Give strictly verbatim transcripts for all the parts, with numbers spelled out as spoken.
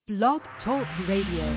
Blog Talk Radio.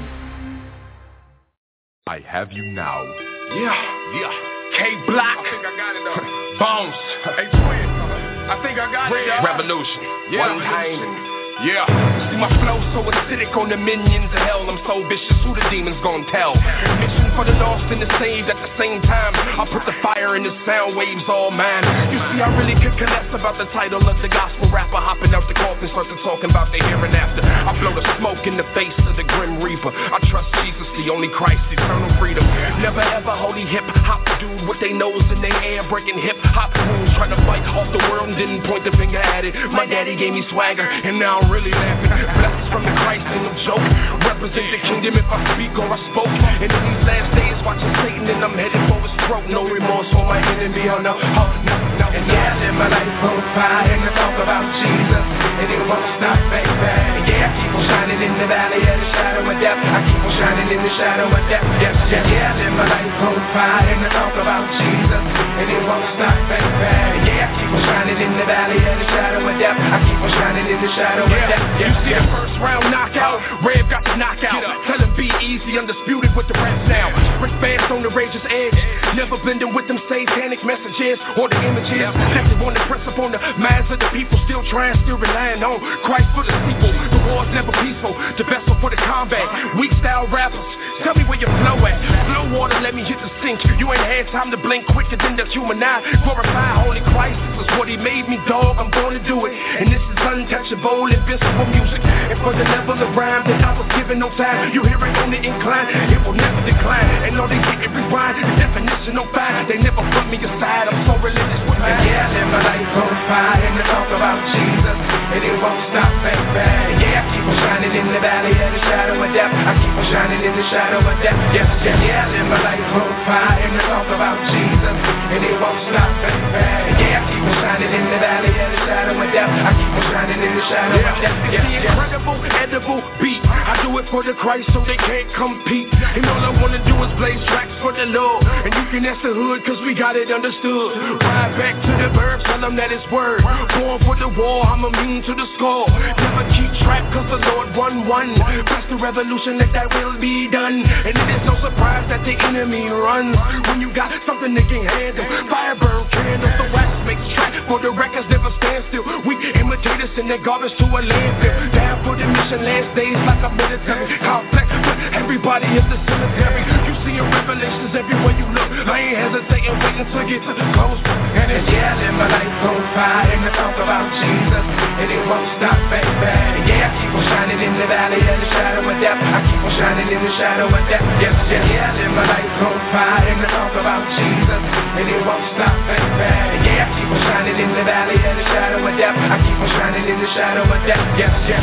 I have you now. Yeah, yeah. K-Block. I think I got it though. Bones. Hey, twin. I think I got it. Revolution. Yeah. One time. Yeah. See my flow so acidic on the minions of hell. I'm so vicious, who the demons gon' tell? Mission for the lost and the saved at the same time. I put the fire in the sound waves, all mine. You see, I really could care less about the title of the gospel rapper. Hopping out the coffin, start to talking about the here and after. I blow the smoke in the face of the grim reaper. I trust Jesus, the only Christ, eternal freedom. Never ever holy hip hop dude with they nose in their air, breaking hip hop rules, trying to fight off the world and didn't point the finger at it. My daddy gave me swagger, and now I'm really laughing. Blessings from the Christ, ain't no joke. Represent the kingdom if I speak or I spoke. And in these last days, watching Satan, and I'm headed for his throat. No remorse for my enemy, oh no, oh no, no. And yeah, I live my life on fire, and I talk about Jesus, and it won't stop, baby. And yeah, I keep on shining in the valley of the shadow of death. I keep on shining in the shadow of death. Yes, yes, yeah, I live my life on fire, and I talk about Jesus, and it won't stop, baby. And yeah, I keep on shining in the valley of the shadow of death. I keep on shining in the shadow of death. You see the first round knockout, Rev got the knockout. Tell him be easy, undisputed with the reps now. Sprint fast on the rage's edge, never blending with them satanic messages or the images. Definitely want to press up on the minds of the people, still trying, still relying on Christ for the people. The war's never peaceful, the vessel for the combat. Weak style rappers, tell me where your flow at. Flow water, let me hit the sink. You ain't had time to blink quicker than the human eye. Glorify holy Christ, this is what he made me, dog. I'm gonna do it, and this is untouchable, invincible music. And for the level of rhyme that I was given no time, you hear it on the incline, it will never decline. And all they get it rewind, the definition no fire. They never put me aside, I'm so religious with mine. Yeah, I live my life on fire, and I talk about Jesus, and it won't stop, baby. Yeah, I keep on shining in the valley of the shadow of death. I keep on shining in the shadow of death. Yes, yes, yeah, I live my life on fire, and I talk about Jesus, and it won't stop, baby. Yeah, I keep on shining in the valley of the shadow of death. I keep on shining in the shadow of death. Yes, yes. Incredible, edible beat. I do it for the Christ so they can't compete. And all I wanna do is blaze tracks for the Lord. And you can ask the hood cause we got it understood. Ride back to the burbs, tell them that it's word. Born for the war, I'm immune to the score. Never keep track cause the Lord won one. Press the revolution, let that will be done. And it is no surprise that the enemy runs when you got something they can handle. Fire burn candles, the wax makes track for the records never stand still. We imitate us in their garbage to a landfill. Down for the mission, last days like a military complex, but everybody is the cemetery. You see in Revelations everywhere you look. I ain't hesitating, waiting to get to the close. And it's yeah, I live my life on fire, and I talk about Jesus, and it won't stop, baby. And yeah, I keep on shining in the valley of the shadow of death. I keep on shining in the shadow of death. Yes, yes, yeah, I live my life on fire, and I talk about Jesus, and it won't stop, baby. And yeah, I keep on shining in the valley of the shadow of death. I keep on shining in the shadow of death. Yes, yes.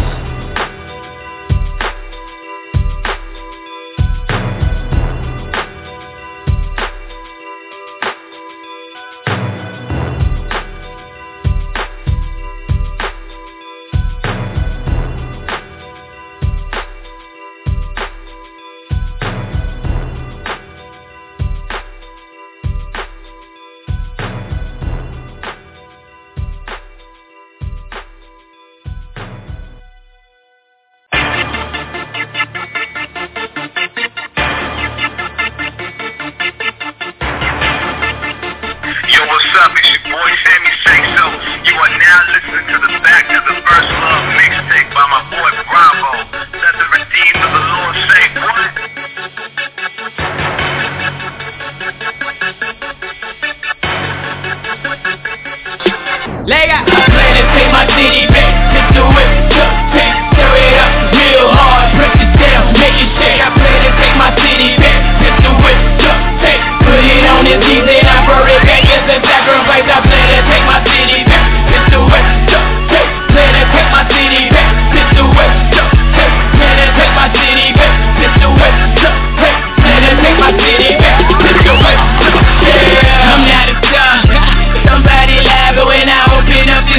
Somebody laugh when I open up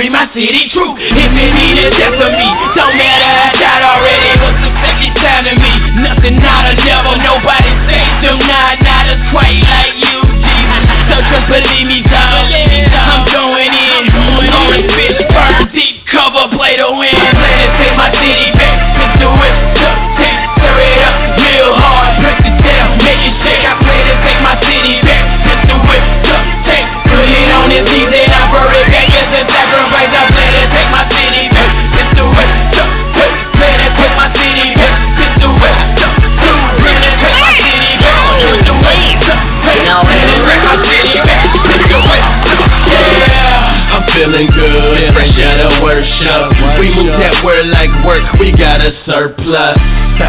carry my city true. If it needed death for me, don't matter, I died already. What's the second time to me? Nothing, not a never, nobody saves them, not, not as quite like you, Jesus. So just believe me, dog, I'm going in. On the fish, burn deep, cover, play to win. Plan to take my city back, just do it, just take, stir it up, real hard, break it down, make it shake. I plan to take my city back, just do it, just take, put it on his knees and I burn it back as a sacrifice. I plan to take my city back, just do it, just take, plan to take my city back, just do it, just do, plan to take my city back, just do it, just take, plan to take my city back, just do it, yeah. I'm feeling good, fresh out of worship. We move that word like work, we got a surplus.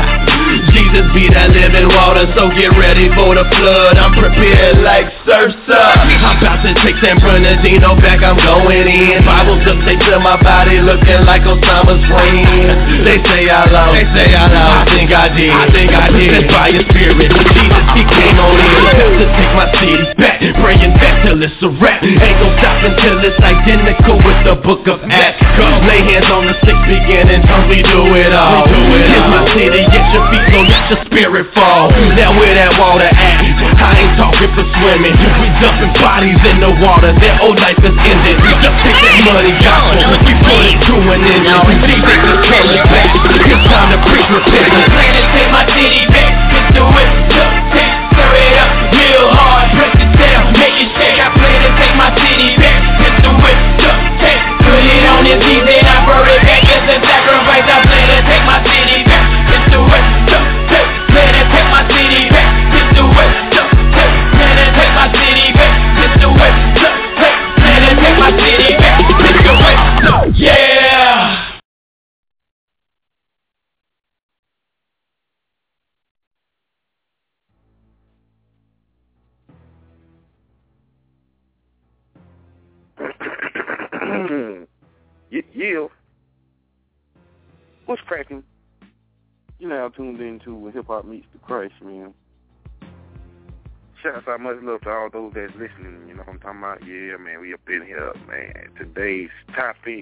Jesus be that living water, so get ready for the flood. I'm prepared like Sursa. I'm about to take San Bernardino back, I'm going in. Bibles up, they to my body, looking like Osama's friend. They say I lost, they say I lost. I think I did, I think I did. That's by your spirit, Jesus, he came on in. About to take my city back, praying back till it's a wrap. Ain't gon' stop until it's identical with the book of Acts. Go. Lay hands on the sick, begin and tongues, we do it all. Here's my city, get your feet, so let your spirit fall. Now where that water at? I ain't talking for swimming. We dumping bodies in the water, their old life is ended. Just take that money, gospel, we put it through an engine. Jesus is coming back, it's time to preach repentance. Plan to take my city back, just do it, just take, stir it up, real hard, break it down, make it shake. I plan to take my city back, just do it, just take, put it on his knees and I burn it back as a sacrifice. I plan to take my city back, just do it, just take, plan to take my city back, just do it, just take, plan to take my city back, just do it, just take, plan to take my city back, just do it, yeah. Yeah. What's cracking? You now tuned into When Hip Hop Meets the Christ, man. Shouts out, much love to all those that's listening. You know what I'm talking about? Yeah, man, we up in here, man. Today's topic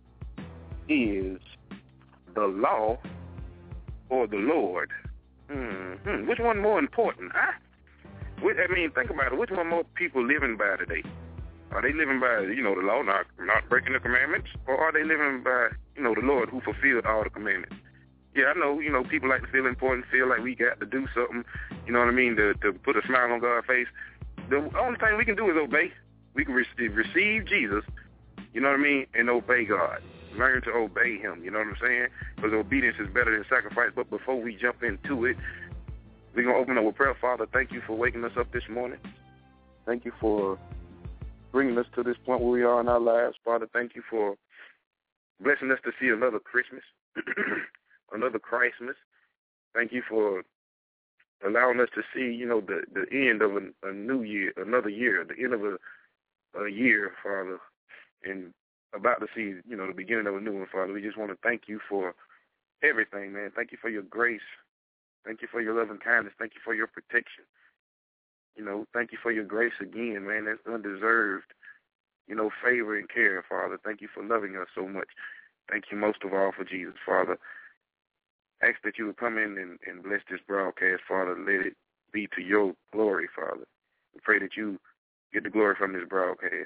is the law or the Lord. Mm-hmm. Which one more important, huh? I mean, think about it. Which one more people living by today? Are they living by, you know, the law, not not breaking the commandments? Or are they living by, you know, the Lord who fulfilled all the commandments? Yeah, I know, you know, people like to feel important, feel like we got to do something, you know what I mean, to, to put a smile on God's face. The only thing we can do is obey. We can receive, receive Jesus, you know what I mean, and obey God. Learn to obey him, you know what I'm saying? Because obedience is better than sacrifice. But before we jump into it, we're going to open up with prayer. Father, thank you for waking us up this morning. Thank you for bringing us to this point where we are in our lives. Father, thank you for blessing us to see another Christmas, another Christmas. Thank you for allowing us to see, you know, the, the end of a, a new year, another year, the end of a, a year, Father, and about to see, you know, the beginning of a new one, Father. We just want to thank you for everything, man. Thank you for your grace. Thank you for your love and kindness. Thank you for your protection. You know, thank you for your grace again, man. That's undeserved, you know, favor and care, Father. Thank you for loving us so much. Thank you most of all for Jesus, Father. Ask that you would come in and, and bless this broadcast, Father. Let it be to your glory, Father. We pray that you get the glory from this broadcast.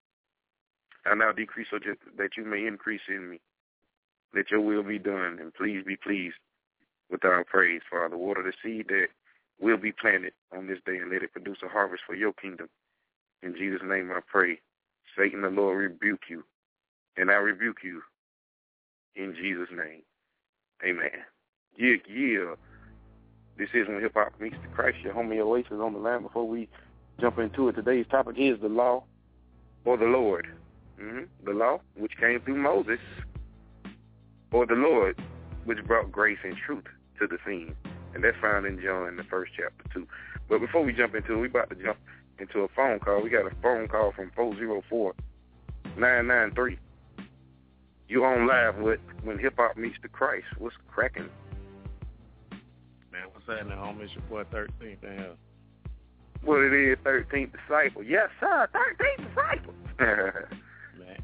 I now decrease so that you may increase in me. Let your will be done, and please be pleased with our praise, Father. Water the seed that will be planted on this day and let it produce a harvest for your kingdom. In Jesus' name I pray. Satan, the Lord, rebuke you. And I rebuke you in Jesus' name. Amen. Yeah, yeah. This is When Hip Hop Meets the Christ. Your homie Oasis on the line. Before we jump into it, today's topic is the law or the Lord. Mm-hmm. The law, which came through Moses, or the Lord, which brought grace and truth to the scene. And that's found in John, the first chapter, too. But before we jump into it, we about to jump into a phone call. We got a phone call from four oh four, nine nine three. You on live with When Hip Hop Meets the Christ. What's cracking? Man, what's happening, homie? It's your boy thirteenth in here. What it is, thirteenth Disciple. Yes, sir, thirteenth Disciple. man,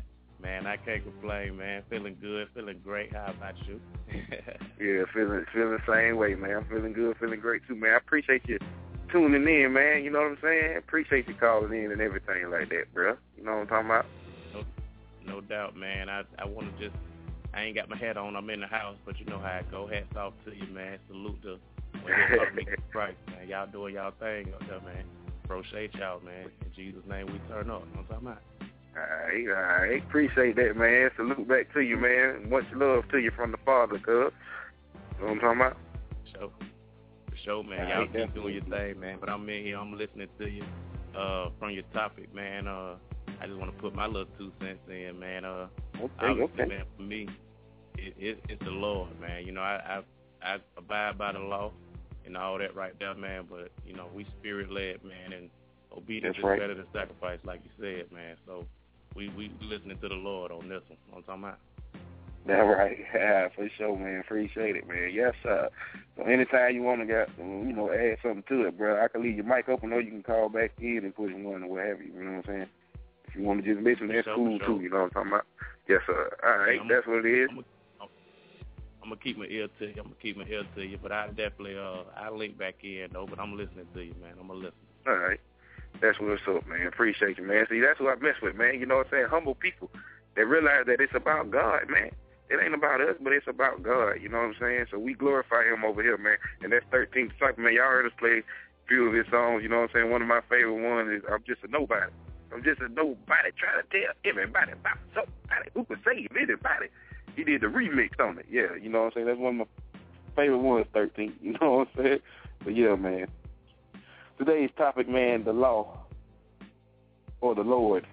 Man, I can't complain, man. Feeling good, feeling great. How about you? Yeah, feeling feeling the same way, man. I'm feeling good, feeling great too, man. I appreciate you tuning in, man. You know what I'm saying? Appreciate you calling in and everything like that, bro. You know what I'm talking about? No, no doubt, man. I I want to just, I ain't got my hat on. I'm in the house, but you know how it go. Hats off to you, man. Salute to Christ, man. Y'all doing y'all thing up there, man. Appreciate y'all, man. In Jesus' name we turn up. You know what I'm talking about? All right, all right. Appreciate that, man. Salute back to you, man. Much love to you from the Father, cuz. You know what I'm talking about? For sure. For sure, man. Y'all keep doing your thing, man. But I'm in here. I'm listening to you uh, from your topic, man. Uh, I just want to put my little two cents in, man. Uh, okay, obviously, okay. man, for me, it, it, it's the Lord, man. You know, I, I I abide by the law and all that right there, man. But, you know, we spirit-led, man, and obedience That's is right. better than sacrifice, like you said, man. So, We we listening to the Lord on this one. You know what I'm talking about? That's right. Yeah, for sure, man. Appreciate it, man. Yes, sir. So anytime you want to get, you know, add something to it, bro, I can leave your mic open or you can call back in and put it on or whatever. You know what I'm saying? If you want to just listen, that's sure, cool, sure. too. You know what I'm talking about? Yes, sir. All right. Yeah, that's what it is. I'm going to keep my ear to you. I'm going to keep my ear to you. But I definitely, uh, I link back in, though. But I'm listening to you, man. I'm going to listen. All right. That's what's up, man. Appreciate you, man. See, that's what I mess with, man. You know what I'm saying? Humble people that realize that it's about God, man. It ain't about us, but it's about God. You know what I'm saying? So we glorify him over here, man. And that's thirteenth Disciple, man. Y'all heard us play a few of his songs. You know what I'm saying? One of my favorite ones is I'm Just a Nobody. I'm just a nobody trying to tell everybody about somebody who can save anybody. He did the remix on it. Yeah, you know what I'm saying? That's one of my favorite ones, thirteenth. You know what I'm saying? But, yeah, man. Today's topic, man, the law or the Lord.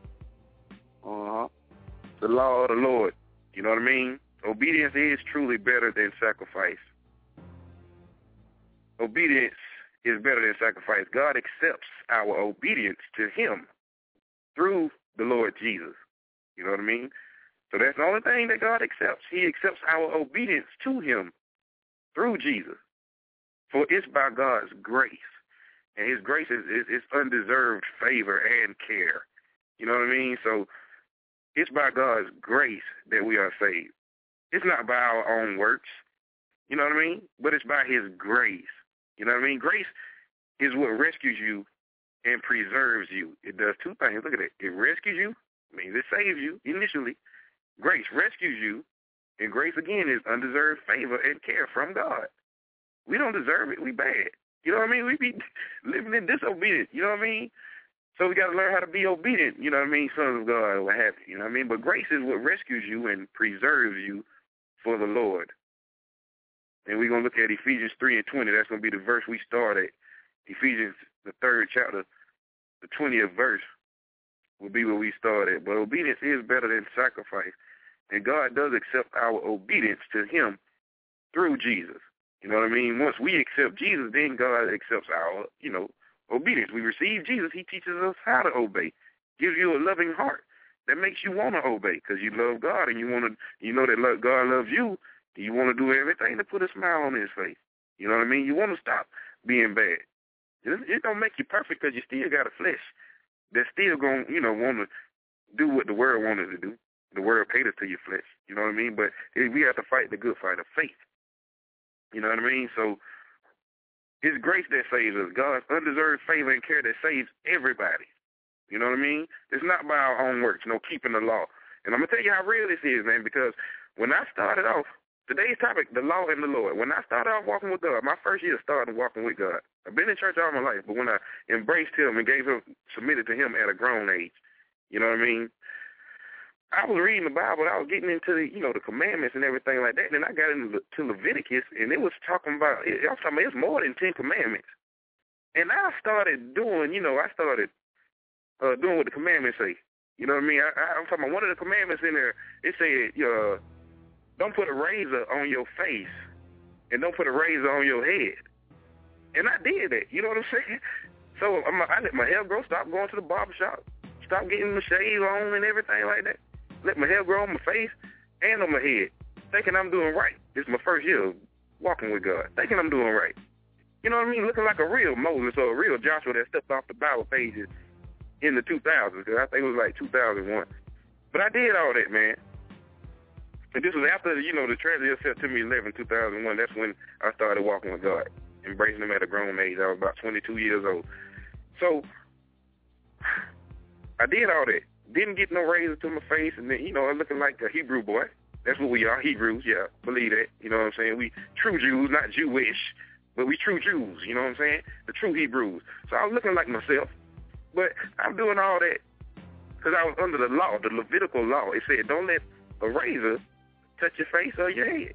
Uh-huh. The law of the Lord. You know what I mean? Obedience is truly better than sacrifice. Obedience is better than sacrifice. God accepts our obedience to him through the Lord Jesus. You know what I mean? So that's the only thing that God accepts. He accepts our obedience to him through Jesus. For it's by God's grace. And his grace is, is, is undeserved favor and care. You know what I mean? So it's by God's grace that we are saved. It's not by our own works. You know what I mean? But it's by his grace. You know what I mean? Grace is what rescues you and preserves you. It does two things. Look at it. It rescues you. Means it saves you initially. Grace rescues you. And grace, again, is undeserved favor and care from God. We don't deserve it. We bad. You know what I mean? We be living in disobedience. You know what I mean? So we got to learn how to be obedient. You know what I mean? Sons of God or what have you. You know what I mean? But grace is what rescues you and preserves you for the Lord. And we're going to look at Ephesians three and twenty. That's going to be the verse we start at. Ephesians, the third chapter, the twentieth verse will be where we start at. But obedience is better than sacrifice. And God does accept our obedience to him through Jesus. You know what I mean? Once we accept Jesus, then God accepts our, you know, obedience. We receive Jesus. He teaches us how to obey. Gives you a loving heart that makes you want to obey because you love God and you want to, you know that love, God loves you. And you want to do everything to put a smile on his face. You know what I mean? You want to stop being bad. It, it don't make you perfect because you still got a flesh that's still going to, you know, want to do what the world wanted to do. The world caters to your flesh. You know what I mean? But we have to fight the good fight of faith. You know what I mean? So it's grace that saves us. God's undeserved favor and care that saves everybody. You know what I mean? It's not by our own works, no keeping the law. And I'm going to tell you how real this is, man, because when I started off, today's topic, the law and the Lord. When I started off walking with God, my first year started walking with God. I've been in church all my life, but when I embraced him and gave him, submitted to him at a grown age, you know what I mean? I was reading the Bible, I was getting into the, you know, the commandments and everything like that, and then I got into to Leviticus, and it was talking about, I was talking about, it's more than ten commandments. And I started doing, you know, I started uh, doing what the commandments say. You know what I mean? I, I, I'm talking about one of the commandments in there, it said, uh, don't put a razor on your face, and don't put a razor on your head. And I did that, you know what I'm saying? So I'm, I let my hair grow, stop going to the barber shop, stop getting the shave on and everything like that. Let my hair grow on my face and on my head, thinking I'm doing right. This is my first year of walking with God, thinking I'm doing right. You know what I mean? Looking like a real Moses or a real Joshua that stepped off the Bible pages in the two thousands, because I think it was like two thousand one. But I did all that, man. And this was after, you know, the tragedy of September eleventh, two thousand one. That's when I started walking with God, embracing him at a grown age. I was about twenty-two years old. So I did all that. Didn't get no razor to my face, and then, you know, I'm looking like a Hebrew boy. That's what we are, Hebrews, yeah, believe that. You know what I'm saying? We true Jews, not Jewish, but we true Jews, you know what I'm saying? The true Hebrews. So I was looking like myself, but I'm doing all that because I was under the law, the Levitical law. It said don't let a razor touch your face or your head.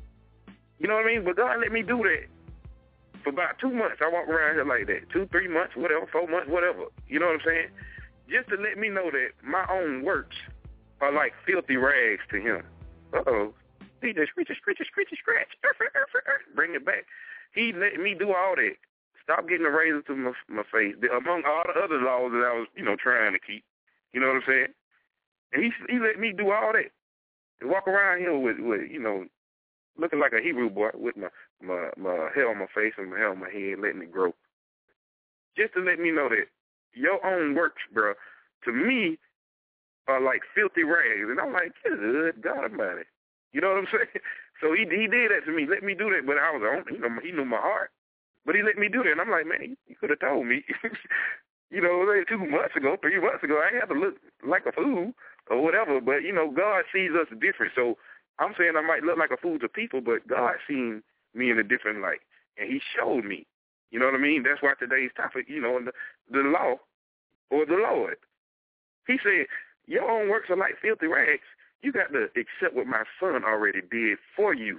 You know what I mean? But God let me do that. For about two months, I walk around here like that. Two, three months, whatever, four months, whatever. You know what I'm saying? Just to let me know that my own works are like filthy rags to him. Uh-oh. He just scratch, scratch, scratch, scratch. Bring it back. He let me do all that. Stop getting a razor to my, my face. Among all the other laws that I was, you know, trying to keep. You know what I'm saying? And he he let me do all that. And walk around here with, with, you know, looking like a Hebrew boy with my, my, my hair on my face and my hair on my head, letting it grow. Just to let me know that your own works, bro, to me, are like filthy rags. And I'm like, good God Almighty. You know what I'm saying? So he he did that to me, let me do that, but I was on, you know, he knew my heart. But he let me do that, and I'm like, man, you could have told me. You know, like two months ago, three months ago, I had to look like a fool or whatever, but, you know, God sees us different. So I'm saying I might look like a fool to people, but God seen me in a different light, and he showed me. You know what I mean? That's why today's topic, you know, the, the law or the Lord. He said, your own works are like filthy rags. You got to accept what my son already did for you.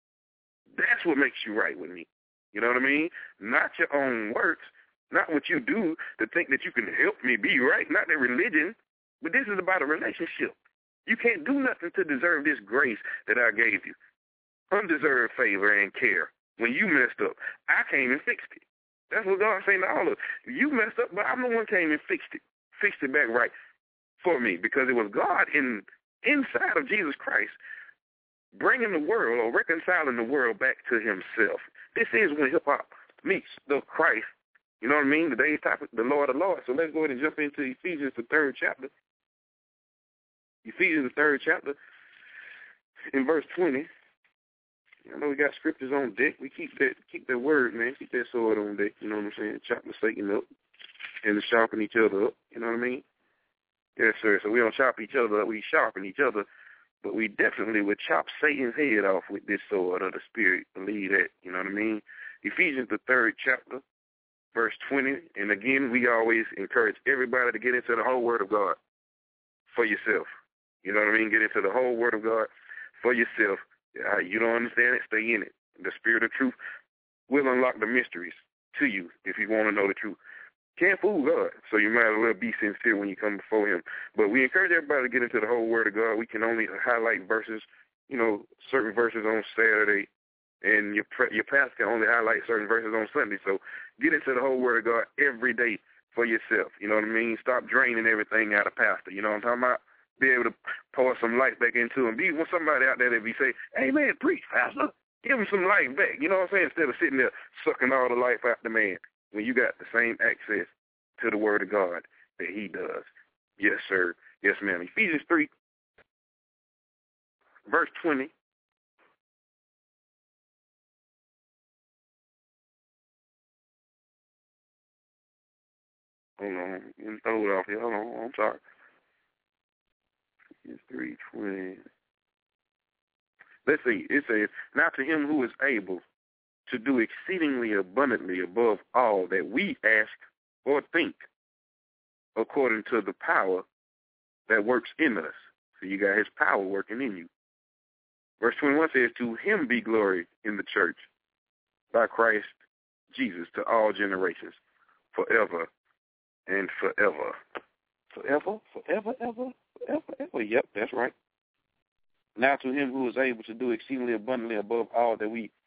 That's what makes you right with me. You know what I mean? Not your own works, not what you do to think that you can help me be right, not the religion, but this is about a relationship. You can't do nothing to deserve this grace that I gave you. Undeserved favor and care. When you messed up, I came and fixed it. That's what God's saying to all of us. You messed up, but I'm the one came and fixed it, fixed it back right for me, because it was God in inside of Jesus Christ bringing the world or reconciling the world back to himself. This is when hip-hop meets the Christ. You know what I mean? Today's topic, the Lord of Lords. So let's go ahead and jump into Ephesians, the third chapter. Ephesians, the third chapter, in verse twenty. I know we got scriptures on deck. We keep that keep that word, man. Keep that sword on deck. You know what I'm saying? Chop the Satan up and sharpen each other up. You know what I mean? Yes, sir. So we don't chop each other up. We sharpen each other. But we definitely would chop Satan's head off with this sword of the Spirit. Believe that. You know what I mean? Ephesians, the third chapter, verse twenty. And again, we always encourage everybody to get into the whole Word of God for yourself. You know what I mean? Get into the whole Word of God for yourself. Uh, you don't understand it, stay in it. The Spirit of truth will unlock the mysteries to you if you want to know the truth. Can't fool God, so you might as well be sincere when you come before him. But we encourage everybody to get into the whole Word of God. We can only highlight verses, you know, certain verses on Saturday, and your your pastor can only highlight certain verses on Sunday. So get into the whole Word of God every day for yourself. You know what I mean? Stop draining everything out of pastor. You know what I'm talking about? Be able to pour some life back into him. Be with somebody out there that be say, hey, man, preach, pastor. Give him some life back. You know what I'm saying? Instead of sitting there sucking all the life out the man when you got the same access to the Word of God that he does. Yes, sir. Yes, ma'am. Ephesians three, verse twenty. Hold on. You can throw it off here. Hold on. I'm sorry. Ephesians three twenty. Let's see. It says, now to him who is able to do exceedingly abundantly above all that we ask or think, according to the power that works in us. So you got his power working in you. Verse twenty-one says, to him be glory in the church by Christ Jesus to all generations, forever and forever. Forever, forever, ever, forever, ever. Yep, that's right. Now to him who is able to do exceedingly abundantly above all that we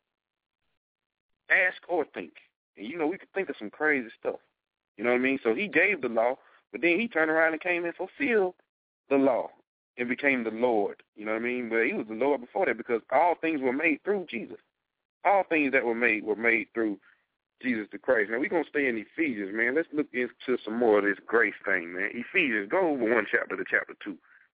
ask or think. And, you know, we could think of some crazy stuff. You know what I mean? So he gave the law, but then he turned around and came and fulfilled the law and became the Lord. You know what I mean? But he was the Lord before that because all things were made through Jesus. All things that were made were made through Jesus the Christ. Now, we're going to stay in Ephesians, man. Let's look into some more of this grace thing, man. Ephesians, go over one chapter to chapter two.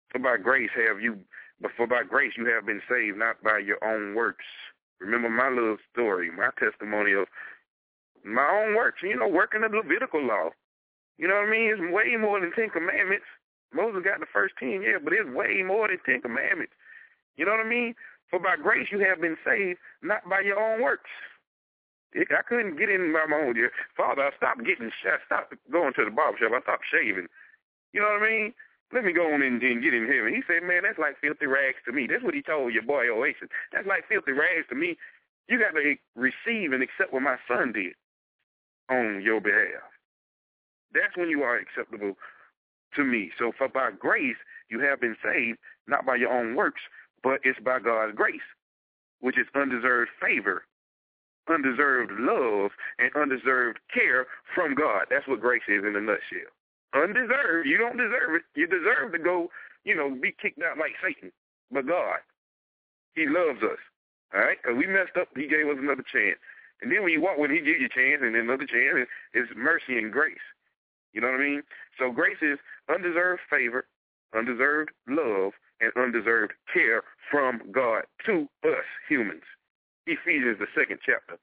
For by grace have you, but for by grace you have been saved, not by your own works. Remember my little story, my testimony of my own works, you know, working the Levitical law. You know what I mean? It's way more than Ten Commandments. Moses got the first ten, yeah, but it's way more than Ten Commandments. You know what I mean? For by grace you have been saved, not by your own works. I couldn't get in by my own dear. Father, I stopped getting shot. Stop going to the barbershop. I stopped shaving. You know what I mean? Let me go on and, and get in heaven. He said, man, that's like filthy rags to me. That's what he told your boy Oasis. That's like filthy rags to me. You got to receive and accept what my son did on your behalf. That's when you are acceptable to me. So for by grace you have been saved, not by your own works, but it's by God's grace, which is undeserved favor, undeserved love, and undeserved care from God. That's what grace is in a nutshell. Undeserved. You don't deserve it. You deserve to go, you know, be kicked out like Satan. But God, he loves us, all right? Because we messed up, he gave us another chance. And then when you walk with him, he gives you a chance and then another chance. It's mercy and grace. You know what I mean? So grace is undeserved favor, undeserved love, and undeserved care from God to us humans. Ephesians, the second chapter,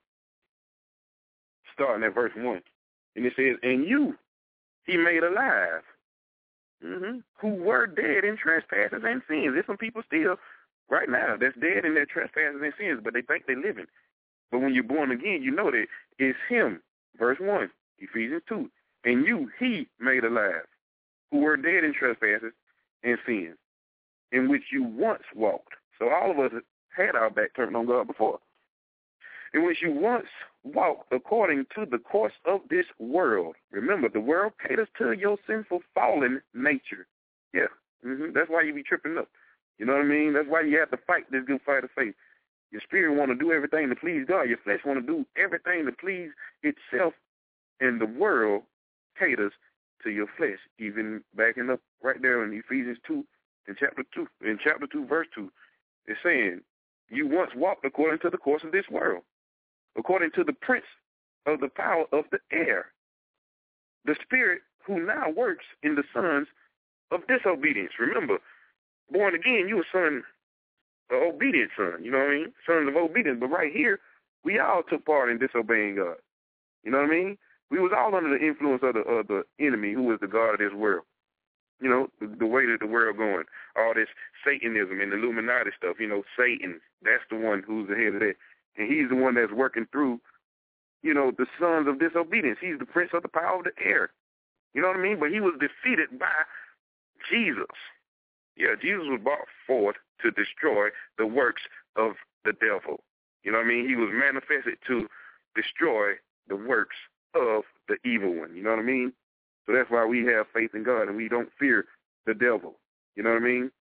starting at verse one. And it says, and you he made alive, mm-hmm, who were dead in trespasses and sins. There's some people still right now that's dead in their trespasses and sins, but they think they're living. But when you're born again, you know that it's him. Verse one, Ephesians two. And you he made alive, who were dead in trespasses and sins, in which you once walked. So all of us had our back turned on God before. In which you once walked according to the course of this world. Remember, the world caters to your sinful, fallen nature. Yeah, mm-hmm. That's why you be tripping up. You know what I mean? That's why you have to fight this good fight of faith. Your spirit want to do everything to please God. Your flesh want to do everything to please itself, and the world caters to your flesh. Even backing up right there in Ephesians two, in chapter two, in chapter two, verse two, it's saying, you once walked according to the course of this world, according to the prince of the power of the air, the spirit who now works in the sons of disobedience. Remember, born again, you a son, an obedient son, you know what I mean? Sons of obedience. But right here, we all took part in disobeying God. You know what I mean? We was all under the influence of the, of the enemy, who is the God of this world. You know, the, the way that the world going, all this Satanism and Illuminati stuff, you know, Satan, that's the one who's the head of that. And he's the one that's working through, you know, the sons of disobedience. He's the prince of the power of the air. You know what I mean? But he was defeated by Jesus. Yeah, Jesus was brought forth to destroy the works of the devil. You know what I mean? He was manifested to destroy the works of the evil one. You know what I mean? So that's why we have faith in God and we don't fear the devil. You know what I mean?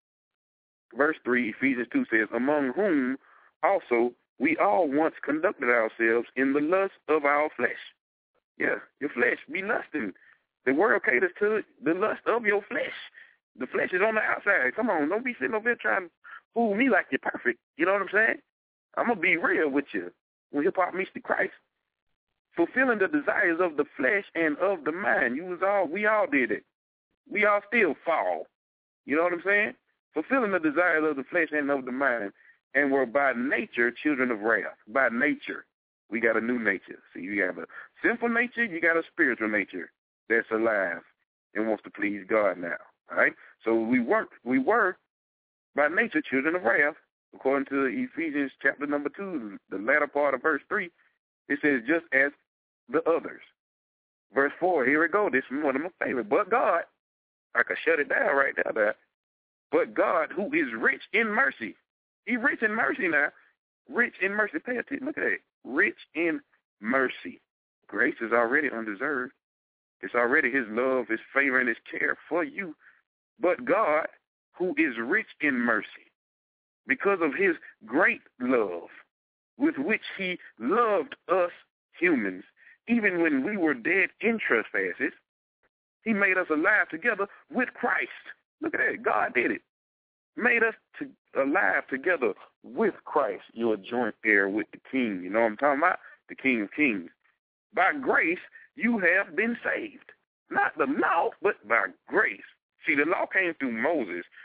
Verse three, Ephesians two says, among whom also we all once conducted ourselves in the lust of our flesh. Yeah, your flesh be lusting. The world caters to the lust of your flesh. The flesh is on the outside. Come on, don't be sitting over there trying to fool me like you're perfect. You know what I'm saying? I'm going to be real with you. When hip-hop meets the Christ, fulfilling the desires of the flesh and of the mind. You was all, we all did it. We all still fall. You know what I'm saying? Fulfilling the desires of the flesh and of the mind, and were by nature children of wrath. By nature. We got a new nature. See, you got a sinful nature, you got a spiritual nature that's alive and wants to please God now. All right? So we were, we were by nature children of wrath, according to Ephesians chapter number two, the latter part of verse three. It says, just as the others. Verse four, here we go. This is one of my favorites. But God, I could shut it down right there. That. But God, who is rich in mercy. He's rich in mercy now. Rich in mercy. Pay attention. Look at that. Rich in mercy. Grace is already undeserved. It's already his love, his favor, and his care for you. But God, who is rich in mercy, because of his great love, with which he loved us humans, even when we were dead in trespasses, he made us alive together with Christ. Look at that. God did it. Made us to, alive together with Christ. You're a joint heir with the King. You know what I'm talking about? The King of Kings. By grace, you have been saved. Not the law, but by grace. See, the law came through Moses.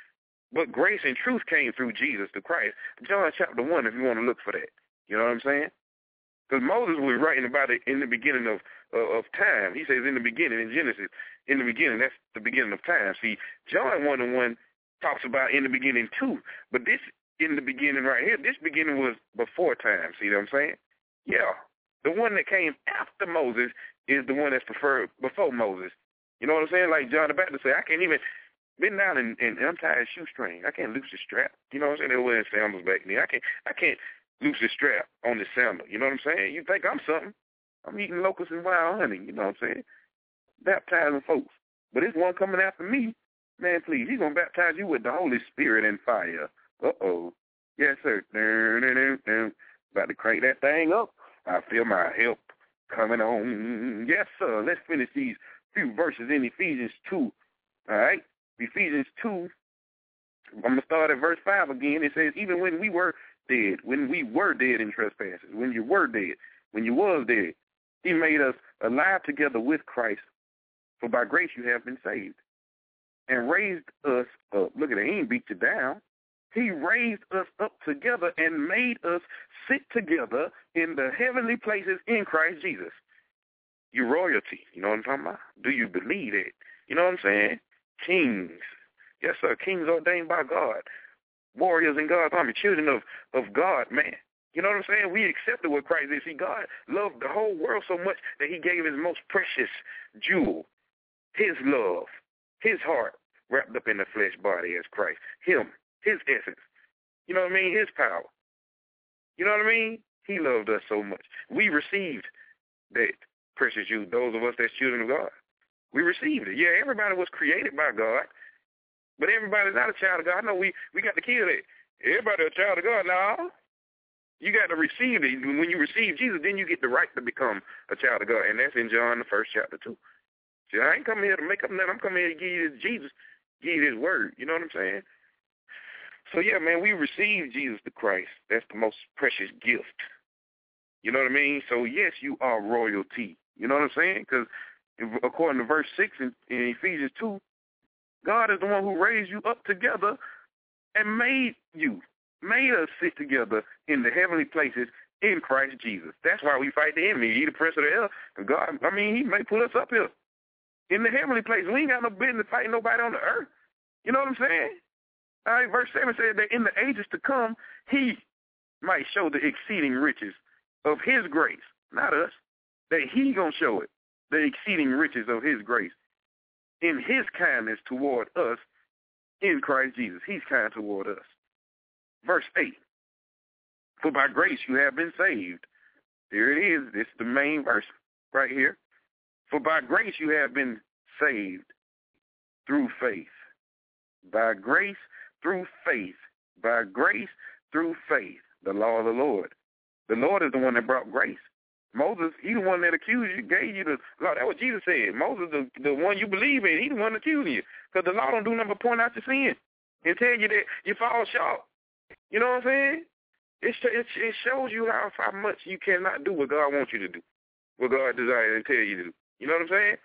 But grace and truth came through Jesus the Christ. John chapter one, if you want to look for that. You know what I'm saying? Because Moses was writing about it in the beginning of uh, of time. He says in the beginning, in Genesis, in the beginning, that's the beginning of time. See, John one and one talks about in the beginning too. But this in the beginning right here, this beginning was before time. See what I'm saying? Yeah. The one that came after Moses is the one that's preferred before Moses. You know what I'm saying? Like John the Baptist said, I can't even bend down and, and untie a shoestring. I can't loose the strap. You know what I'm saying? They were wearing sandals back then. I can't I can't loose the strap on the sandal. You know what I'm saying? You think I'm something. I'm eating locusts and wild honey. You know what I'm saying? Baptizing folks. But this one coming after me, man, please, he's going to baptize you with the Holy Spirit and fire. Uh-oh. Yes, sir. Dun, dun, dun, dun. About to crank that thing up. I feel my help coming on. Yes, sir. Let's finish these few verses in Ephesians two. All right? Ephesians two, I'm going to start at verse five again. It says, even when we were dead, when we were dead in trespasses, when you were dead, when you was dead, he made us alive together with Christ. For by grace you have been saved. And raised us up. Look at it. He ain't beat you down. He raised us up together and made us sit together in the heavenly places in Christ Jesus. Your royalty. You know what I'm talking about? Do you believe it? You know what I'm saying? Kings. Yes, sir. Kings ordained by God. Warriors in God's army. Children of, of God, man. You know what I'm saying? We accepted what Christ is. See, God loved the whole world so much that he gave his most precious jewel, his love, his heart, wrapped up in the flesh body as Christ. Him, his essence. You know what I mean? His power. You know what I mean? He loved us so much. We received that precious jewel, those of us that's children of God. We received it. Yeah, everybody was created by God, but everybody's not a child of God. No, we, we got to kill that. Everybody a child of God. No. You got to receive it. When you receive Jesus, then you get the right to become a child of God. And that's in John, the first chapter, too. See, I ain't coming here to make up nothing. I'm coming here to give you this Jesus, give you this word. You know what I'm saying? So, yeah, man, we received Jesus the Christ. That's the most precious gift. You know what I mean? So, yes, you are royalty. You know what I'm saying? Because according to verse six in, in Ephesians two, God is the one who raised you up together and made you, made us sit together in the heavenly places in Christ Jesus. That's why we fight the enemy. He the prince of the air. God, I mean, he may put us up here in the heavenly places. We ain't got no business fighting nobody on the earth. You know what I'm saying? All right, verse seven says that in the ages to come, he might show the exceeding riches of his grace, not us, that he going to show it, the exceeding riches of his grace in his kindness toward us in Christ Jesus. He's kind toward us. Verse eight, for by grace you have been saved. There it is. This is the main verse right here. For by grace you have been saved through faith. By grace through faith. By grace through faith. The law of the Lord. The Lord is the one that brought grace. Moses, he the one that accused you, gave you the law. That's what Jesus said. Moses, the, the one you believe in, he the one accusing you. Because the law don't do nothing but point out your sin and tell you that you fall short. You know what I'm saying? It, it, it shows you how, how much you cannot do what God wants you to do, what God desires to tell you to do. You know what I'm saying?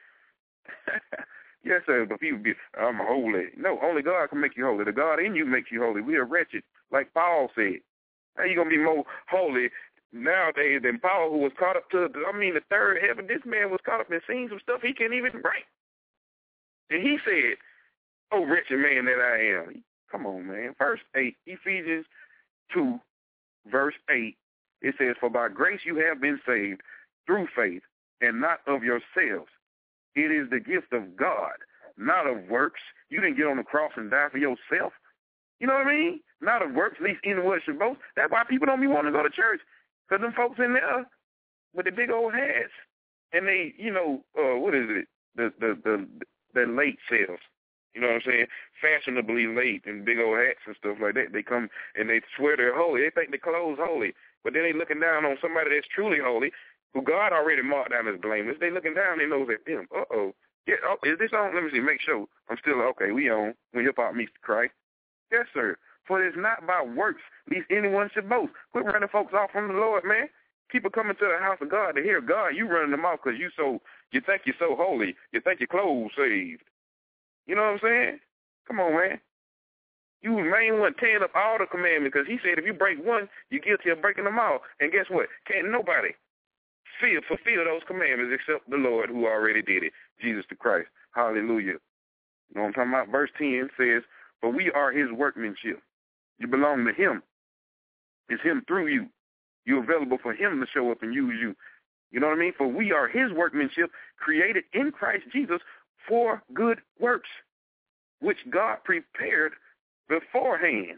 Yes, sir, but people be, I'm holy. No, only God can make you holy. The God in you makes you holy. We are wretched, like Paul said. How you going to be more holy nowadays than Paul, who was caught up to, I mean, the third heaven? This man was caught up in seeing some stuff he can't even break. And he said, oh, wretched man that I am. Come on, man. Verse eight, Ephesians two, verse eight, it says, for by grace you have been saved through faith, and not of yourselves. It is the gift of God, not of works. You didn't get on the cross and die for yourself. You know what I mean? Not of works, least anyone should boast. That's why people don't be wanting to go to church, because them folks in there with the big old hats, and they, you know, uh, what is it, the the the, the late selves. You know what I'm saying? Fashionably late and big old hats and stuff like that. They come and they swear they're holy. They think their clothes holy. But then they looking down on somebody that's truly holy, who God already marked down as blameless. They looking down, they knows at them. Uh-oh. Yeah, oh, is this on? Let me see. Make sure. I'm still, okay, we on. When hip-hop meets Christ. Yes, sir. For it's not by works, least anyone should boast. Quit running folks off from the Lord, man. People coming to the house of God to hear God. You running them off because you so, you think you're so holy. You think your clothes saved. You know what I'm saying? Come on, man. You the main one tearing up all the commandments because he said if you break one, you're guilty of breaking them all. And guess what? Can't nobody feel, fulfill those commandments except the Lord who already did it, Jesus the Christ. Hallelujah. You know what I'm talking about? Verse ten says, for we are his workmanship. You belong to him. It's him through you. You're available for him to show up and use you. You know what I mean? For we are his workmanship, created in Christ Jesus for good works, which God prepared beforehand.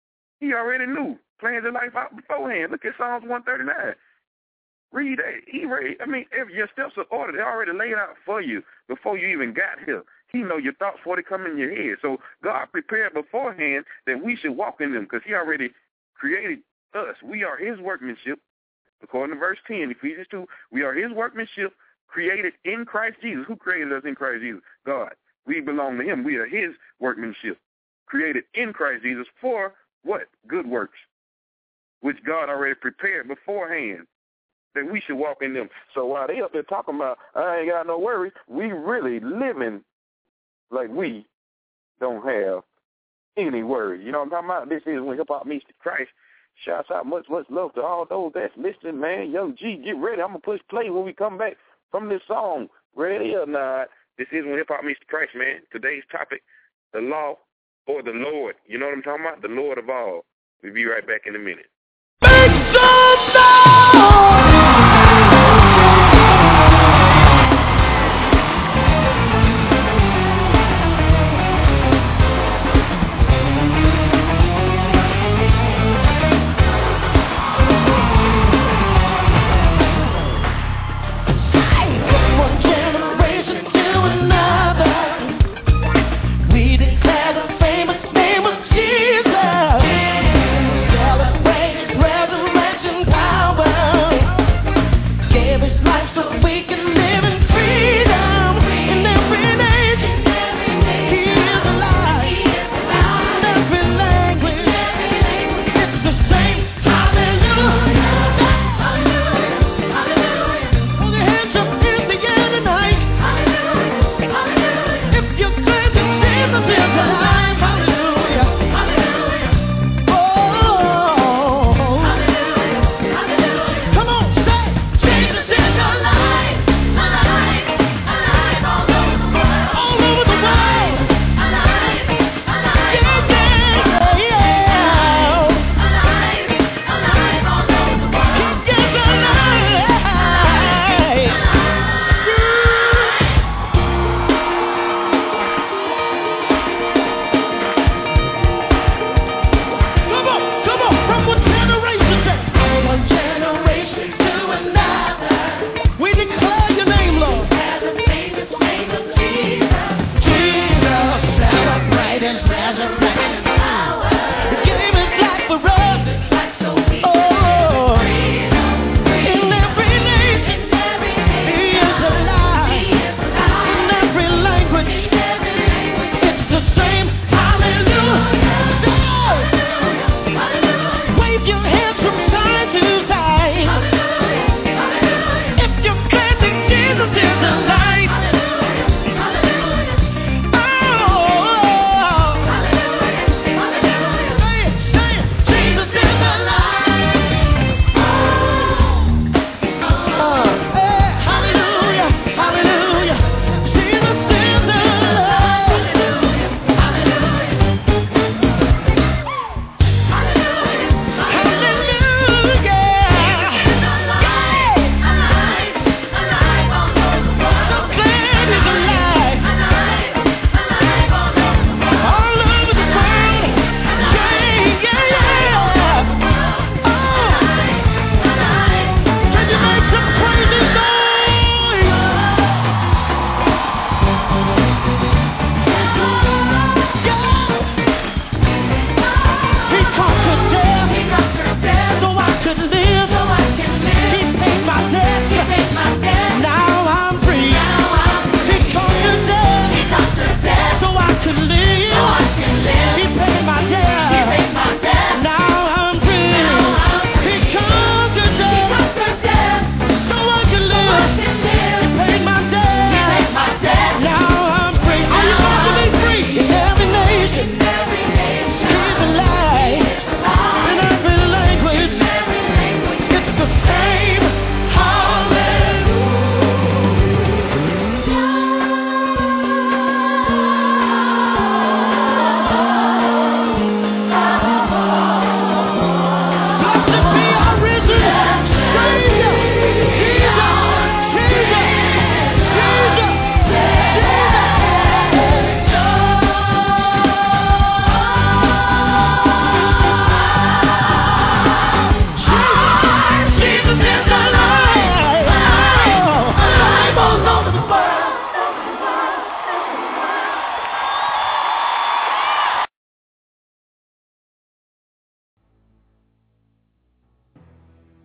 He already knew, planned your life out beforehand. Look at Psalms one thirty-nine. Read that. He read, I mean, if your steps are ordered, they're already laid out for you before you even got here. He know your thoughts before they come in your head. So God prepared beforehand that we should walk in them because he already created us. We are his workmanship. According to verse ten, Ephesians two, we are his workmanship created in Christ Jesus. Who created us in Christ Jesus? God. We belong to him. We are his workmanship created in Christ Jesus for what? Good works, which God already prepared beforehand that we should walk in them. So while they up there talking about, I ain't got no worries, we really living like we don't have any worries. You know what I'm talking about? This is when hip-hop meets Christ. Shouts out much, much love to all those that's listening, man. Young G, get ready. I'm going to push play when we come back from this song. Ready or not, this is when hip-hop meets Christ, man. Today's topic, the law or the Lord. You know what I'm talking about? The Lord of all. We'll be right back in a minute. Make some noise! Resurrection.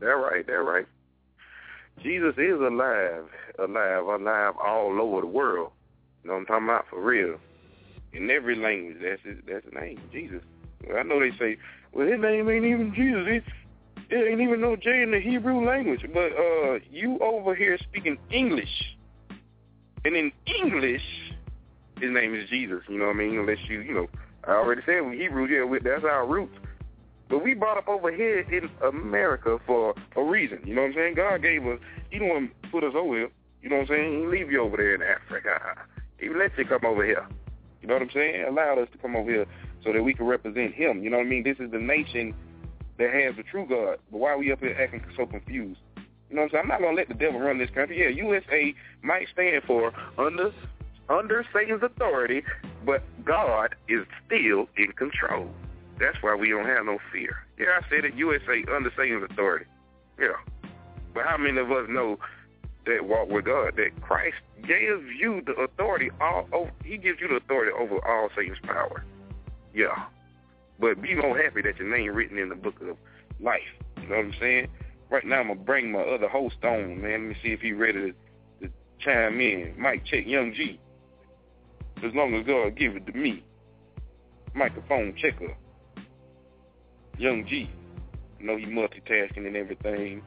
They're right. They're right. Jesus is alive, alive, alive all over the world. You know what I'm talking about? For real. In every language, that's his, that's his name, Jesus. Well, I know they say, well, his name ain't even Jesus. It, it ain't even no J in the Hebrew language. But uh, you over here speaking English. And in English, his name is Jesus. You know what I mean? Unless you, you know, I already said we Hebrew, yeah, we, that's our roots. But we brought up over here in America for a reason. You know what I'm saying? God gave us, he don't want to put us over here. You know what I'm saying? He didn't leave you over there in Africa. He let you come over here. You know what I'm saying? Allowed us to come over here so that we can represent him. You know what I mean? This is the nation that has the true God. But why are we up here acting so confused? You know what I'm saying? I'm not going to let the devil run this country. Yeah, U S A might stand for under under Satan's authority, but God is still in control. That's why we don't have no fear. Yeah, I said it, U S A under Satan's authority. Yeah. But how many of us know that walk with God, that Christ gives you the authority, all over, he gives you the authority over all Satan's power. Yeah. But be more happy that your name written in the book of life. You know what I'm saying? Right now I'm going to bring my other host on, man. Let me see if he's ready to, to chime in. Mike, check Young G. As long as God give it to me. Microphone checker. Young G. I know he multitasking and everything.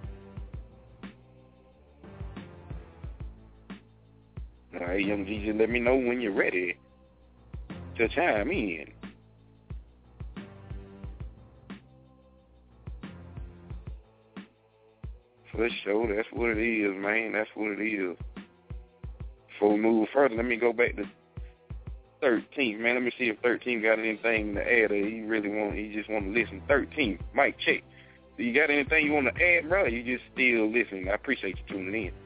All right, Young G, just let me know when you're ready to chime in. For sure, that's what it is, man. That's what it is. Before we move further, let me go back to thirteenth, man. Let me see if thirteenth got anything to add, or he really want, he just want to listen. thirteenth, Mike, check. Do you got anything you want to add, bro? You just still listening? I appreciate you tuning in.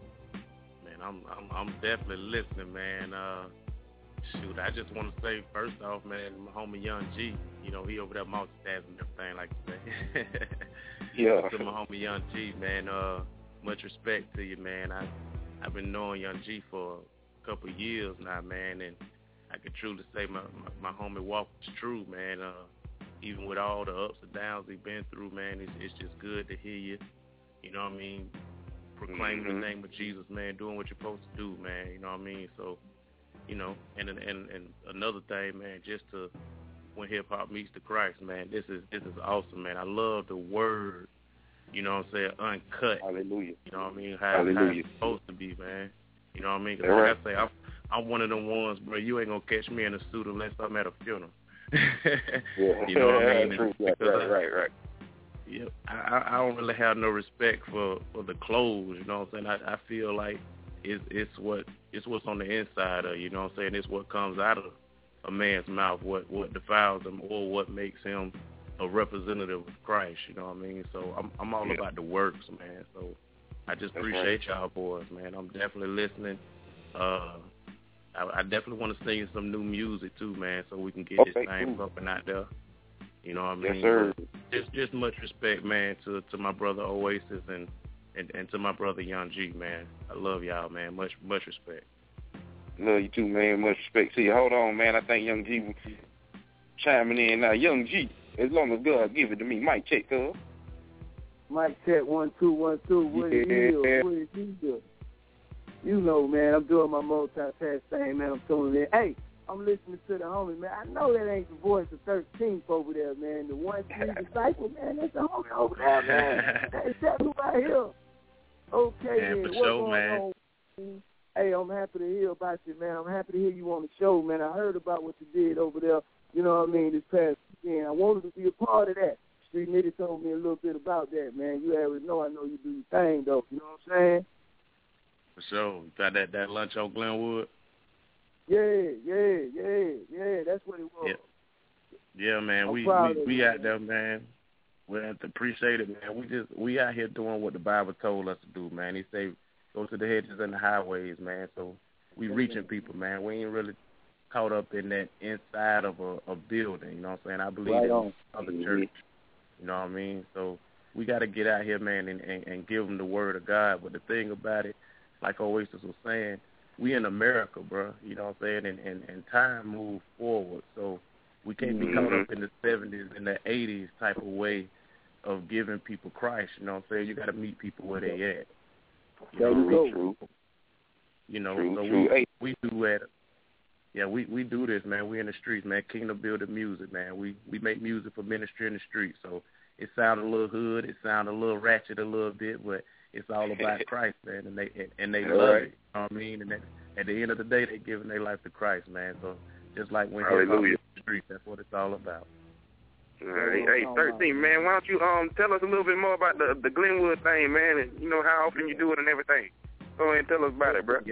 Man, I'm I'm, I'm definitely listening, man. Uh, shoot, I just want to say first off, man, my homie Young G, you know, he over there multitasking and everything, like you say. Yeah. To my homie Young G, man, uh, much respect to you, man. I I've been knowing Young G for a couple of years now, man, and I can truly say my, my, my homie walk is true, man. Uh, even with all the ups and downs he's been through, man, it's, it's just good to hear you. You know what I mean? Proclaiming mm-hmm. the name of Jesus, man, doing what you're supposed to do, man. You know what I mean? So, you know, and and and another thing, man, just to when hip hop meets the Christ, man, this is this is awesome, man. I love the word. You know what I'm saying? Uncut. Hallelujah. You know what I mean? How, how it's supposed to be, man. You know what I mean? 'Cause like right. I say, I'm, I'm one of them ones, bro. You ain't gonna catch me in a suit unless I'm at a funeral. Yeah. You know what I mean? True. Right, right, right, right. Yeah, I, I don't really have no respect for, for the clothes. You know what I'm saying? I, I feel like it's it's what it's what's on the inside of. You know what I'm saying? It's what comes out of a man's mouth, what what defiles him, or what makes him a representative of Christ. You know what I mean? So I'm I'm all yeah. about the works, man. So I just That's appreciate right. y'all boys, man. I'm definitely listening. Uh, I, I definitely want to sing some new music too, man, so we can get okay, this thing cool. up and out there. You know what I mean? Yes, sir. Just just much respect, man, to, to my brother Oasis and, and, and to my brother Young G, man. I love y'all, man. Much much respect. Love you too, man. Much respect. See, hold on, man. I think Young G chiming in now. Young G, as long as God give it to me. Mike, check, cuz. Mike, check, one, two, one, two. What yeah. it is? What is he doing? You know, man, I'm doing my multitask thing, man. I'm tuning in. Hey, I'm listening to the homie, man. I know that ain't the voice of thirteenth over there, man. The one three disciple, man. That's the homie over there, man. That's that who I hear. Okay, man, then. For What's sure, going man. on? Hey, I'm happy to hear about you, man. I'm happy to hear you on the show, man. I heard about what you did over there, you know what I mean, this past weekend. I wanted to be a part of that. Street Nitty told me a little bit about that, man. You already know I know you do your thing, though. You know what I'm saying? For sure. You got that, that lunch on Glenwood? Yeah, yeah, yeah, yeah. That's what it was. Yeah, yeah man. I'm we proud we, of we you, out man. there, man. We have to appreciate it, man. We just we out here doing what the Bible told us to do, man. He say go to the hedges and the highways, man. So we reaching people, man. We ain't really caught up in that inside of a, a building. You know what I'm saying? I believe Right in on. other church. You know what I mean? So we got to get out here, man, and, and, and give them the word of God. But the thing about it, like Oasis was saying, we in America, bro. You know what I'm saying? And, and, and time moves forward. So we can't be mm-hmm. caught up in the seventies and the eighties type of way of giving people Christ. You know what I'm saying? You got to meet people where they at. You There know, you go. You know, True, so true. we Hey. we do that. Yeah, we, we do this, man. We in the streets, man. Kingdom building music, man. We we make music for ministry in the streets. So it sounded a little hood, it sounded a little ratchet a little bit, but it's all about Christ, man. And they and they All love right. it. You know what I mean? And at, at the end of the day, they giving their life to Christ, man. So just like when hip hop Hallelujah. in the streets, that's what it's all about. Hey, hey, thirteen, man. Why don't you um tell us a little bit more about the the Glenwood thing, man, and you know how often you do it and everything. Go ahead and tell us about it, bro. Yeah.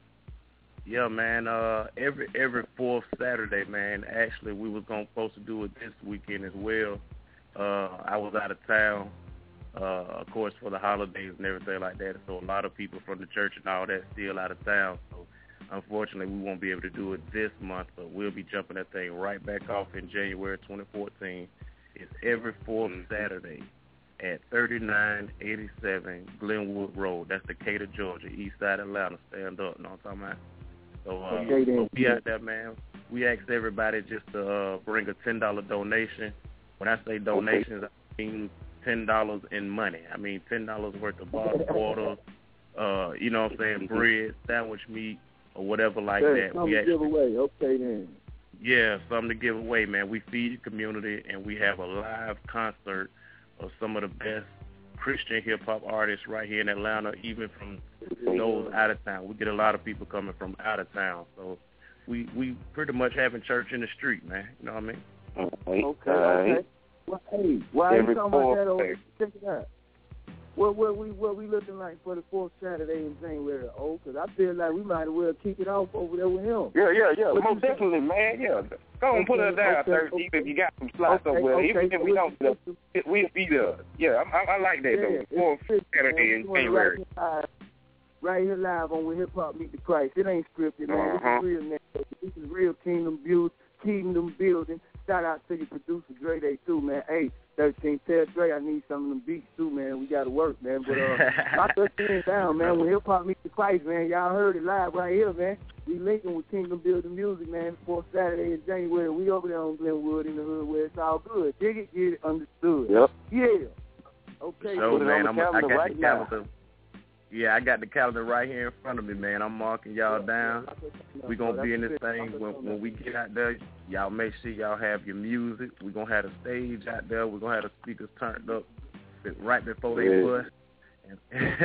Yeah, man. Uh, every every fourth Saturday, man. Actually, we was gonna supposed to do it this weekend as well. Uh, I was out of town, uh, of course, for the holidays and everything like that. So a lot of people from the church and all that still out of town. So unfortunately, we won't be able to do it this month, but we'll be jumping that thing right back off in January twenty fourteen. It's every fourth Mm-hmm. Saturday at thirty-nine eighty-seven Glenwood Road. That's Decatur, Georgia, east side Atlanta. Stand up, you know what I'm talking about? So, uh, Okay, then. so we out there, man. We asked everybody just to uh, bring a ten dollar donation. When I say donations, okay. I mean ten dollars in money. I mean ten dollars worth of bottled water, uh, you know what I'm saying, bread, sandwich meat, or whatever like yeah, that. Something We actually, to give away. Okay, then. Yeah, something to give away, man. We feed the community, and we have a live concert of some of the best Christian hip-hop artists right here in Atlanta, even from those out of town. We get a lot of people coming from out of town. So we we pretty much having church in the street, man. You know what I mean? Okay, okay. okay. Well, hey, why are you talking about that over? Check it out. What what we what we looking like for the fourth Saturday in January? Oh, because I feel like we might as well kick it off over there with him. Yeah, yeah, yeah. What Most definitely, man. Yeah. Go on, okay, put it down, okay, thirteen, okay. if you got some slots okay, somewhere. okay. Even if we don't, we'll, we'll be there. Yeah, I, I like that, yeah, though. Fourth Saturday in January. Right here, right here live on With Hip Hop Meet the Christ. It ain't scripted, man. Uh-huh. This is real, man. This is real Kingdom build, Kingdom building. Shout out to your producer, Dre Day, too, man. Hey, thirteen, tell Dre I need some of them beats, too, man. We got to work, man. But uh, my thirteen down, man. When Hip Hop Meet the Christ, man, y'all heard it live right here, man. We linking with Kingdom Building Music, man, for Saturday in January. We over there on Glenwood in the hood where it's all good. Dig it, get it, understood. Yep. Yeah. Okay. So, man, I'm, I got right the calendar. Now. Yeah, I got the calendar right here in front of me, man. I'm marking y'all down. We're going to be in this thing. When, when we get out there, y'all make sure y'all have your music. We're going to have a stage out there. We're going to have the speakers turned up right before they bust. And,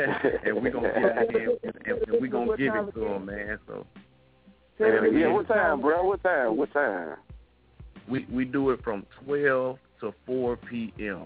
and we're going to get out here, and, and we're going to give it to them, man. So, yeah, what time, bro? What time? What time? We, we do it from twelve to four p.m.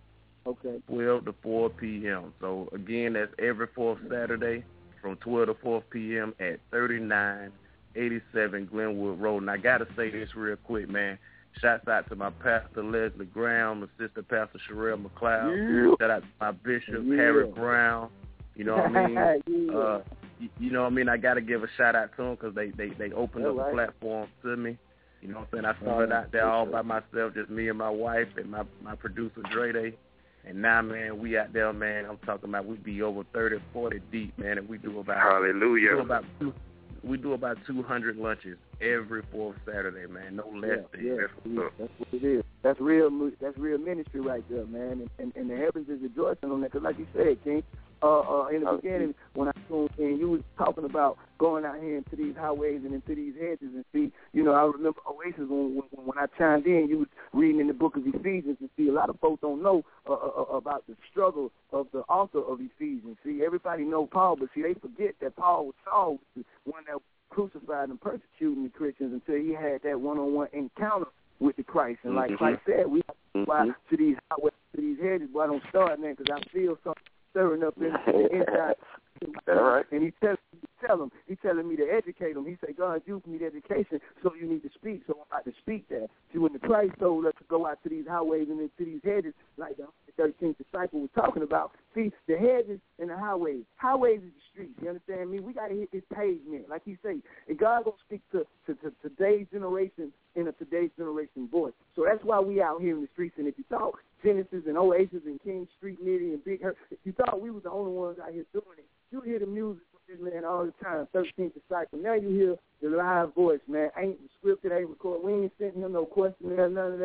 Okay. twelve to four p.m. So, again, that's every fourth Saturday from twelve to four p.m. at thirty-nine eighty-seven Glenwood Road. And I got to say this real quick, man. Shouts out to my pastor, Leslie Graham, and sister, Pastor Sherelle McLeod. Yeah. Shout out to my bishop, Yeah. Harry Brown. You know what I mean? yeah. uh, you, you know what I mean? I got to give a shout-out to them because they, they, they opened All up right. a platform to me. You know what I'm saying? I started out there all by myself, just me and my wife and my, my producer, Dre Day. And now, man, we out there, man. I'm talking about we be over thirty, forty deep, man, and we do about Hallelujah. We do about two, we do about two hundred lunches every fourth Saturday, man. No less yeah, than yeah, yeah, that's what it is. That's real. That's real ministry right there, man. And, and, and the heavens is rejoicing on that. Because, like you said, King, uh, uh, in the beginning, when I tuned in, you was talking about going out here into these highways and into these hedges and see. You know, I remember Oasis when when, when I chimed in. You was reading in the book of Ephesians and see a lot of folks don't know uh, uh, about the struggle of the author of Ephesians. See, everybody know Paul, but see, they forget that Paul was Saul, the one that crucified and persecuting the Christians until he had that one-on-one encounter with the Christ. And like mm-hmm. Christ said, we have to go out to these highways, to these hedges. But I don't start, man, because I feel something stirring up in the inside. All right. And he tells me to tell him, he's telling me to educate him. He said, God, you need education, so you need to speak. So I'm about to speak that. See, when the Christ told us to go out to these highways and into these hedges, like the thirteenth disciple was talking about, see, the hedges and the highways. Highways is the streets, you understand me? We got to hit this pavement, like he say. And God going to speak to, to, to today's generation in a today's generation voice. So that's why we out here in the streets. And if you thought Genesis and Oasis and King Street, Nitty and Big Hurt, if you thought we was the only ones out here doing it, you hear the music from this man all the time, thirteenth disciple. Now you hear the live voice, man. Ain't scripted, ain't recorded. We ain't sending him no questionnaire, none of that.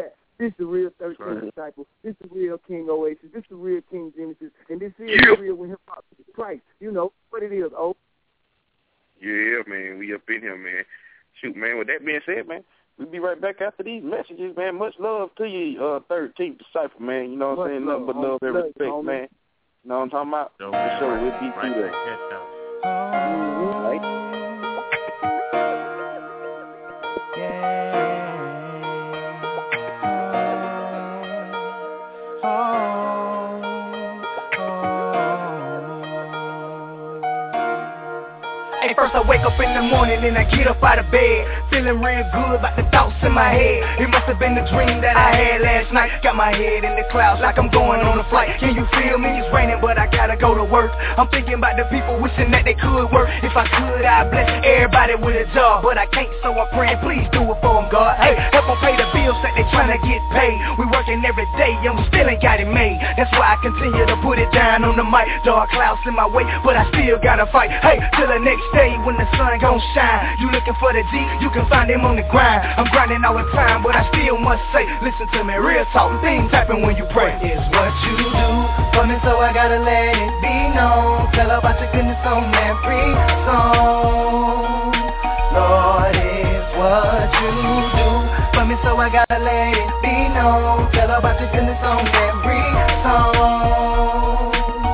This is the real thirteen right. Disciple. This is the real King Oasis. This is the real King Genesis. And this is yeah. the real when hip-hop is Christ. You know what it is, oh. Yeah, man. We up in here, man. Shoot, man. With that being said, man, we'll be right back after these messages, man. Much love to you, uh, thirteenth Disciple, man. You know what I'm saying? Nothing but love and respect, love, man. You know what I'm talking about? So, For sure, we'll be through that. Mm-hmm. Right? First I wake up in the morning and I get up out of bed, feeling real good about the thoughts in my head. It must have been the dream that I had last night. Got my head in the clouds like I'm going on a flight. Can you feel me? It's raining but I gotta go to work. I'm thinking about the people wishing that they could work. If I could, I'd bless everybody with a job, but I can't, so I'm praying, please do it for them, God. Hey, help them pay the bills that they trying to get paid. We working every day and we still ain't got it made. That's why I continue to put it down on the mic. Dark clouds in my way, but I still gotta fight. Hey, till the next day when the sun gon' shine. You looking for the G, you can find him on the grind. I'm grinding all the time, but I still must say, listen to me, real talk, things happen when you pray. It's what you do for me, so I gotta let it be known. Tell about your goodness on every song. Lord, it's what you do for me, so I gotta let it be known. Tell about your goodness on every song.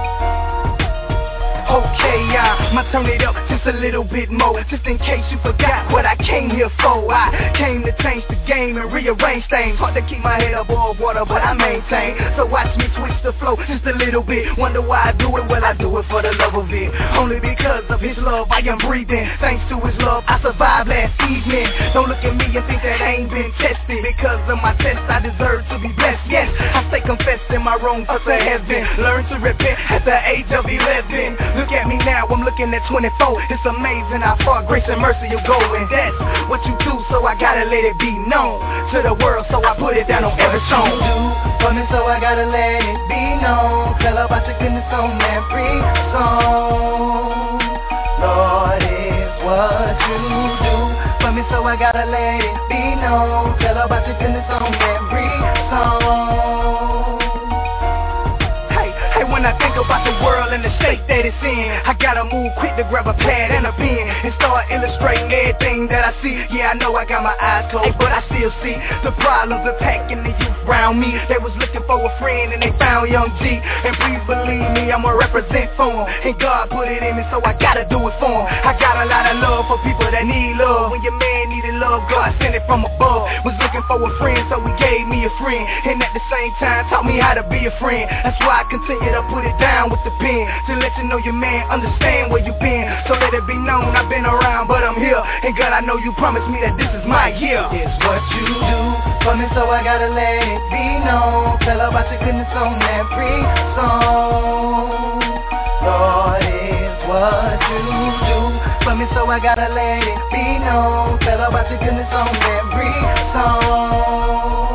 Okay, y'all, I'ma turn it up just a little bit more, just in case you forgot what I came here for. I came to change the game and rearrange things. Hard to keep my head above water, but I maintain. So watch me switch the flow just a little bit. Wonder why I do it, well I do it for the love of it. Only because of his love I am breathing. Thanks to his love I survived last evening. Don't look at me and think that I ain't been tested. Because of my test I deserve to be blessed. Yes, I stay confessing my wrongs up to heaven. Learn to repent at the age of eleven. Look at me now, I'm looking at twenty-four. It's amazing how far grace and mercy will go. And that's what you do, so I gotta let it be known to the world, so I put it down on every song. You do for me, so I gotta let it be known. Tell about your goodness on every song. Lord, it's what you do for me, so I gotta let it be known. Tell about your goodness on every song. Hey, when I think about the world and the shape that it's in, I gotta move quick to grab a pad and a pen and start illustrating everything that I see. Yeah, I know I got my eyes closed, but I still see the problems attacking the youth around me. They was looking for a friend and they found Young G. And please believe me, I'ma represent for him. And God put it in me, so I gotta do it for him. I got a lot of love for people that need love. When your man needed love, God sent it from above. Was looking for a friend, so he gave me a friend. And at the same time, taught me how to be a friend. That's why I continue to put it down with the pen, to let you know your man understand where you been. So let it be known I've been around, but I'm here. And God, I know you promised me that this is my year. It's what you do for me, so I gotta let it be known. Tell about your goodness on every song. Lord, it's what you do for me, so I gotta let it be known. Tell about your goodness on every song.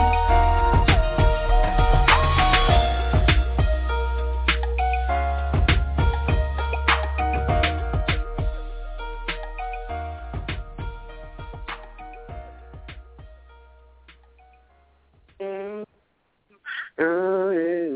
Oh, yeah.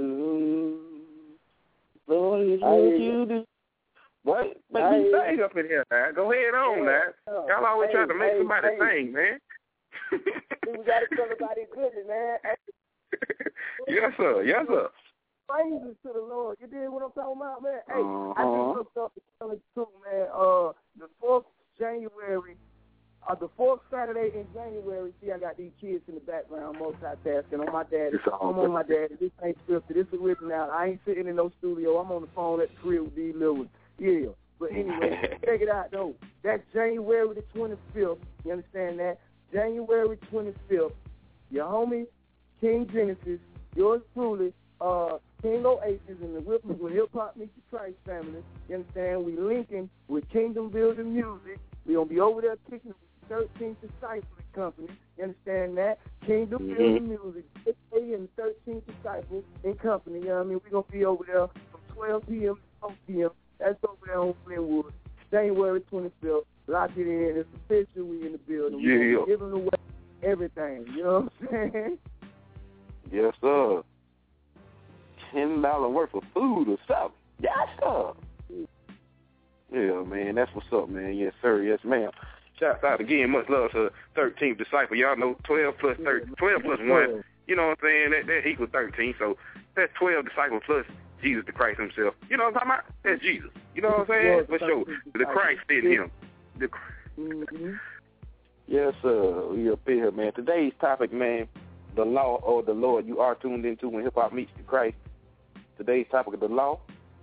Lord, it's what you do. What? Make me sing up in here, man. Go ahead on, man. Oh, Y'all always hey, trying to make hey, somebody hey. sing, man. We gotta tell everybody goodness, man. Yes, sir. Yes, sir. Praises to the Lord. You did what I'm talking about, man. Hey, Uh-huh. I just looked up the calendar too, man. Uh, the fourth January. Uh, the fourth Saturday in January, see, I got these kids in the background multitasking on my daddy. I'm on my daddy. This ain't scripted. This is original. I ain't sitting in no studio. I'm on the phone at the crib with these little ones. Yeah. But anyway, check it out, though. That's January the twenty-fifth. You understand that? January twenty-fifth. Your homie, King Genesis, yours truly, uh, King Oasis, and the Whip with Hip Hop Meets the Christ family. You understand? We linking with Kingdom Building Music. We gonna be over there kicking thirteenth Disciple Company. You understand that? Kingdom mm-hmm. Building Music, and thirteenth Disciple and Company. You know what I mean? We're going to be over there from twelve p.m. to four p.m. That's over there on Glenwood. January twenty-fifth. Lock it in. It's official. We in the building. Yeah. We're giving away everything. You know what I'm saying? Yes, sir. Ten dollars worth of food or something. Yes, sir. Yeah, man, that's what's up, man. Yes, sir. Yes, ma'am. Shouts out again. Much love to thirteenth disciple. Y'all know twelve plus thirteen, twelve plus one. You know what I'm saying? That that equals thirteen. So that's twelve disciples plus Jesus the Christ himself. You know what I'm talking about? That's Jesus. You know what I'm saying? For sure. The Christ in him. The mm-hmm. Yes, sir. We up here, man. Today's topic, man, the law or the Lord. You are tuned into When Hip Hop Meets the Christ. Today's topic is the law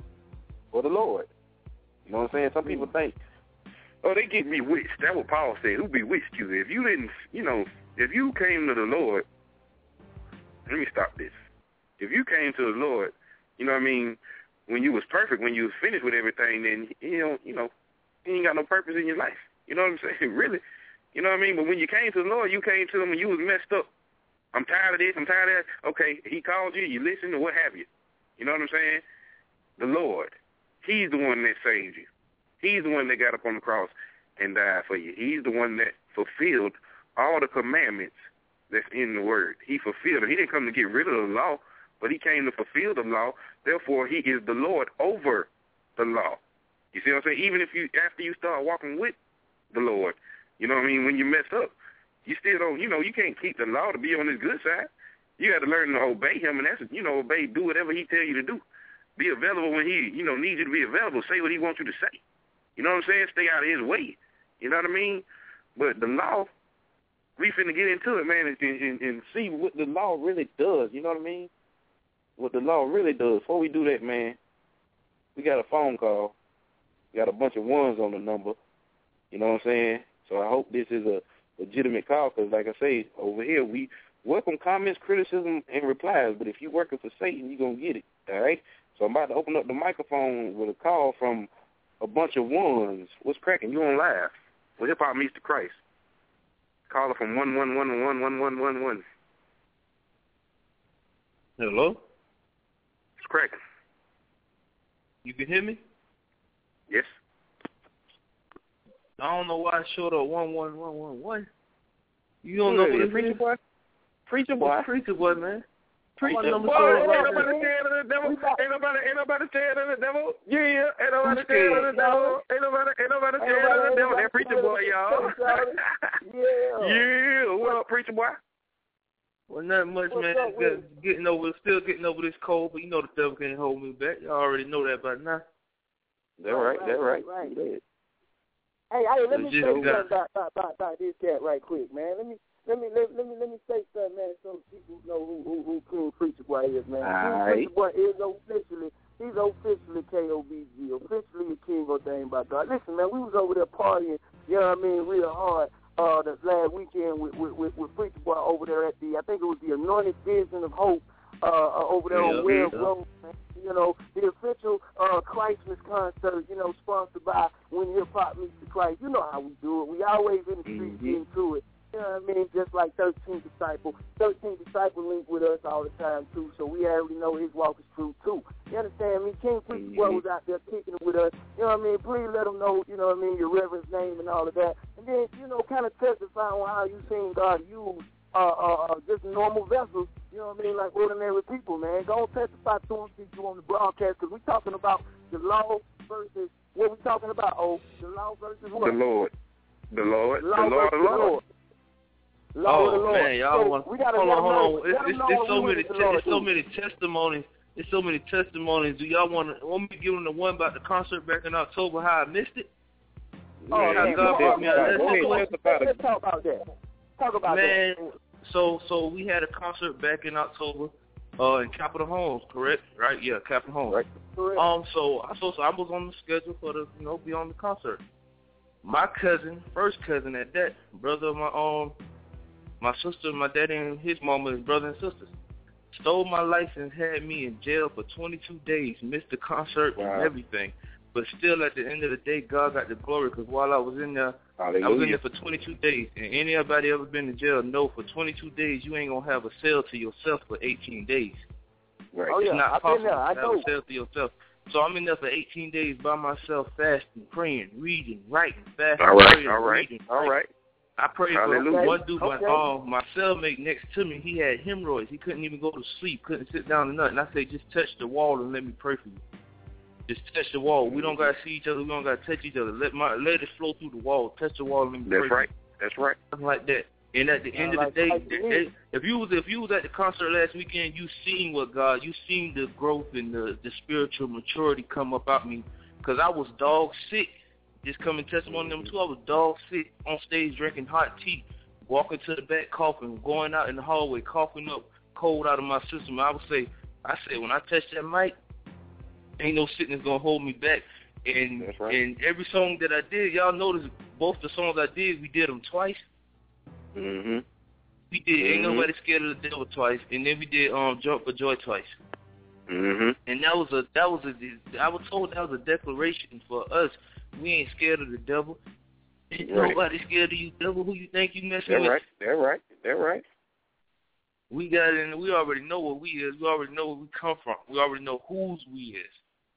or the Lord. You know what I'm saying? Some people think, oh, they get bewitched. That's what Paul said. Who bewitched you? If you didn't, you know, if you came to the Lord, let me stop this. If you came to the Lord, you know what I mean, when you was perfect, when you was finished with everything, then, you know, you know, you ain't got no purpose in your life. You know what I'm saying? Really. You know what I mean? But when you came to the Lord, you came to him and you was messed up. I'm tired of this. I'm tired of that. Okay, he called you. You listened or what have you. You know what I'm saying? The Lord. He's the one that saved you. He's the one that got up on the cross and died for you. He's the one that fulfilled all the commandments that's in the Word. He fulfilled it. He didn't come to get rid of the law, but he came to fulfill the law. Therefore, he is the Lord over the law. You see what I'm saying? Even if you, after you start walking with the Lord, you know what I mean, when you mess up, you still don't, you know, you can't keep the law to be on his good side. You got to learn to obey him, and that's, you know, obey, do whatever he tell you to do. Be available when he, you know, needs you to be available. Say what he wants you to say. You know what I'm saying? Stay out of his way. You know what I mean? But the law, we finna get into it, man, and, and, and see what the law really does. You know what I mean? What the law really does. Before we do that, man, we got a phone call. We got a bunch of ones on the number. You know what I'm saying? So I hope this is a legitimate call because, like I say, over here we welcome comments, criticism, and replies. But if you're working for Satan, you're going to get it, all right? So I'm about to open up the microphone with a call from a bunch of ones. What's cracking? You on live with Hip Hop Meets the Christ. Caller from one one one one one one one one. Hello? What's cracking? You can hear me? Yes. I don't know why I showed up one one one one one. You don't know what it Preacher is? boy? Preacher boy? Preacher boy, man. Preacher boy, ain't nobody scared of the devil. Ain't nobody, ain't nobody scared of the devil. Yeah, ain't nobody scared of the devil. Ain't nobody, ain't nobody scared of the devil. That preacher boy, y'all. Yeah. Yeah. What up, preacher boy? Well, not much, man. Just getting over, still getting over this cold, but you know the devil can't hold me back. Y'all already know that by now. That's right. That's right. Right. Hey, hey, let me say something about, about, about, about this cat right quick, man. Let me. Let me let, let me let me say something, man, so people know who who, who King Preacher Boy is, man. All King right. Preacher Boy is officially he's officially K O B G, officially a king ordained by God. Listen, man, we was over there partying, you know what I mean, real hard uh the last weekend with with, with, with Preacher Boy over there at the I think it was the Anointed Vision of Hope uh over there yeah, on Webb yeah. Road, man. You know, the official uh Christmas concert, you know, sponsored by When Hip Hop Meets the Christ. You know how we do it. We always in the streets Mm-hmm. into it. You know what I mean? Just like thirteen Disciple. thirteen Disciple linked with us all the time, too, so we already know his walk is true, too. You understand me? King Preacher Boy was out there kicking it with us. You know what I mean? Please let him know, you know what I mean, your reverend's name and all of that. And then, you know, kind of testify on how you seen God use uh, uh, just normal vessels, you know what I mean, like ordinary people, man. Go testify to them people on the broadcast, because we're talking about the law versus, what we talking about, oh, the law versus what? The Lord. The Lord. The law the Lord. versus The Lord. Lord. Law Oh, man, y'all so want we gotta hold on, hold on. It's, it's, it's so many, te- it's so many testimonies. It's so many testimonies. Do y'all want to want me to give them the one about the concert back in October? How I missed it? Oh, how yeah, God brought me out of that let's, situation. let's, let's talk about that. Talk about Man, that. so so we had a concert back in October, uh, in Capitol Homes, correct? Right? Yeah, Capitol Homes. Right. Correct. Um, so I so, so I was on the schedule for the you know be on the concert. My cousin, first cousin at that, brother of my um. My sister, my daddy, and his mama, his brother and sisters, stole my license, had me in jail for twenty-two days, missed the concert Wow. and everything. But still, at the end of the day, God got the glory, because while I was in there, Hallelujah. I was in there for twenty-two days. And anybody ever been in jail know for twenty-two days, you ain't going to have a cell to yourself for eighteen days. Right. Oh, yeah. It's not I've been possible there. I to know. have a cell to yourself. So I'm in there for eighteen days by myself, fasting, praying, reading, writing, fasting, All right. praying, All right. reading, All writing. right. I prayed Hallelujah. for one dude, Okay. my, uh, my cellmate next to me, he had hemorrhoids. He couldn't even go to sleep, couldn't sit down or nothing. I said, just touch the wall and let me pray for you. Just touch the wall. We don't got to see each other. We don't got to touch each other. Let my let it flow through the wall. Touch the wall and let me That's pray for right. you. That's right. Something like that. And at the end of the day, they, if you was if you was at the concert last weekend, you seen what God, you seen the growth and the, the spiritual maturity come up out me. Because I was dog sick. Just coming testimony number two, I was dog sick on stage drinking hot tea, walking to the back coughing, going out in the hallway coughing up cold out of my system. I would say, I said, when I touch that mic, ain't no sickness gonna hold me back. And That's right. and every song that I did, y'all notice both the songs I did, we did them twice. Mhm. We did Ain't Mhm. Nobody Scared of the Devil twice, and then we did um Jump for Joy twice. Mhm. And that was a that was a I was told that was a declaration for us. We ain't scared of the devil. Ain't Right. nobody scared of you, devil. Who you think you messing That's with? right. That's right. That's right. We got it, and we already know what we is. We already know where we come from. We already know whose we is.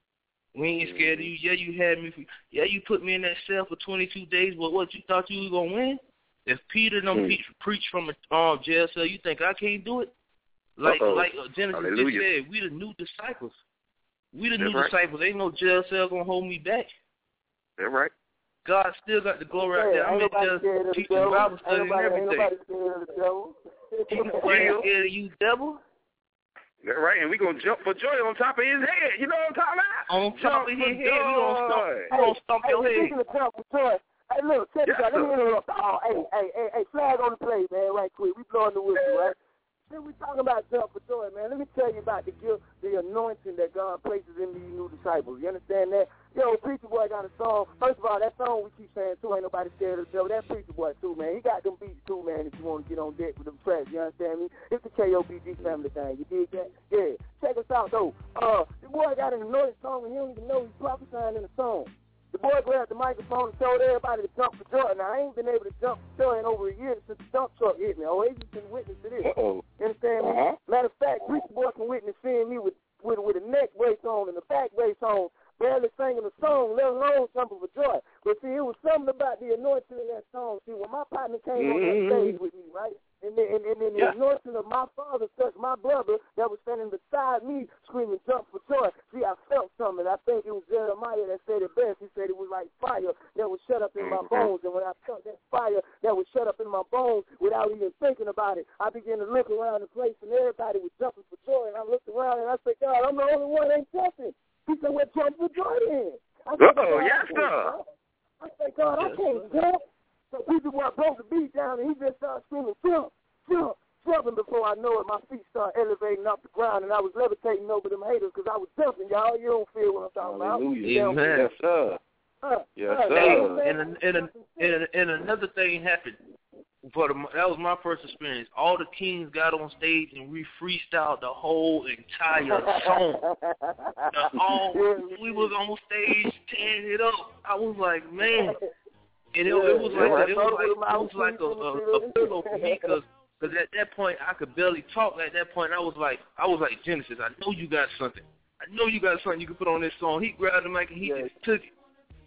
We ain't scared of you. Yeah, you had me. For, yeah, you put me in that cell for twenty-two days. But what, you thought you was gonna win? If Peter don't Mm. preach, preach from a um, jail cell, you think I can't do it? Like Uh-oh. like uh, Genesis Hallelujah. just said, we the new disciples. We the That's new right. disciples. Ain't no jail cell gonna hold me back. That's right. God still got the glory out there. I'm in there teaching Bible study and everything. Ain't nobody scared of the devil. Ain't nobody scared of you, devil. That's right. And we gonna jump for joy on top of his head. You know what I'm talking about? On top of Jump his for head, we gonna stomp, joy. we gonna stomp Hey, your head. speaking of jump for joy, hey, look, check this Yes, out. Let me sir. interrupt. Oh, hey, hey, hey, hey, flag on the play, man, right quick. We blowing the whistle, right? Then we talking about jump for joy, man. Let me tell you about the gift, the anointing that God places in these new disciples. You understand that? Yo, Preacher Boy got a song. First of all, that song we keep saying, too, ain't nobody scared of the devil. That Preacher Boy, too, man. He got them beats, too, man, if you want to get on deck with them tracks. You understand me? It's the K O B G family thing. You dig that? Yeah. Check us out, though. Uh, the boy got an anointing song, and he don't even know he's prophesying in the song. The boy grabbed the microphone and told everybody to jump for joy. Now, I ain't been able to jump for joy in over a year since the dump truck hit me. Oh, just been witness to this. Uh-oh. You understand me? Uh-huh. Matter of fact, Preacher Boy can witness seeing me with, with, with a neck brace on and a back brace on, barely singing a song, let alone jumping for joy. But see, it was something about the anointing in that song. See, when my partner came on that Mm-hmm. stage with me, right? And then, and, and then the Yeah. anointing of my father touched my brother that was standing beside me screaming, jump for joy. See, I felt something. I think it was Jeremiah that said it best. He said it was like fire that was shut up in my Mhm. bones. And when I felt that fire that was shut up in my bones without even thinking about it, I began to look around the place and everybody was jumping for joy. And I looked around and I said, God, I'm the only one that ain't jumping. He said, well, jump for joy then. I said, Uh-oh, God, yes, I can't sir. jump. I said, God, I can't jump. So Preacher Boy broke the beat down and he just started screaming, jump, jump, jumping. Before I know it, my feet started elevating off the ground and I was levitating over them haters because I was jumping, y'all. You don't feel what I'm talking about. Hallelujah. Amen. Yes, sir. Uh, Yes, uh, sir. you know what I'm And, saying? and, and, and, and another thing happened. For the, that was my first experience. All the kings got on stage and we freestyled the whole entire song. The, all, we was on stage tearing it up. I was like, man. And it, it was like a, it was like it was like a, a, a pillow for me because because at that point I could barely talk. At that point I was like I was like Genesis. I know you got something. I know you got something you can put on this song. He grabbed the mic and he Yeah. just took it.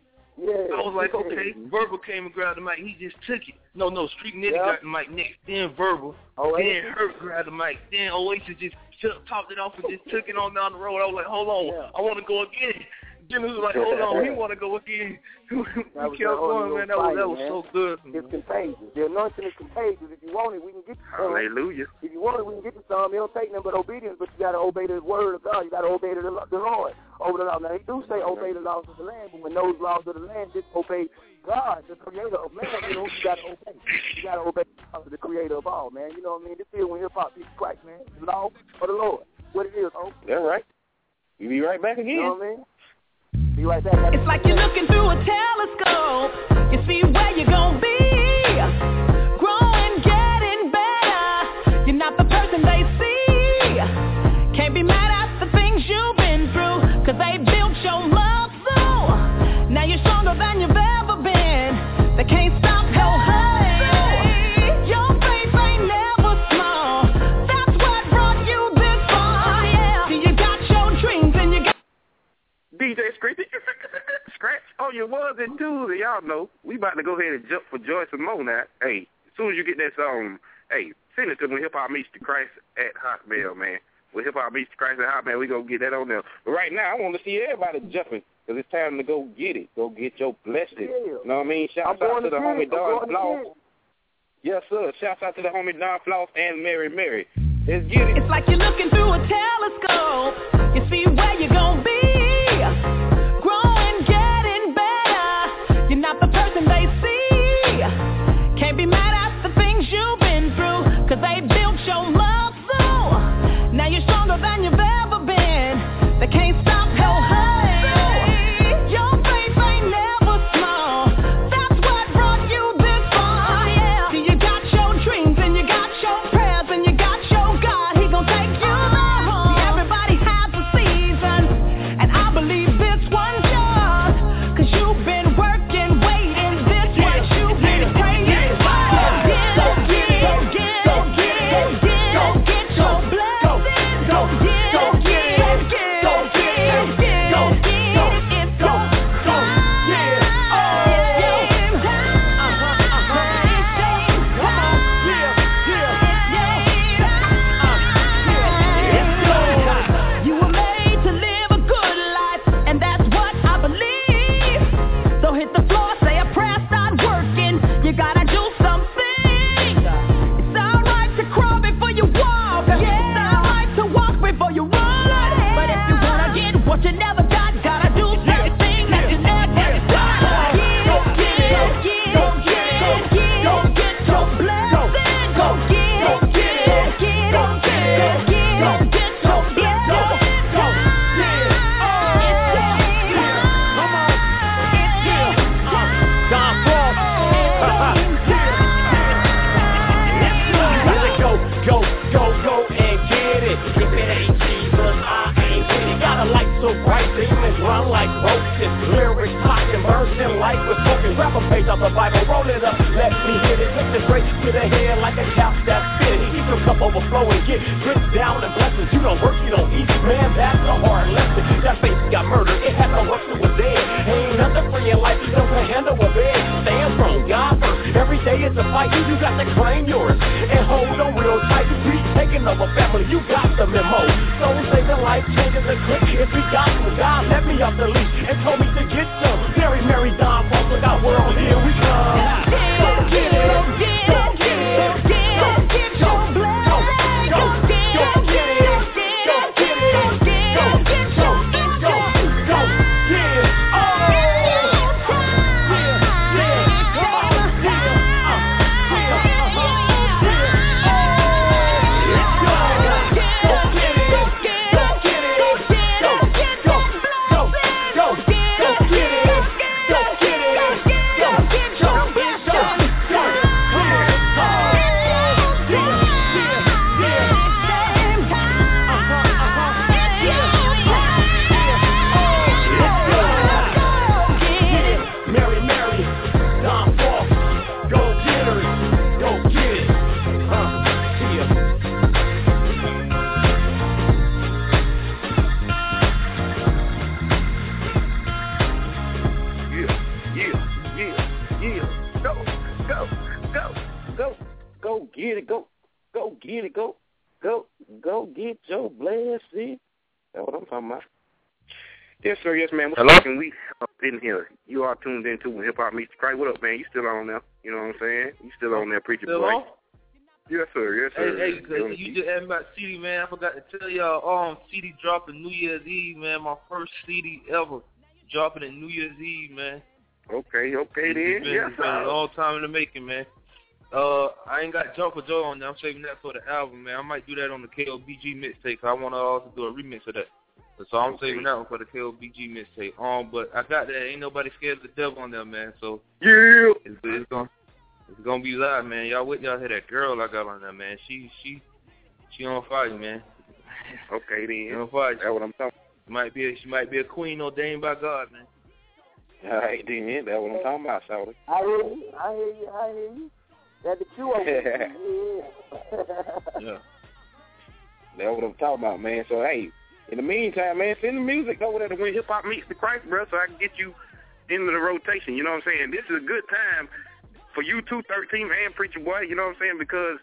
Yeah. I was like, okay. Verbal came and grabbed the mic. He just took it. No, no. Street Nitty Yeah. got the mic next. Then Verbal. Oasis. Then Hurt grabbed the mic. Then Oasis just t- topped it off and just took it on down the road. I was like, hold on. Yeah. I want to go again. Jimmy was like, hold on. He want to go again. we That was kept the Holy going, man. Ghost That was, fire, that was man. so good. It's contagious. The anointing is contagious. If you want it, we can get you some. Hallelujah. If you want it, we can get you some. It don't take nothing but obedience, but you got to obey the word of God. You got to obey the, the Lord over the law. Now, they do say obey the laws of the land, but when those laws of the land disobey God, the creator of man, you know, you got to obey. You got to obey the creator of all, man. You know what I mean? This is when hip-hop is Christ, man. The law of the Lord. What it is, oh. That's right. You be right back again. You know what I mean? Be right back. It's like you're looking through a telescope. You see where you're gonna be. Growing, getting better. You're not the person they see. Can't be mad at the things you've been through, cause they built your muscle. Now you're stronger than you've ever been. They can't stop your hustle. Your faith ain't never small. That's what brought you this far. Yeah. See, you got your dreams and you got D J Screepy. Scratch. Oh, you was in Tuesday. Y'all know. We about to go ahead and jump for Joy some more now. Hey, as soon as you get that song, hey, send it to me, Hip Hop Meets the Christ at Hotmail, man. With Hip Hop Meets the Christ at Hotmail, we going to get that on there. But right now, I want to see everybody jumping because it's time to go get it. Go get your blessing. Yeah. You know what I mean? Shouts out to the homie Don Floss. Yes, sir. Shouts out to the homie Don Floss and Mary Mary. Let's get it. It's like you're looking through a telescope. You see where you're going to be. Growing, getting better. You're not the person they see. Can't be mad at the things you've been through, cause they built your muscle. Now you're stronger than you've ever been. They can't stop your hustle. Your faith ain't never small. That's what brought you this far. Yeah. See, you got your dreams and you got your prayers and you got your God. He gon' take you home. See, everybody has a season, and I believe this one's yours, cause you've been working, waiting. This what you've been praying for. Go get it, go get it, go get it, go get your blessing. Go get it, go get it, go get it, go get it, go get it. It's your time. It's your time. It's your time. You were made to live a good life, and that's what I believe. So hit the floor, say a prayer, start working. You gotta do something. It's alright to crawl before you walk. It's alright to walk before you run. But if you wanna get what you never got, gotta do something that you never got. Go get it, go get it, go get it, go get your blessing. Go get it, go get it, go get it, go get it, go get your blessing. Go get it, it's your time. It's your time. Don Frost. Go, go, go, go and get it. If it ain't Jesus, I ain't with it. Got a light so bright, demons run like roaches. Lyrics popping, bursting like with smoking. Grab a page off the Bible, roll it up, let me hit it. Take the straight to the head like a couch that's fitted. Keep your cup overflowing, get dripped down in blessings. You don't work, you don't eat, man, that's a hard lesson. That face got murdered, it had no work to a dead. Ain't nothing free in life, you don't can handle a bed. Stand strong, God first, every day is a fight. You got to claim yours and hold on real tight. We taking over family, you got the memo. Soul saving, life changing the click. If we got some, God let me off the leash and told me to get some. Mary, Mary, Don Frost, look out world, here we come. Go get it, go get it, go get it, go get it, go get your blessing. Go get it, go get it, go get it, go get it, go get it, go get your, go, go, get it. Oh, yeah, yeah, come on, yeah, uh, yeah, uh-huh, yeah, oh, let's go. Go get it, go get it, go get it, go get it, go, go, go, go, go get it, go get it, go get your blessing. Go, go, Mary, Mary, Don Frost, go get her, go get it, huh, yeah. Yeah, yeah, yeah, yeah. Go, go, go, go, go get it. Go, go get it. Go, go, go get your blessing. That's what I'm talking about. Yes, sir. Yes, man. Hello? And we up in here. You are tuned into Hip Hop Meets the Christ. What up, man? You still on there? You know what I'm saying? You still on there, preacher Still boy? on? Yes, sir. Yes, sir. Hey, hey, cause you just asked about C D, man. I forgot to tell y'all, um, C D dropping New Year's Eve, man. My first C D ever dropping in New Year's Eve, man. Okay, okay It's then. been, Yes, it's been a sir. long time in the making, man. Uh, I ain't got Jump for Joy on there. I'm saving that for the album, man. I might do that on the K O B G mixtape. I want to also do a remix of that. So I'm Okay. saving that one for the K O B G mixtape. Um, but I got that. Ain't Nobody Scared of the Devil on there, man. So Yeah. it's, it's gonna it's gonna be live, man. Y'all wait, y'all hear that girl I got on there, man. She she she on fire, man. Okay She then. on fire. That's what I'm talking. She might be a, she might be a queen ordained by God, man. All right then. That's what I'm talking about, Shawty. I hear you. I hear you. I hear you. That the Q over there. Yeah. Yeah. That's what I'm talking about, man. So hey, in the meantime, man, send the music over there to When Hip Hop Meets the Christ, bro, so I can get you into the rotation. You know what I'm saying? This is a good time for you two, thirteen and Preacher Boy. You know what I'm saying? Because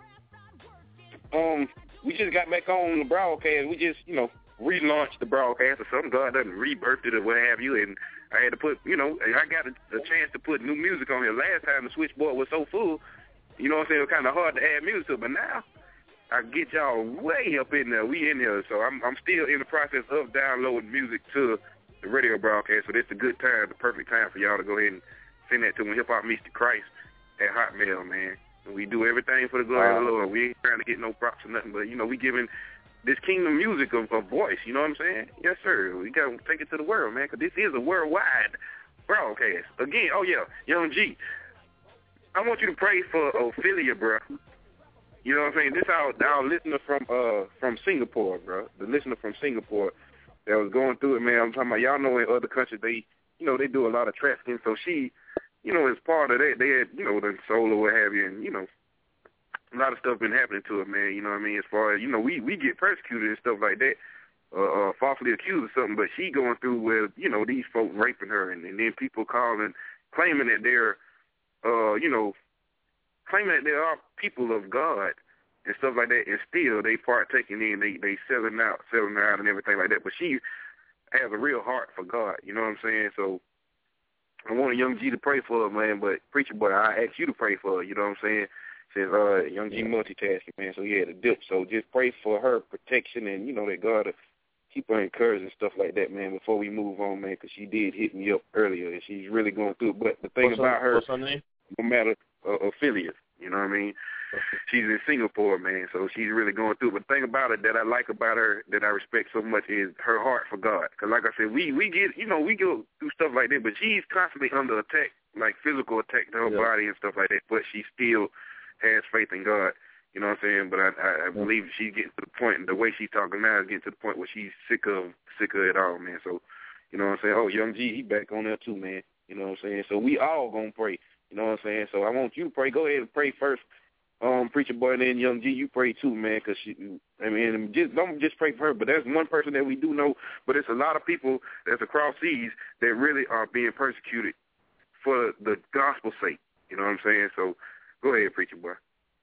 um, we just got back on the broadcast. We just, you know, relaunched the broadcast or something. God done rebirthed it or what have you, and I had to put, you know, I got a, a chance to put new music on here. Last time the switchboard was so full, you know what I'm saying, it was kind of hard to add music to it, but now I get y'all way up in there. We in there, so I'm I'm still in the process of downloading music to the radio broadcast, so this is a good time, the perfect time for y'all to go ahead and send that to me, Hip Hop Meets the Christ at Hotmail, man. And we do everything for the glory uh, of the Lord. We ain't trying to get no props or nothing, but, you know, we giving this kingdom music of, of voice, you know what I'm saying? Yes, sir. We got to take it to the world, man, because this is a worldwide broadcast. Again, oh, yeah, Young G, I want you to pray for Ophelia, bro. You know what I'm saying? This our, our listener from uh from Singapore, bro. The listener from Singapore that was going through it, man. I'm talking about, y'all know in other countries, they, you know, they do a lot of trafficking. So she, you know, as part of that, they had, you know, the soul or what have you, and, you know, a lot of stuff been happening to her, man. You know what I mean? As far as, you know, we, we get persecuted and stuff like that, uh, uh, falsely accused of something, but she going through with, you know, these folks raping her, and, and then people calling, claiming that they're, uh, you know, claiming that they are people of God and stuff like that, and still they partaking in, they they selling out, selling out and everything like that. But she has a real heart for God, you know what I'm saying? So I want Young G to pray for her, man, but Preacher Boy, I ask you to pray for her, you know what I'm saying? Says uh, Young G multitasking, man, so he had a dip. So just pray for her protection and, you know, that God will keep her encouraged and stuff like that, man, before we move on, man, because she did hit me up earlier, and she's really going through it. But the thing what's about her, her, what's her name? No matter uh, affiliate, you know what I mean? She's in Singapore, man, so she's really going through it. But the thing about it that I like about her, that I respect so much, is her heart for God. Because like I said, we, we get, you know, we go through stuff like that, but she's constantly under attack, like physical attack to her yeah. body and stuff like that, but she still has faith in God, you know what I'm saying? But I, I, I believe she's getting to the point, the way she's talking now is getting to the point where she's sick of, sick of it all, man. So, you know what I'm saying? Oh, Young G, he back on there too, man. You know what I'm saying? So we all going to pray, you know what I'm saying? So I want you to pray. Go ahead and pray first. Um, Preacher Boy, and then Young G, you pray too, man, because she, I mean, just don't just pray for her, but there's one person that we do know, but it's a lot of people that's across seas that really are being persecuted for the gospel's sake, you know what I'm saying? So go ahead, Preacher Boy.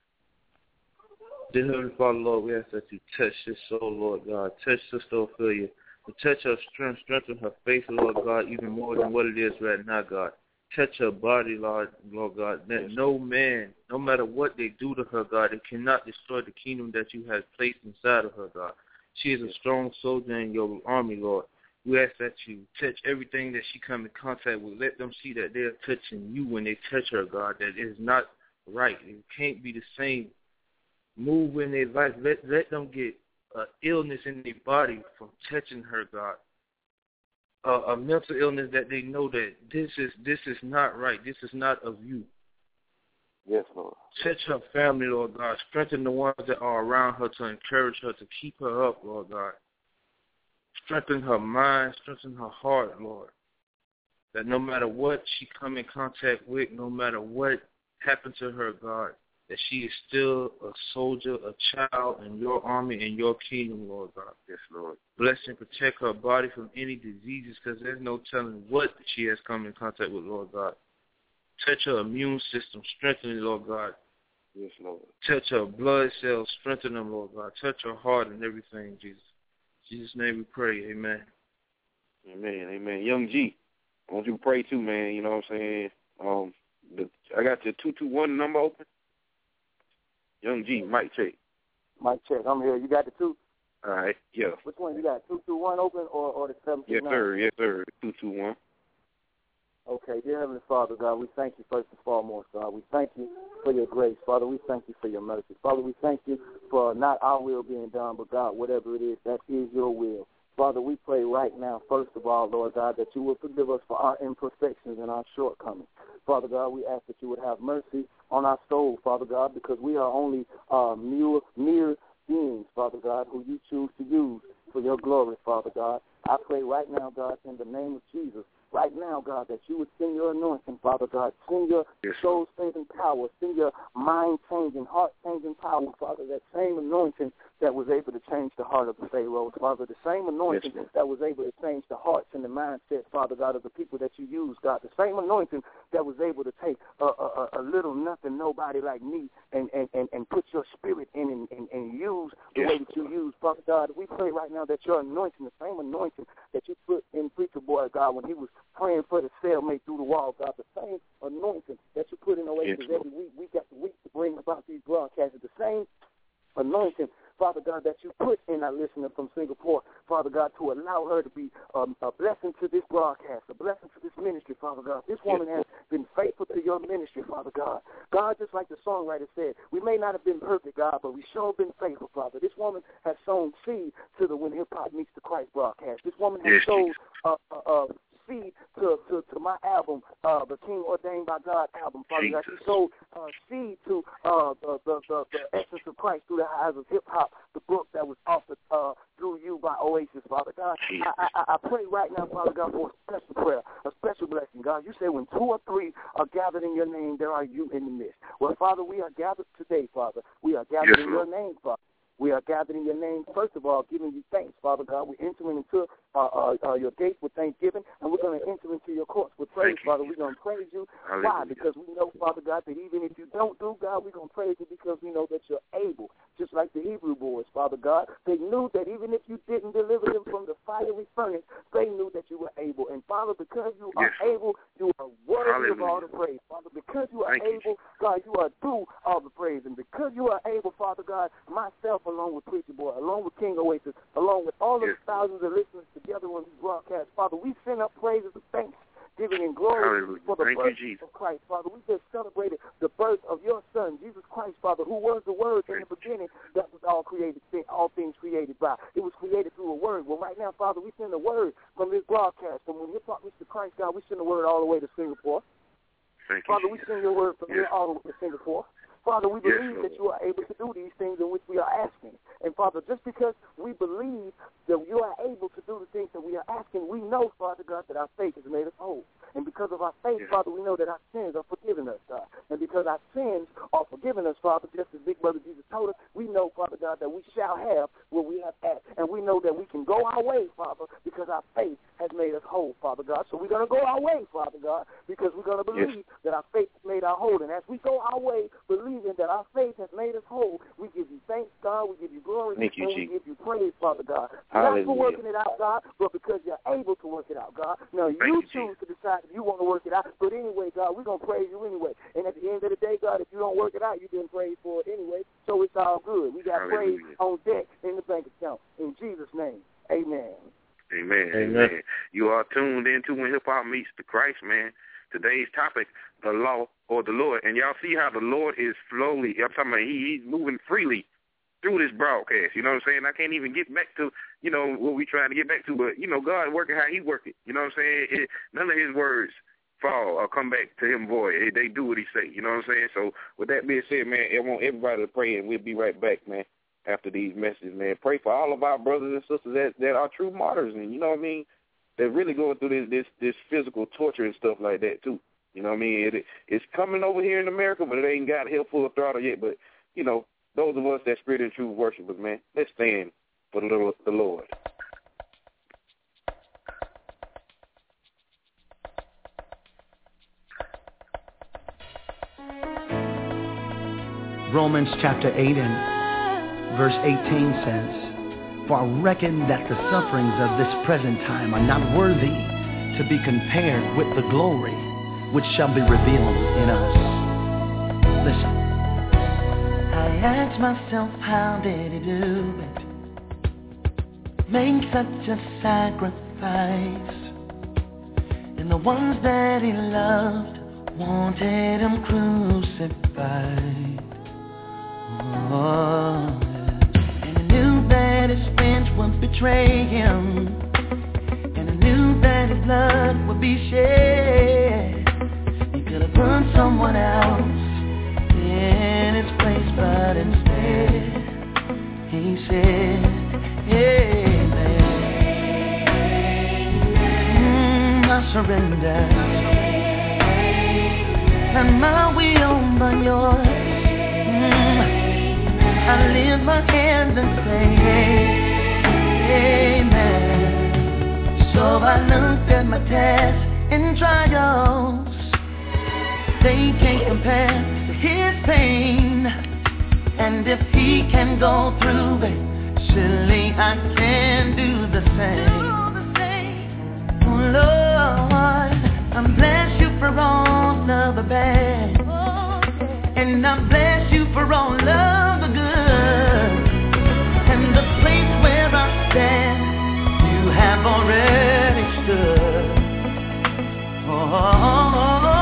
Dear Heavenly Father, Lord, we ask that you touch this soul, Lord God. Touch Sister Ophelia. Touch her strength, strengthen her faith, Lord God, even more than what it is right now, God. Touch her body, Lord, Lord God, that no man, no matter what they do to her, God, it cannot destroy the kingdom that you have placed inside of her, God. She is a strong soldier in your army, Lord. We ask that you touch everything that she come in contact with. Let them see that they're touching you when they touch her, God, that it is not right. It can't be the same move in their life. Let, let them get uh, illness in their body from touching her, God. Uh, a mental illness that they know that this is this is not right. This is not of you. Yes, Lord. Touch her family, Lord God. Strengthen the ones that are around her to encourage her, to keep her up, Lord God. Strengthen her mind, strengthen her heart, Lord. That no matter what she come in contact with, no matter what happened to her, God, that she is still a soldier, a child in your army and your kingdom, Lord God. Yes, Lord. Bless and protect her body from any diseases, because there's no telling what she has come in contact with, Lord God. Touch her immune system, strengthen it, Lord God. Yes, Lord. Touch her blood cells, strengthen them, Lord God. Touch her heart and everything, Jesus. In Jesus' name we pray, amen. Amen, amen. Young G, I want you to pray too, man, you know what I'm saying? Um, the, I got the two two one number open. Young G, mic check. Mic check. I'm here. You got the two? All right, yeah. Which one you got? two two one open or, or the seven two nine? Yes, sir. Yes, sir. two two one. Okay. Dear Heavenly Father, God, we thank you first and foremost, God. We thank you for your grace. Father, we thank you for your mercy. Father, we thank you for not our will being done, but, God, whatever it is, that is your will. Father, we pray right now, first of all, Lord God, that you will forgive us for our imperfections and our shortcomings. Father God, we ask that you would have mercy on our soul, Father God, because we are only uh, mere, mere beings, Father God, who you choose to use for your glory, Father God. I pray right now, God, in the name of Jesus, right now, God, that you would send your anointing, Father God. Send your soul-changing power. Send your mind-changing, heart-changing power, Father, that same anointing that was able to change the heart of the Pharaohs, Father, the same anointing yes, that was able to change the hearts and the mindset, Father God, of the people that you use, God, the same anointing that was able to take a, a, a little nothing, nobody like me and, and, and, and put your spirit in and, and, and use the yes, way that you use, Father God. We pray right now that your anointing, the same anointing that you put in Preacher Boy, God, when he was praying for the cellmate through the wall, God, the same anointing that you put in Oasis yes, every week, week after week to bring about these broadcasts, the same anointing, Father God, that you put in our listener from Singapore, Father God, to allow her to be um, a blessing to this broadcast, a blessing to this ministry, Father God. This woman has been faithful to your ministry, Father God. God, just like the songwriter said, we may not have been perfect, God, but we sure been faithful, Father. This woman has sown seed to the When Hip Hop Meets the Christ broadcast. This woman has sown uh, uh, uh, seed to, to, to my album, uh, the King Ordained by God album, Father God. You sold uh, seed to uh, the, the, the, the Essence of Christ through the eyes of hip hop, the book that was offered uh, through you by Oasis, Father God. I, I, I pray right now, Father God, for a special prayer, a special blessing, God. You say when two or three are gathered in your name, there are you in the midst. Well, Father, we are gathered today, Father. We are gathered yes, in your name, Father. We are gathered in your name, first of all, giving you thanks, Father God. We're entering into uh, uh, uh, your gates with thanksgiving, and we're going to enter into your courts with praise, Father. We're going to praise you. Hallelujah. Why? Because we know, Father God, that even if you don't do, God, we're going to praise you because we know that you're able, just like the Hebrew boys, Father God. They knew that even if you didn't deliver them from the fiery furnace, they knew that you were able. And, Father, because you are yes. able, you are worthy Hallelujah. Of all the praise. Father, because you are Thank able, you. God, you are due all the praise. And because you are able, Father God, myself, along with Preacher Boy, along with King Oasis, along with all of yes. the thousands of listeners together on these broadcasts, Father, we send up praises of thanks, giving in glory Hallelujah. For the Thank birth you, of Christ, Father. We just celebrated the birth of your Son, Jesus Christ, Father, who was the Word in the beginning that was all created, all things created by. It was created through a word. Well, right now, Father, we send a word from this broadcast. From when Hip Hop Meets the Christ, God, we send a word all the way to Singapore. Thank Father, you, we send your word from yes. here all the way to Singapore. Father, we believe yes, that you are able to do these things in which we are asking. And, Father, just because we believe that you are able to do the things that we are asking, we know, Father God, that our faith has made us whole. And because of our faith, yes. Father, we know that our sins are forgiven us, God. And because our sins are forgiven us, Father, just as Big Brother Jesus told us, we know, Father God, that we shall have what we have asked. And we know that we can go our way, Father, because our faith has made us whole, Father God. So we're going to go our way, Father God, because we're going to believe yes. that our faith has made our whole. And as we go our way, believing that our faith has made us whole, we give you thanks, God. We give you glory. Thank you, and Jesus. we give you praise, Father God. Hallelujah. Not for working it out, God, but because you're able to work it out, God. Now, Thank you you, choose Jesus. to decide if you want to work it out. But anyway, God, we're going to praise you anyway. And at the end of the day, God, if you don't work it out, you didn't praise for it anyway. So it's all good. We got Hallelujah. praise on deck in the bank account. In Jesus' name, amen. Amen. Amen. Amen. You are tuned into When Hip Hop Meets the Christ, man. Today's topic, the law or the Lord. And y'all see how the Lord is slowly, I'm talking about he, he's moving freely through this broadcast. You know what I'm saying? I can't even get back to, you know, what we trying to get back to. But, you know, God working how he working. You know what I'm saying? It, none of his words fall or come back to him void. They do what he say. You know what I'm saying? So with that being said, man, I want everybody to pray, and we'll be right back, man, after these messages, man. Pray for all of our brothers and sisters that, that are true martyrs, and you know what I mean? They're really going through this, this this physical torture and stuff like that, too. You know what I mean? It, it's coming over here in America, but it ain't got hell full of throttle yet. But, you know, those of us that spirit and truth worshipers, man, let's stand for the, little, the Lord. Romans chapter eight and verse eighteen says, "For I reckon that the sufferings of this present time are not worthy to be compared with the glory which shall be revealed in us." Listen. I ask myself, how did he do it? Make such a sacrifice. And the ones that he loved wanted him crucified. Oh, and he knew that his friends would betray him, and he knew that his blood would be shed. He could have put someone else in his place, but instead he said, "Amen, mm, I surrender, not my will but yours. I lift my hands and say amen. So I looked at my tests and trials. They can't compare to his pain. And if he can go through it, surely I can do the same. Oh Lord, I bless you for all of the bad, and I bless you for all of the good. And the place where I stand, you have already stood. Oh, oh, oh.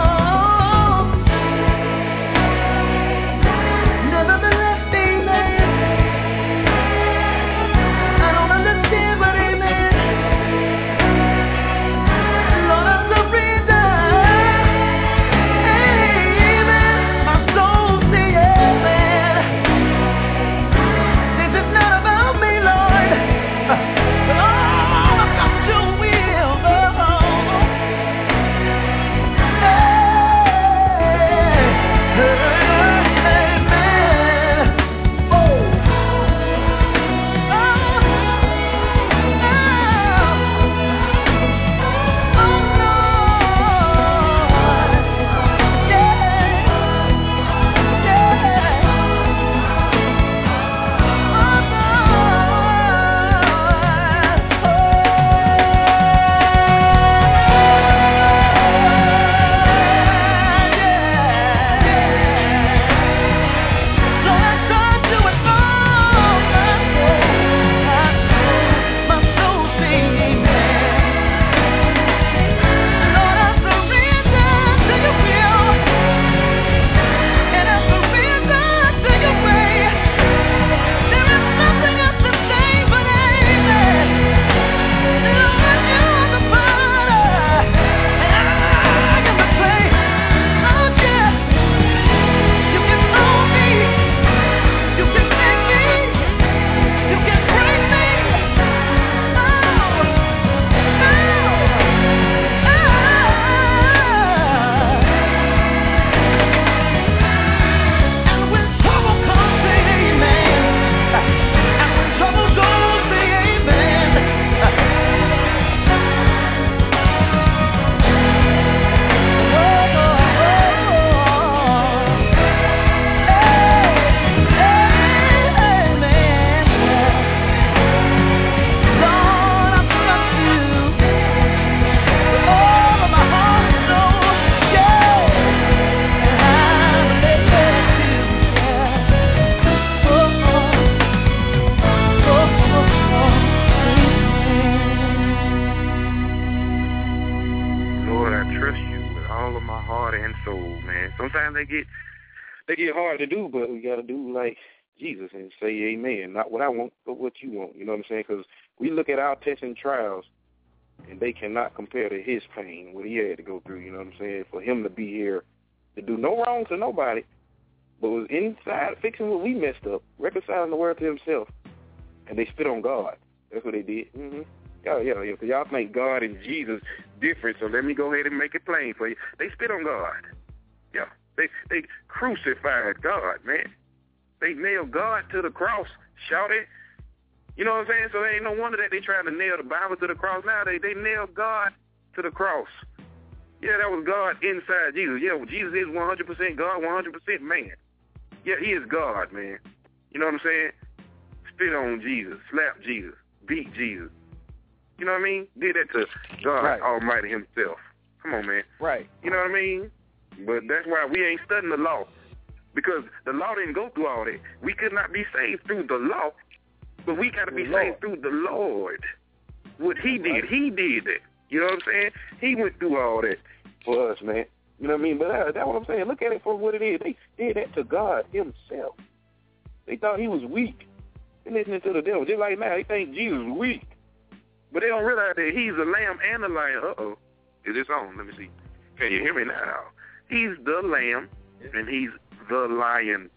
To do, but we got to do like Jesus and say amen. Not what I want, but what you want. You know what I'm saying? Because we look at our tests and trials, and they cannot compare to his pain, what he had to go through. You know what I'm saying? For him to be here to do no wrong to nobody, but was inside fixing what we messed up, reconciling the world to himself, and they spit on God. That's what they did. Mm-hmm. Yeah, yeah, yeah. So y'all think God and Jesus different, so let me go ahead and make it plain for you. They spit on God. Yeah. They they crucified God, man. They nailed God to the cross, shouted. You know what I'm saying? So there ain't no wonder that they trying to nail the Bible to the cross. Now they, they nailed God to the cross. Yeah, that was God inside Jesus. Yeah, well, Jesus is one hundred percent God, one hundred percent man. Yeah, he is God, man. You know what I'm saying? Spit on Jesus, slap Jesus, beat Jesus. You know what I mean? Did that to God right. Almighty himself. Come on, man. Right. You know what I mean? But that's why we ain't studying the law, because the law didn't go through all that. We could not be saved through the law, but we got to be Lord. saved through the Lord. What he did, right. he did it. You know what I'm saying? He went through all that for us, man. You know what I mean? But uh, that's what I'm saying. Look at it for what it is. They did that to God himself. They thought he was weak. They're listening to the devil. Just like now, they think Jesus is weak. But they don't realize that he's the lamb and the lion. Uh-oh. Is this on? Let me see. Can you hear me now? He's the lamb, and he's the lion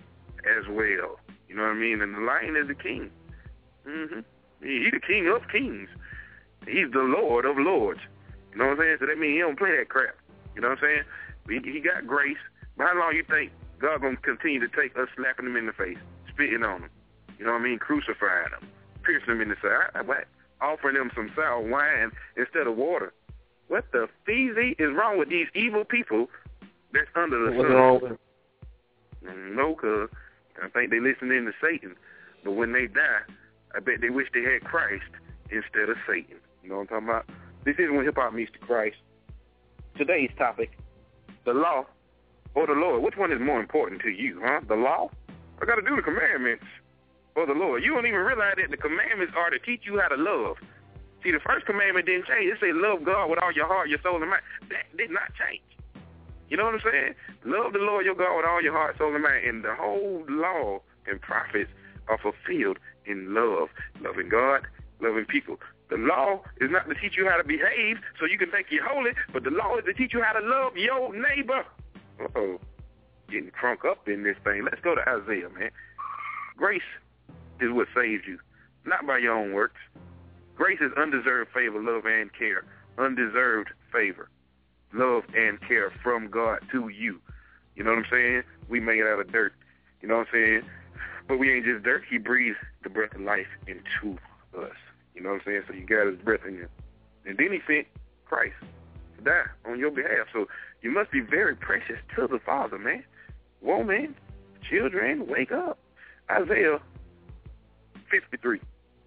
as well. You know what I mean? And the lion is the king. Mm-hmm. He's the king of kings. He's the Lord of lords. You know what I'm saying? So that means he don't play that crap. You know what I'm saying? He, he got grace. But how long you think God going to continue to take us slapping him in the face, spitting on them. You know what I mean? Crucifying them, piercing them in the side, what? Offering them some sour wine instead of water. What the feezy is wrong with these evil people that's under the What's sun? wrong with them? No, cuz I think they listening to Satan. But when they die, I bet they wish they had Christ instead of Satan. You know what I'm talking about? This is when hip-hop meets the Christ. Today's topic, the law or the Lord. Which one is more important to you, huh? The law? I got to do the commandments or the Lord. You don't even realize that the commandments are to teach you how to love. See, the first commandment didn't change. It said love God with all your heart, your soul, and mind. That did not change. You know what I'm saying? Love the Lord your God with all your heart, soul, and mind. And the whole law and prophets are fulfilled in love. Loving God, loving people. The law is not to teach you how to behave so you can think you're holy, but the law is to teach you how to love your neighbor. Uh-oh. Getting crunk up in this thing. Let's go to Isaiah, man. Grace is what saves you, not by your own works. Grace is undeserved favor, love, and care. Undeserved favor, love, and care from God to you. You know what I'm saying? We made out of dirt. You know what I'm saying? But we ain't just dirt. He breathed the breath of life into us. You know what I'm saying? So you got his breath in you. And then he sent Christ to die on your behalf. So you must be very precious to the Father, man. Woman, children, wake up. Isaiah fifty-three.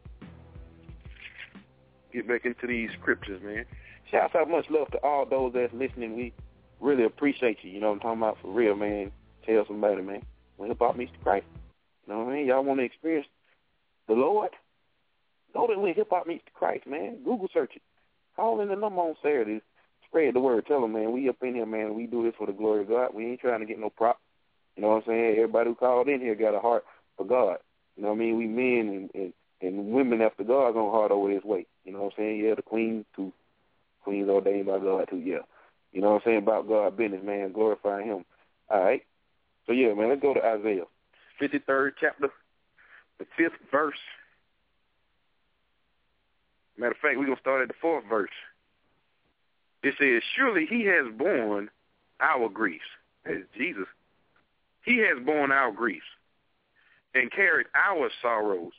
Get back into these scriptures, man. Shout out much love to all those that's listening. We really appreciate you. You know what I'm talking about? For real, man. Tell somebody, man. When hip-hop meets the Christ. You know what I mean? Y'all want to experience the Lord? Go to when hip-hop meets the Christ, man. Google search it. Call in the number on Saturday. Spread the word. Tell them, man, we up in here, man. We do this for the glory of God. We ain't trying to get no prop. You know what I'm saying? Everybody who called in here got a heart for God. You know what I mean? We men and, and, and women after God gonna heart over this way. You know what I'm saying? Yeah, the queen too. Queens ordained by God too, yeah. You know what I'm saying? About God business, man. Glorify him. All right? So, yeah, man, let's go to Isaiah. fifty-third chapter, the fifth verse. Matter of fact, we're going to start at the fourth verse. It says, surely he has borne our griefs. That's Jesus. He has borne our griefs and carried our sorrows.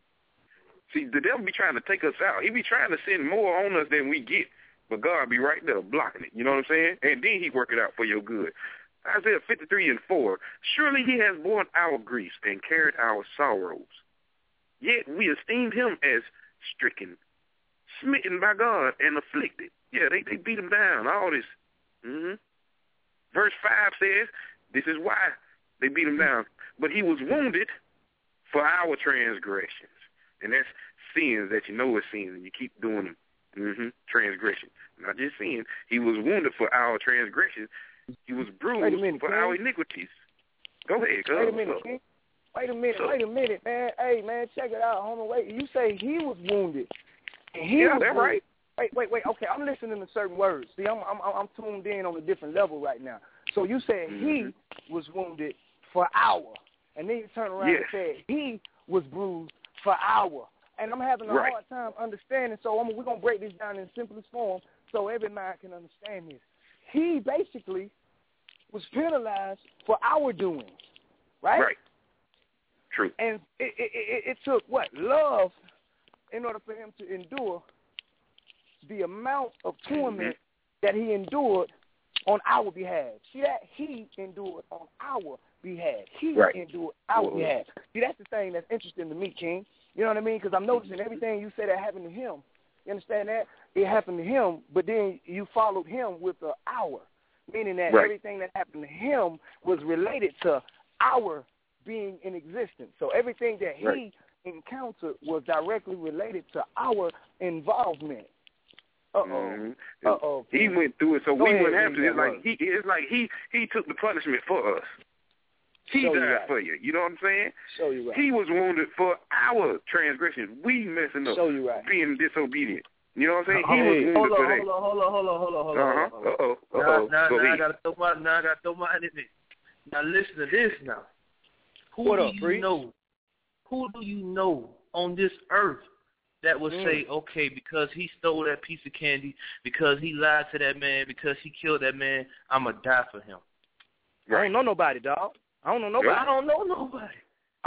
See, the devil be trying to take us out. He be trying to send more on us than we get, but God be right there blocking it. You know what I'm saying? And then he work it out for your good. Isaiah fifty-three and four, surely he has borne our griefs and carried our sorrows. Yet we esteemed him as stricken, smitten by God, and afflicted. Yeah, they, they beat him down, all this. Mm-hmm. Verse five says, this is why they beat him down. But he was wounded for our transgressions. And that's sins that you know is sins, and you keep doing them. Mm-hmm. Transgression. Not just sin. He was wounded for our transgressions. He was bruised minute, for King. our iniquities. Go ahead, go. Wait a minute, King. Wait a minute, so, wait a minute, man. Hey, man, check it out, homie. Wait, you say he was wounded. And he yeah, was that's wounded. right. Wait, wait, wait. Okay, I'm listening to certain words. See, I'm I'm I'm tuned in on a different level right now. So you said mm-hmm. he was wounded for our, and then you turn around yes. and said he was bruised for our. And I'm having a right. hard time understanding, so I'm, we're going to break this down in simplest form so every man can understand this. He basically was penalized for our doings, right? Right. True. And it, it, it, it took, what, love in order for him to endure the amount of torment mm-hmm. that he endured on our behalf. See that? He endured on our behalf. He right. endured our mm-hmm. behalf. See, that's the thing that's interesting to me, King. You know what I mean? Because I'm noticing everything you said that happened to him. You understand that? It happened to him, but then you followed him with the our, meaning that right. everything that happened to him was related to our being in existence. So everything that he right. encountered was directly related to our involvement. Uh-oh. Mm-hmm. Uh-oh. He went through it, so Go we ahead, wouldn't have to. It's like he, it's like he, he took the punishment for us. He Show died you right. for you. You know what I'm saying? Show you right. He was wounded for our transgression. We messing up. Show you right. Being disobedient. You know what I'm saying? He he hey, was hold wounded on, for that. hold on, hold on, hold on, hold on, hold on. Uh-huh. Hold on. Uh-oh. Uh-oh. Now, now, Go now ahead. I gotta throw my, now I gotta throw mine in it. Now listen to this now. Who what do up, you Bree? know? Who do you know on this earth that would mm. say, okay, because he stole that piece of candy, because he lied to that man, because he killed that man, I'm going to die for him? I don't know nobody, dog. I don't know nobody. I don't know nobody.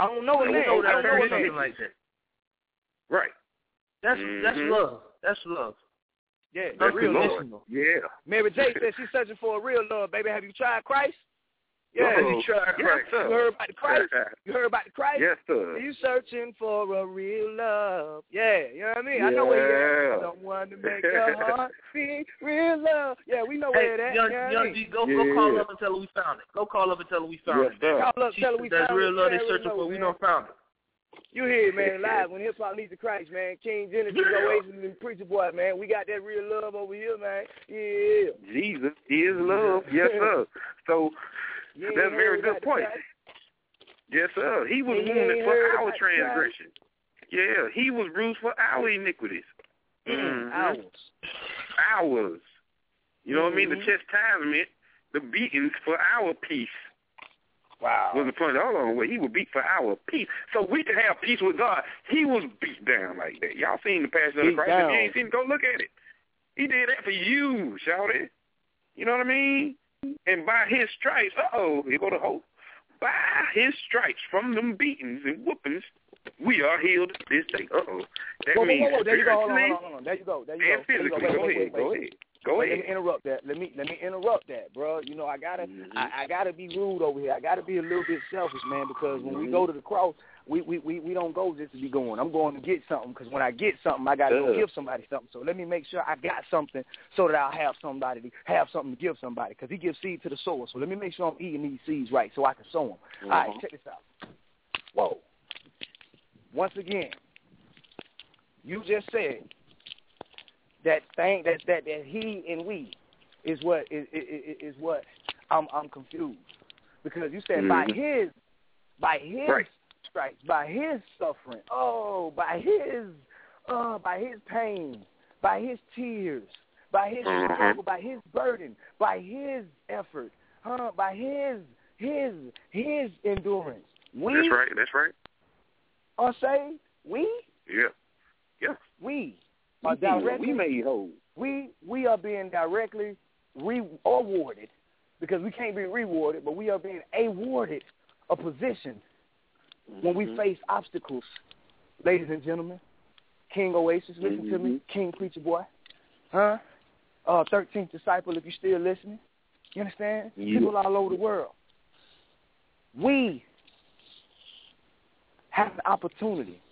I don't know his name. know I don't know his something name. like that. Right. That's mm-hmm. that's love. That's love. Yeah, that's real love. love. Yeah. Mary J said she's searching for a real love, baby. Have you tried Christ? Yeah, Uh-oh. you tried yes, Christ. Sir. You heard about the Christ? You heard about the Christ? Yes, sir. You searching for a real love? Yeah, you know what I mean. Yeah. I know where you at. Someone to make your heart beat. Real love. Yeah, we know hey, where it at. Young, you know young G, go yeah. go call up and tell her we found it. Go call up and tell her we found yes, it. Sir. Call up, tell her we That's found real it. love Yeah, they searching know, for. man. We done found it. You here, man, live when hip hop needs the Christ, man. King Genesis, Oasis, and Preacher Boy, man. We got that real love over here, man. Yeah. Jesus is love. Yes, sir. So yeah, that's a very good point. Yes, sir. He was yeah, wounded for our about transgression. Yeah, he was bruised for our iniquities. Mm-hmm. Ours. Ours. You know mm-hmm. what I mean? The chastisement, the beatings for our peace. Wow. Was the point? Hold on, wait. He was beat for our peace, so we can have peace with God. He was beat down like that. Y'all seen the Passion of the Christ? If you ain't seen it, go look at it. He did that for you, shouted. You know what I mean? And by his stripes, uh oh, here go the hope. By his stripes, from them beatings and whoopings, we are healed this day. Uh oh. That whoa, means whoa, whoa. There you go. Hold on, spiritually hold on, hold on. There you go. There you and go. physically. There you go. Go wait, ahead. wait, wait, Go wait. ahead. Go Wait, ahead. Let me interrupt that. Let me let me interrupt that, bro. You know, I gotta mm-hmm. I, I gotta be rude over here. I gotta be a little bit selfish, man, because when mm-hmm. we go to the cross, we, we, we, we don't go just to be going. I'm going to get something, because when I get something, I gotta go give somebody something. So let me make sure I got something so that I'll have somebody to have something to give somebody, because he gives seed to the sower. So let me make sure I'm eating these seeds right so I can sow them. Mm-hmm. All right, check this out. Whoa. Once again, you just said that thing that that, that he and we is what is is, is what I'm I'm confused, because you said mm-hmm. by his by his right. stripes, by his suffering, oh, by his uh by his pain, by his tears, by his mm-hmm. struggle, by his burden, by his effort, huh? By his his his endurance. We That's right. That's right. are saved. We yeah yeah we. Are directly, we made whole. We we are being directly rewarded, because we can't be rewarded, but we are being awarded a position mm-hmm. when we face obstacles. Ladies and gentlemen, King Oasis, listen mm-hmm. to me. King Preacher Boy, huh? Uh, thirteenth Disciple, if you're still listening. You understand? Yeah. People all over the world. We have the opportunity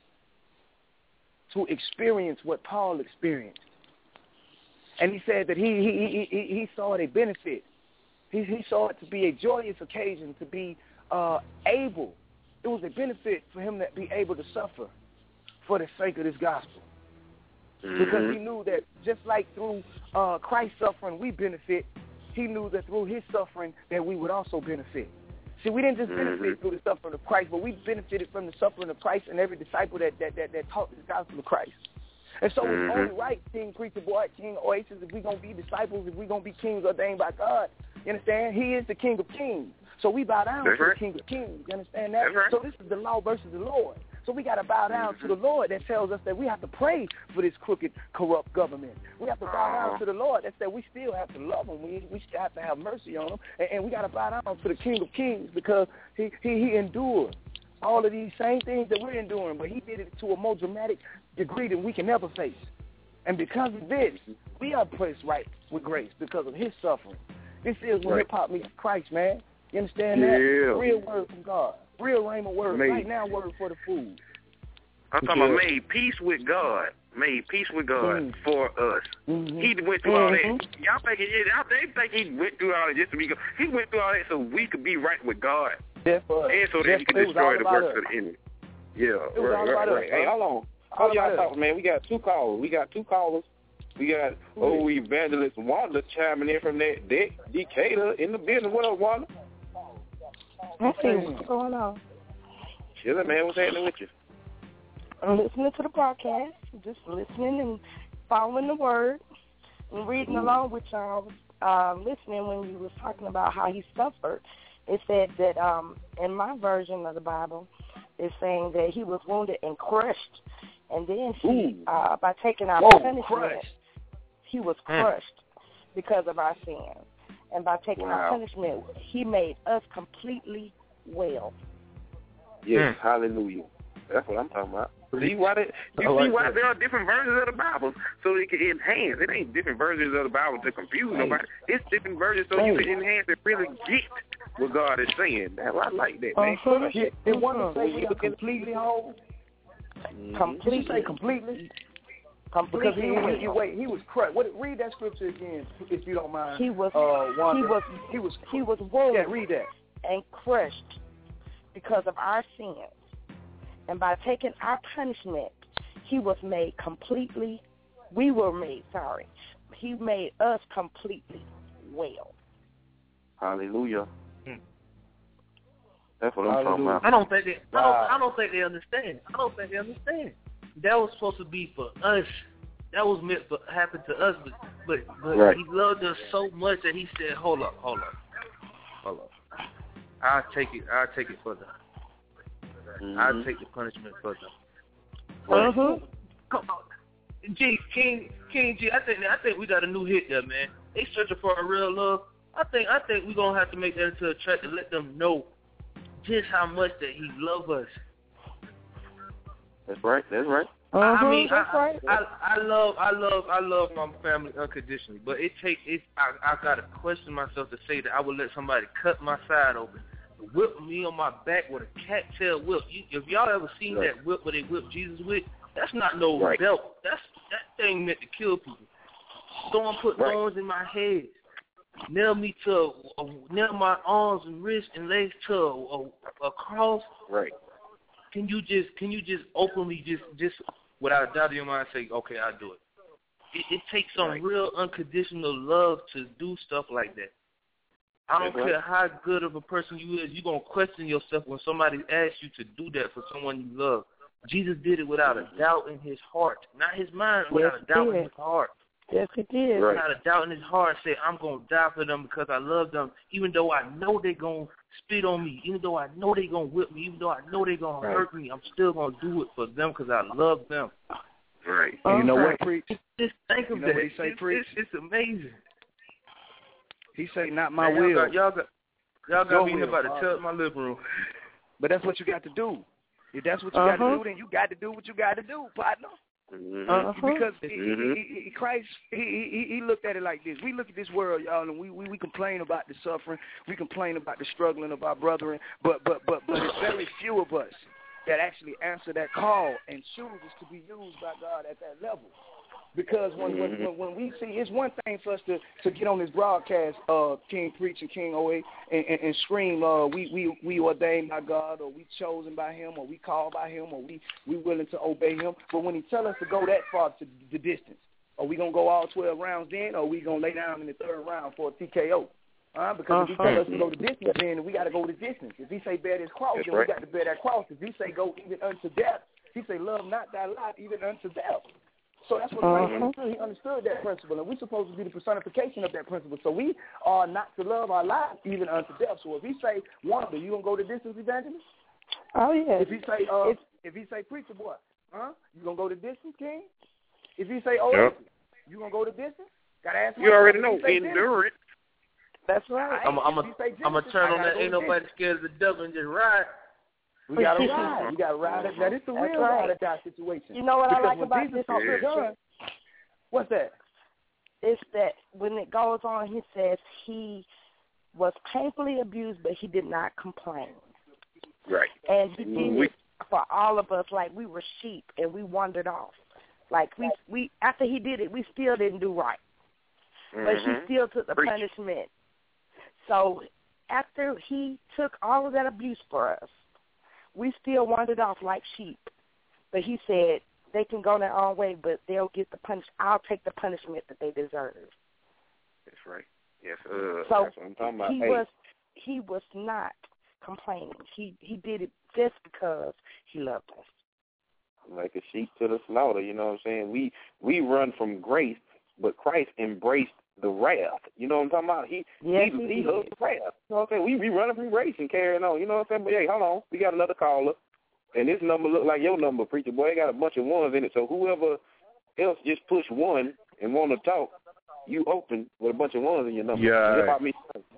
to experience what Paul experienced. And he said that he he he, he saw it a benefit. He, he saw it to be a joyous occasion, to be uh, able. It was a benefit for him to be able to suffer for the sake of this gospel. Mm-hmm. Because he knew that just like through uh, Christ's suffering we benefit, he knew that through his suffering that we would also benefit. See, we didn't just benefit mm-hmm. through the suffering of Christ, but we benefited from the suffering of Christ and every disciple that that, that, that taught the gospel of Christ. And so mm-hmm. it's only right, King Preacher Boy, King Oasis, if we're going to be disciples, if we're going to be kings ordained by God, you understand? He is the King of Kings. So we bow down That's to right. the King of Kings. You understand that? That's right. So this is the law versus the Lord. So we got to bow down mm-hmm. to the Lord that tells us that we have to pray for this crooked, corrupt government. We have to bow uh-huh. down to the Lord that said we still have to love him. We we still have to have mercy on him. And, and we got to bow down to the King of Kings, because he, he, he endured all of these same things that we're enduring, but he did it to a more dramatic degree than we can ever face. And because of this, we are placed right with grace because of his suffering. This is when right. hip-hop meets Christ, man. You understand yeah. that? Real word from God. Real rhema word. Made. Right now, word for the food. I'm talking yeah. about made peace with God. Made peace with God mm. for us. Mm-hmm. He went through mm-hmm. all that. Y'all think, y'all they think he went through all that just to be good. He went through all that so we could be right with God. Therefore, and so that he could destroy the works of the enemy. Yeah, it was right, all right, about right. us, Hey, hold on. Hold y'all talking, man. We got two callers. We got two callers. We got oh evangelist Wanda chiming in from that De- Decatur in the business. What up, Wanda? Okay, what's going on? Chilling, man. What's happening with you? I'm listening to the broadcast, just listening and following the word and reading Ooh. along with y'all. Uh, listening when you was talking about how he suffered. It said that um, in my version of the Bible, it's saying that he was wounded and crushed, and then he, uh, by taking our Whoa, punishment, crushed. he was crushed mm. because of our sin. And by taking wow. our punishment, he made us completely well. Yes, Mm. hallelujah. That's what I'm talking about. See why they, you I see like why that. there are different versions of the Bible so it can enhance. It ain't different versions of the Bible to confuse nobody. It's different versions so you can enhance and really get what God is saying. That's why I like that, man. Uh-huh. Did, did one uh-huh. say we are completely whole? Mm-hmm. Completely. Did you say completely? Completely. Because he, he, he wait, he was crushed. What? Read that scripture again, if you don't mind. He was. Uh, he was. He was. He was wounded. Yeah, read that. And crushed because of our sins, and by taking our punishment, he was made completely. We were made. Sorry, he made us completely well. Hallelujah. Hmm. That's what I'm talking about. I don't think they. I Wow. don't. I don't think they understand. I don't think they understand. That was supposed to be for us. That was meant for happen to us. But but, but Right. he loved us so much that he said, "Hold up, hold up, hold up. I'll take it. I'll take it for them. Mm-hmm. I'll take the punishment for them." Uh-huh. Come on, G King King G. I think I think we got a new hit there, man. They searching for a real love. I think I think we're gonna have to make that into a track to let them know just how much that he loves us. That's right. That's right. Uh-huh, I mean, that's I, right. I, I, I love, I love, I love my family unconditionally. But it takes, it, I, I gotta question myself to say that I would let somebody cut my side open, whip me on my back with a cattail whip. You, if y'all ever seen Right. that whip where they whip Jesus with, that's not no Right. belt. That's that thing meant to kill people. Someone put Right. thorns in my head, nail me to, a, a, nail my arms and wrists and legs to a, a, a cross. Right. Can you just can you just openly just just without a doubt in your mind say, okay, I'll do it. It, it takes some Right. real unconditional love to do stuff like that. I don't That's care right. how good of a person you is, you're going to question yourself when somebody asks you to do that for someone you love. Jesus did it without a doubt in his heart. Not his mind, without Yes, a doubt he in did. his heart. Yes, he did. Right. Without a doubt in his heart, say, I'm going to die for them because I love them, even though I know they're going to spit on me, even though I know they're going to whip me, even though I know they're going Right. to hurt me, I'm still going to do it for them because I love them. Right. And you know Uh-huh. what, preach? Just think of You know that. what he say, it's, preach? it's, it's amazing. He say, "Not my Man, will." Y'all got, y'all got, y'all got Your me here will, about to Father. tell my living room. But that's what you got to do. If that's what you got Uh-huh. to do, then you got to do what you got to do, partner. Mm-hmm. Uh-huh. Because he, Mhm. he, he, he, Christ, he, he, he looked at it like this. We look at this world, y'all, and we, we, we complain about the suffering. We complain about the struggling of our brethren. But but but but it's very few of us that actually answer that call and chooses to be used by God at that level. Because when when, when, when we see, it's one thing for us to, to get on this broadcast, uh, King Preach and King O A, and, and, and scream, uh, we, we, we ordained by God, or we chosen by him, or we called by him, or we, we willing to obey him. But when he tell us to go that far to the distance, are we going to go all twelve rounds then, or are we going to lay down in the third round for a T K O? Uh, because if he Uh-huh. tell us to go the distance, then we got to go the distance. If he say bear this cross, That's then right. we got to bear that cross. If he say go even unto death, he say love not thy life even unto death. So that's what Christ Uh-huh. understood. He understood that principle, and we're supposed to be the personification of that principle. So we are not to love our lives even unto death. So if he say wander, you gonna go the distance, evangelist? Oh, yeah. If he say uh, It's- if he say preacher boy, huh? You gonna go the distance, King? If he say oh, Yep. you gonna go the distance? Gotta ask. You already myself. know. If he say Endure it. That's right. I'm If a, he say I'm a Genesis, turn I on gotta that. go Ain't the nobody distance. scared of the devil and just ride. We gotta ride. We gotta ride it. That is the That's real right. ride or die situation. You know what because I like when about Jesus this talked to scripture? John, what's that? It's that when it goes on, he says he was painfully abused, but he did not complain. Right. And he did We- it for all of us like we were sheep and we wandered off. Like we, we after he did it, we still didn't do right. But he Mhm. still took the Preach. punishment. So after he took all of that abuse for us, we still wandered off like sheep. But he said they can go their own way, but they'll get the punish. I'll take the punishment that they deserve. That's right. Yes, uh, So that's what I'm talking about. he Hey, was he was not complaining. He he did it just because he loved us. like a sheep to the slaughter, you know what I'm saying? We we run from grace, but Christ embraced the wrath. You know what I'm talking about? He Yes, he, he he did. hugged the wrath. You know what I'm saying? We we running from grace and carrying on. You know what I'm saying? But hey, hold on, we got another caller, and this number look like your number, preacher boy. It got a bunch of ones in it. So whoever else just push one and want to talk, you open with a bunch of ones in your number. Yeah. Just about me.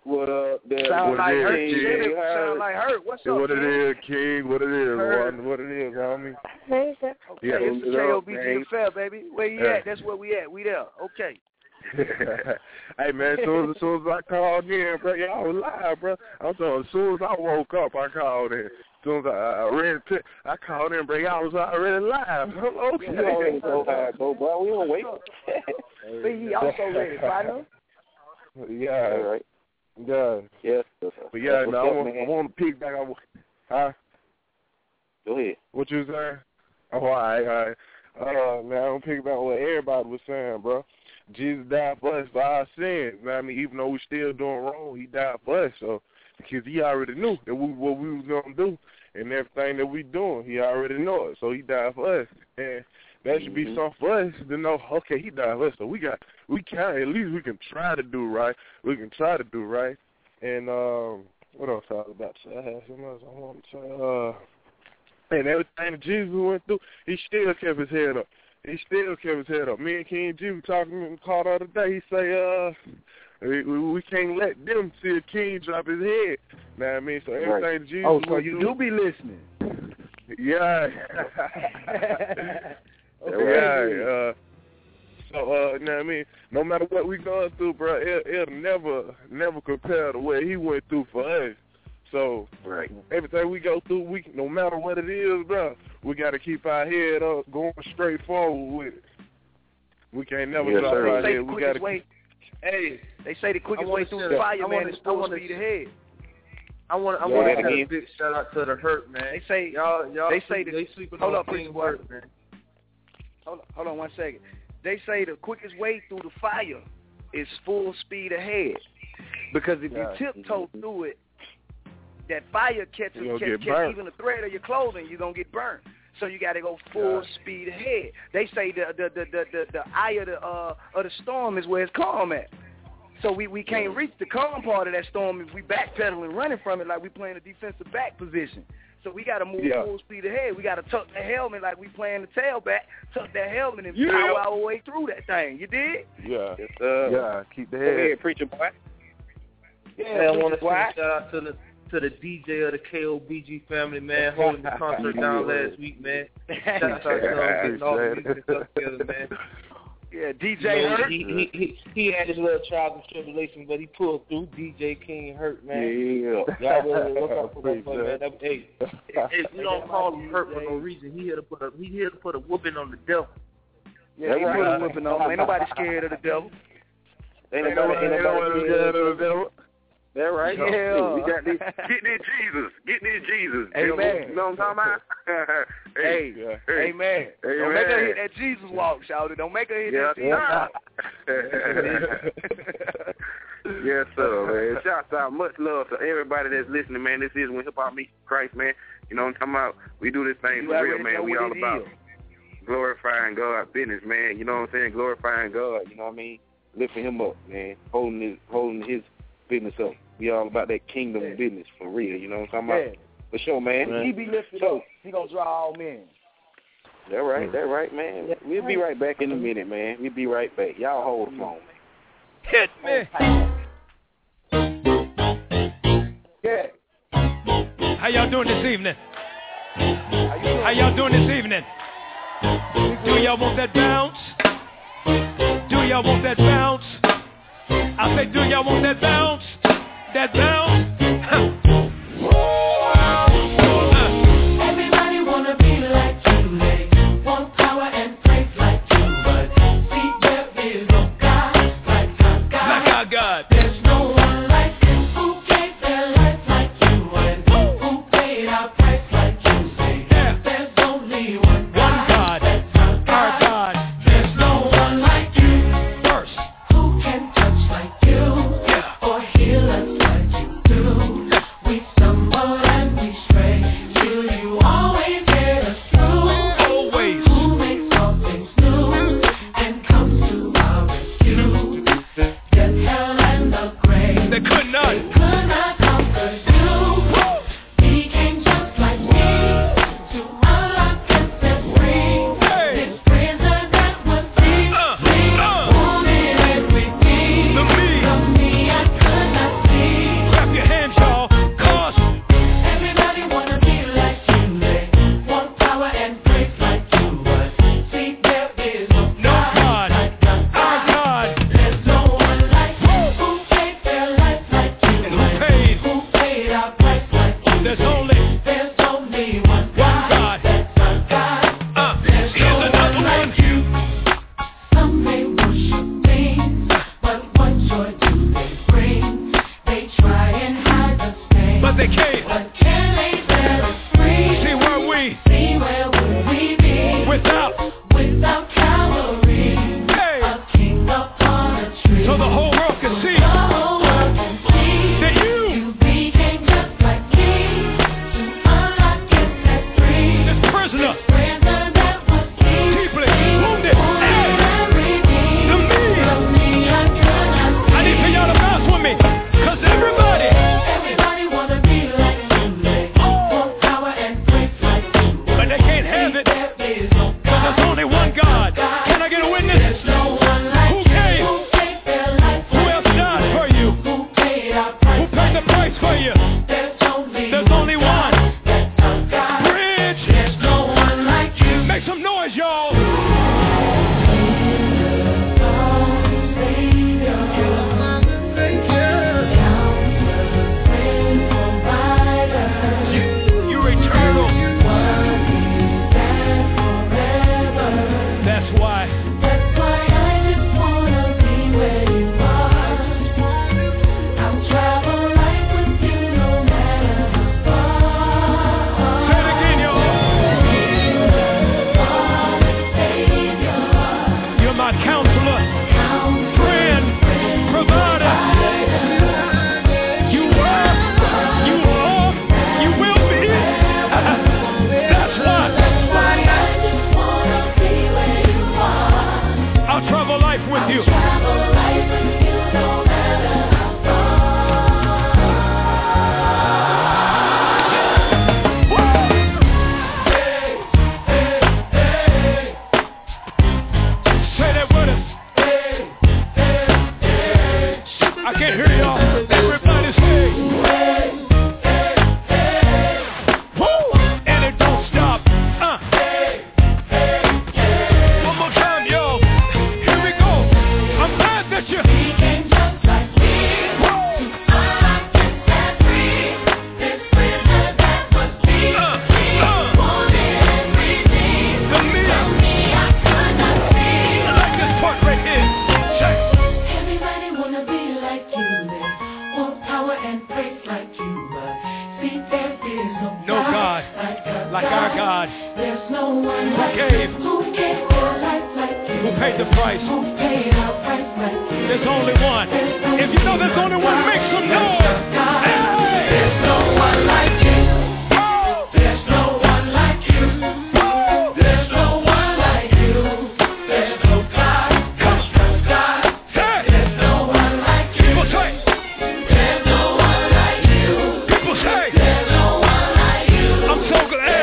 What up, there? Sound What like it Hurt. is, Shit, King? sound like Hurt. What's up, What it King? is, King? What it is, Hurt. Ron? What it is, homie? Hey, sir. Okay, Yeah, it's the what K O up, B G man? affair, baby. Where you Yeah. at? That's where we at. We there. Okay. Hey, man, as soon as, as soon as I called in, bro, y'all was live, bro. I'm saying, as soon as I woke up, I called in. As soon as I, I read it, I called in, bro, y'all was already live. Okay. We already go high, go, bro. We don't wait. Be also ready, partner. Yeah. All right. Yeah. Yes. But yeah, What's no, up, I want, man? I want to pick back on, huh? Go ahead. What you saying? Oh, all right, all right. Uh, man, I want to pick back what everybody was saying, bro. Jesus died for us for our sins. I mean, even though we still doing wrong, he died for us. So, because he already knew that we, what we was going to do and everything that we doing, he already know it. So he died for us. And that should be Mhm. something for us to know, okay, he died for us. So we got, we can, at least we can try to do right. We can try to do right. And um, what else I was about to say? I had something else I wanted to say. Uh, and everything that Jesus went through, he still kept his head up. He still kept his head up. Me and King G were talking in the car the other day. He say, uh, we, we can't let them see a king drop his head. Know what I mean? So everything Right. Jesus Oh, so went you through, do be listening. Yeah. Okay. Yeah. Uh, so, uh, you know what I mean? No matter what we going through, bro, it, it'll never, never compare to what he went through for us. So, right. everything we go through, we no matter what it is, bro, we got to keep our head up, going straight forward with it. We can't never Yes, drop sir. our They say head. the We quickest got to way. Hey, they say the quickest I wanna way through share the that. fire, I man, wanna- is I full wanna- speed ahead. I want I Yeah, want that to give again. a big shout out to the Hurt, man. They say y'all y'all they sleep, say the, they sleeping hold on up, King Preacher Boy. Hurt, man. Hold on, hold on one second. They say the quickest way through the fire is full speed ahead. Because if Yeah. you tiptoe through it, that fire catches You gonna catch, get catch burnt. even the thread of your clothing, you're gonna get burnt. So you got to go full Yeah. speed ahead. They say the the, the the the the eye of the uh of the storm is where it's calm at. So we, we can't reach the calm part of that storm if we backpedaling, running from it like we playing a defensive back position. So we got to move Yeah. full speed ahead. We got to tuck the helmet like we playing the tailback, tuck that helmet and Yeah. power our way through that thing. You did? Yeah. Yes, sir. Yeah, keep the Go head. ahead, preacher boy. Yeah, I want to Why? send a shout out to the to the D J of the K O B G family, man, holding the concert down last week, man. Shout out to them, getting all the music and stuff together, man. Yeah, D You J know, Hurt. he, he he he had his little trials and tribulations, but he pulled through. D J King Hurt, man. Yeah. Y'all really look out for that boy, man. Appreciate That- Hey, hey, we don't call him Hurt for no reason. He here to put a he here to put a whooping on the devil. Yeah, he That's put right. a whipping on. Ain't nobody scared of the devil. Ain't Ain't nobody, ain't nobody scared of the devil. That right? Yeah. We got this. Get this Jesus. Get this Jesus. Amen. You know what I'm talking about? Hey, Yeah. Hey. amen. Don't make her Amen. hit that Jesus walk, shout it. Don't make her hit Yes, that Jesus walk. sir. Yes, sir, man. Shouts out. Much love to everybody that's listening, man. This is When Hip Hop Meets Christ, man. You know what I'm talking about? We do this thing You for real, already know man. We what all it about is. glorifying God business, man. You know what I'm saying? Glorifying God, you know what I mean? Lifting him up, man. Holding his holding his business up. We all about that kingdom Yeah. business for real, you know what I'm talking Yeah. about? For sure, man. He be lifted So- up. He gonna draw all men. That right, that right, man. We'll be right back in a minute, man. We'll be right back. Y'all hold the phone, man. Hit me. Yeah. How y'all doing this evening? How you doing? How y'all doing this evening? Do y'all want that bounce? Do y'all want that bounce? I say, do y'all want that bounce? That bounce? Huh. Everybody wanna be like you, they want power and praise like you, but see there is no God like our God. Like our God. There's no one like you who gave their life like you and who paid our price like you. Say Yeah. there's only one One God. that's our Our God. God. There's no one like you First. who can touch like you Yeah. or heal us like you do. We stumble and we stray, till you always get us through. Always. Who makes all things new and comes to our rescue. Death, hell, and the I can't hear y'all. Everybody say. Woo! And it don't stop. Uh. One more time, yo. Here we go. I'm glad that you. Like our God, there's no one who gave, who gave their life like you, who paid the price, who paid our price like you. There's only one. If you know there's only one, make some noise. Hey! There's no one like you. There's no one like you. There's no one like you. There's no God. There's no God. There's no one like you. People say. There's no one like you. People say. There's no one like you. I'm so glad.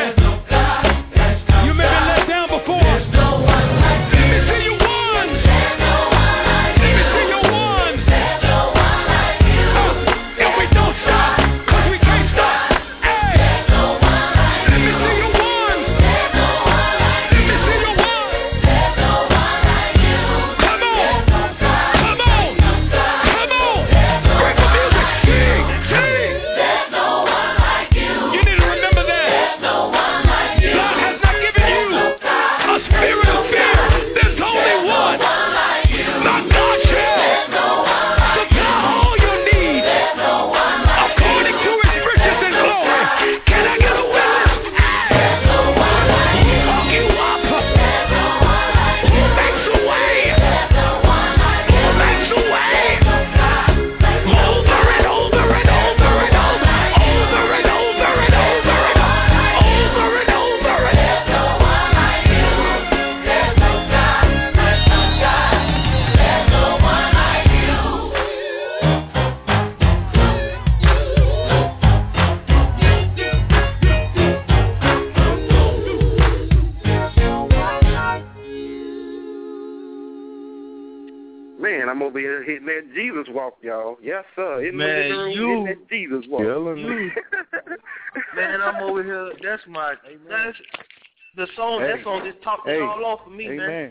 Hitting that Jesus walk, y'all. Yes, sir. In Man, the room, you, hitting that Jesus walk. You, man, I'm over here. That's my, that's the song. Hey. That song just topped Hey. it all off for me, Amen. man.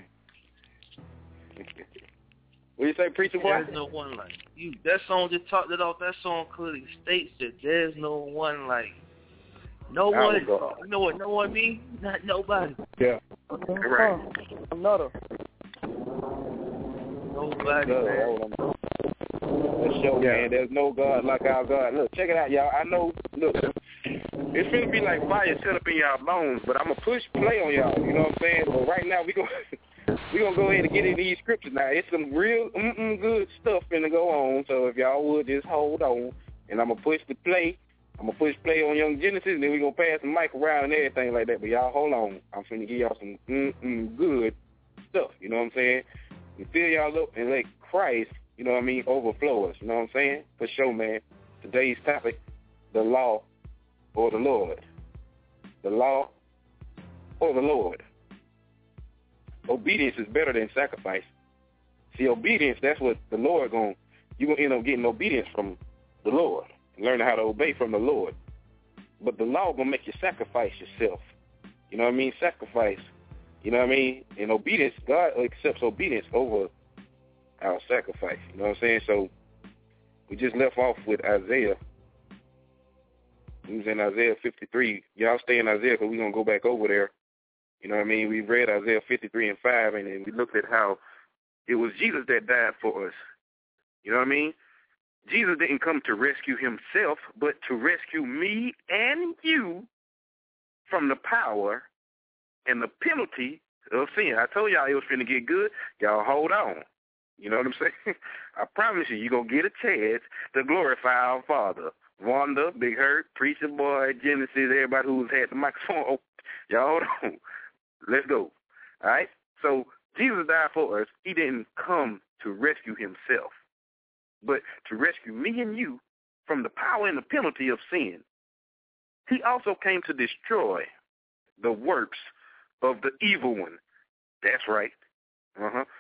What you say, preacher boy? There's no one like you. That song just topped it off. That song clearly states that there's no one like. No I one. would go. You know what? No one means? Not nobody. Yeah. Right. Another. Nobody. Let's show, man. There's no God like our God. Look, check it out, y'all. I know, look, it's going to be like fire set up in y'all bones, but I'm going to push play on y'all. You know what I'm saying? But right now, we're going we gonna go ahead and get in these scriptures now. It's some real mm-mm good stuff finna go on, so if y'all would just hold on, and I'm going to push the play. I'm going to push play on Young Genesis, and then we're going to pass the mic around and everything like that. But y'all hold on. I'm finna give y'all some mm-mm good stuff. You know what I'm saying? And fill y'all up and let Christ, you know what I mean, overflow us. You know what I'm saying? For sure, man. Today's topic, the law or the Lord. The law or the Lord. Obedience is better than sacrifice. See, obedience, that's what the Lord going, you're going to end up getting obedience from the Lord. Learning how to obey from the Lord. But the law going to make you sacrifice yourself. You know what I mean? Sacrifice. You know what I mean? In obedience, God accepts obedience over our sacrifice. You know what I'm saying? So we just left off with Isaiah. We was in Isaiah fifty-three. Y'all stay in Isaiah because we're going to go back over there. You know what I mean? We read Isaiah fifty-three and five, and then we looked at how it was Jesus that died for us. You know what I mean? Jesus didn't come to rescue himself, but to rescue me and you from the power and the penalty of sin. I told y'all it was finna get good. Y'all hold on. You know what I'm saying? I promise you, you're going to get a chance to glorify our Father. Wanda, Big Hurt, Preacher Boy, Genesis, everybody who's had the microphone. Oh, y'all hold on. Let's go. All right? So Jesus died for us. He didn't come to rescue himself, but to rescue me and you from the power and the penalty of sin. He also came to destroy the works of the evil one. That's right. Uh-huh.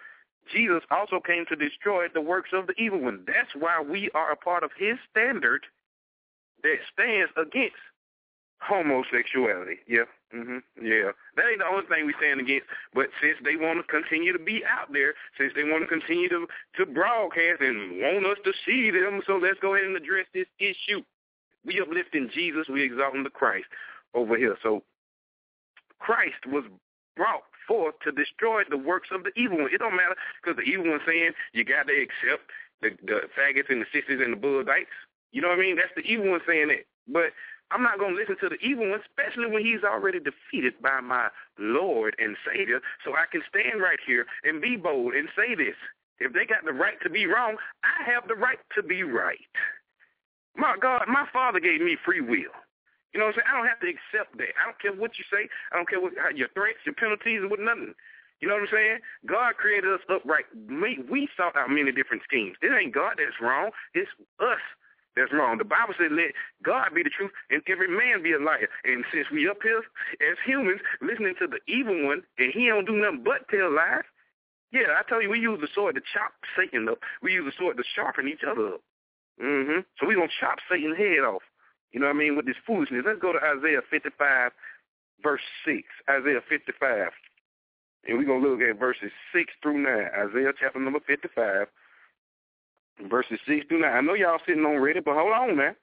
Jesus also came to destroy the works of the evil one. That's why we are a part of his standard that stands against homosexuality. Yeah. Mhm. Yeah. That ain't the only thing we stand against. But since they want to continue to be out there, since they want to continue to, to broadcast and want us to see them, so let's go ahead and address this issue. We uplifting Jesus, we exalting the Christ over here. So Christ was brought forth to destroy the works of the evil one. It don't matter, because the evil one saying you got to accept the, the faggots and the sisters and the Buddites. You know what I mean? That's the evil one saying that. But I'm not going to listen to the evil one, especially when he's already defeated by my Lord and Savior. So I can stand right here and be bold and say this. If they got the right to be wrong, I have the right to be right. My God, my Father gave me free will. You know what I'm saying? I don't have to accept that. I don't care what you say. I don't care what your threats, your penalties, or what nothing. You know what I'm saying? God created us upright. We, we sought out many different schemes. It ain't God that's wrong. It's us that's wrong. The Bible said, let God be the truth and every man be a liar. And since we up here as humans listening to the evil one and he don't do nothing but tell lies, yeah, I tell you, we use the sword to chop Satan up. We use the sword to sharpen each other up. Mm-hmm. So we're going to chop Satan's head off. You know what I mean, with this foolishness. Let's go to Isaiah fifty-five, verse six. Isaiah fifty-five. And we're going to look at verses six through nine. Isaiah chapter number fifty-five, verses six through nine. I know y'all sitting on ready, but hold on, man.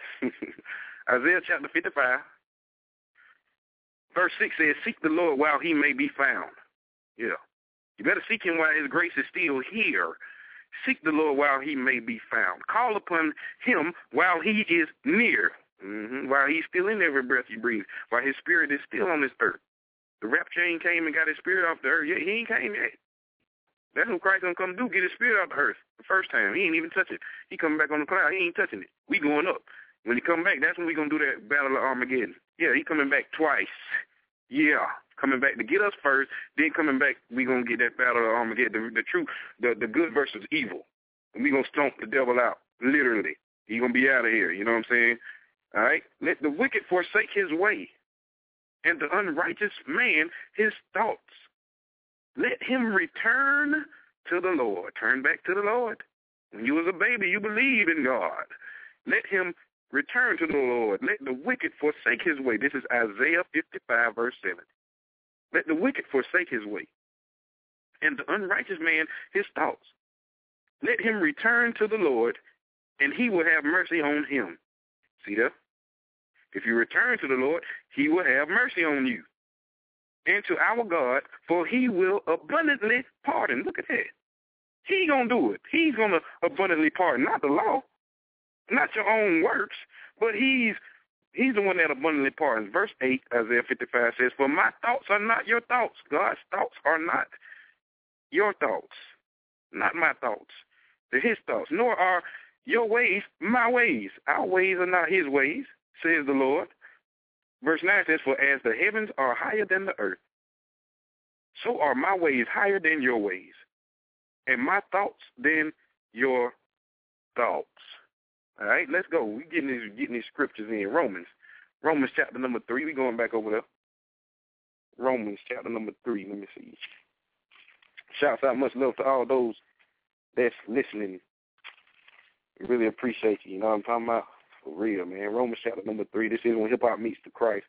Isaiah chapter fifty-five, verse six says, seek the Lord while he may be found. Yeah. You better seek him while his grace is still here. Seek the Lord while he may be found. Call upon him while he is near, mm-hmm. while he's still in every breath you breathe, while his spirit is still on this earth. The rapture ain't came and got his spirit off the earth yet. He ain't came yet. That's what Christ gonna come do, get his spirit off the earth the first time. He ain't even touch it. He coming back on the cloud. He ain't touching it. We going up. When he come back, that's when we gonna do that battle of Armageddon. Yeah, he coming back twice. Yeah. Coming back to get us first, then coming back, we going to get that battle of Armageddon, the, the truth, the, the good versus evil. And we going to stomp the devil out, literally. He going to be out of here, you know what I'm saying? All right? Let the wicked forsake his way, and the unrighteous man his thoughts. Let him return to the Lord. Turn back to the Lord. When you was a baby, you believed in God. Let him return to the Lord. Let the wicked forsake his way. This is Isaiah fifty-five, verse seven. Let the wicked forsake his way, and the unrighteous man his thoughts. Let him return to the Lord, and he will have mercy on him. See that? If you return to the Lord, he will have mercy on you. And to our God, for he will abundantly pardon. Look at that. He going to do it. He's going to abundantly pardon, not the law, not your own works, but he's He's the one that abundantly pardons. Verse eight, Isaiah fifty-five says, for my thoughts are not your thoughts. God's thoughts are not your thoughts, not my thoughts. They're his thoughts, nor are your ways my ways. Our ways are not his ways, says the Lord. Verse nine says, for as the heavens are higher than the earth, so are my ways higher than your ways, and my thoughts than your thoughts. All right, let's go. We're getting these, getting these scriptures in. Romans. Romans chapter number three. We're going back over there. Romans chapter number three. Let me see. Shouts out, much love to all those that's listening. Really appreciate you. You know what I'm talking about? For real, man. Romans chapter number three. This is when hip-hop meets the Christ.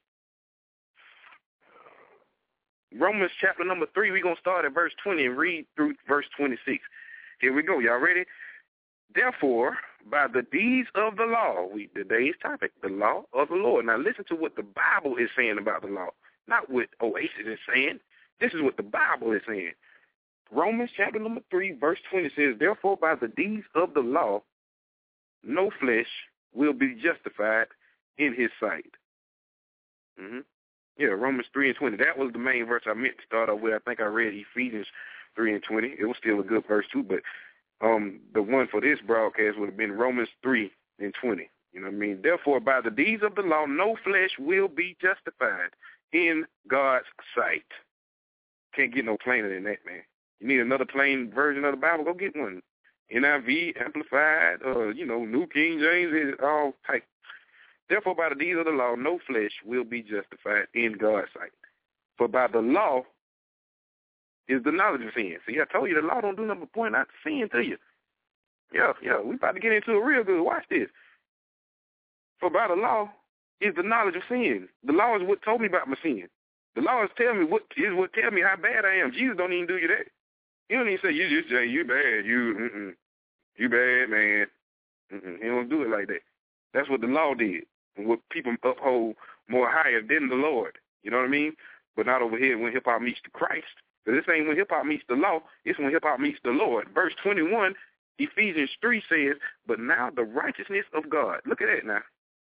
Romans chapter number three. We're going to start at verse twenty and read through verse twenty-six. Here we go. Y'all ready? Therefore, by the deeds of the law, we today's topic, the law of the Lord. Now listen to what the Bible is saying about the law, not what Oasis is saying. This is what the Bible is saying. Romans chapter number three, verse twenty says, therefore, by the deeds of the law, no flesh will be justified in his sight. Mm-hmm. Yeah, Romans three and twenty. That was the main verse I meant to start off with. I think I read Ephesians three and twenty. It was still a good verse too, but Um, the one for this broadcast would have been Romans three and twenty. You know what I mean? Therefore, by the deeds of the law, no flesh will be justified in God's sight. Can't get no plainer than that, man. You need another plain version of the Bible? Go get one. N I V, Amplified, uh, you know, New King James, all type. Therefore, by the deeds of the law, no flesh will be justified in God's sight. For by the law is the knowledge of sin. See, I told you the law don't do nothing but point out sin to you. Yeah, yeah, we about to get into it real good. Watch this. For by the law is the knowledge of sin. The law is what told me about my sin. The law is tell me what is what tell me how bad I am. Jesus don't even do you that. He don't even say you just say you bad. You mm-mm. You bad, man. Mm-mm. He don't do it like that. That's what the law did. And what people uphold more higher than the Lord. You know what I mean? But not over here when hip hop meets the Christ. But this ain't when hip hop meets the law. It's when hip hop meets the Lord. Verse twenty-one, Ephesians three says, but now the righteousness of God. Look at that now.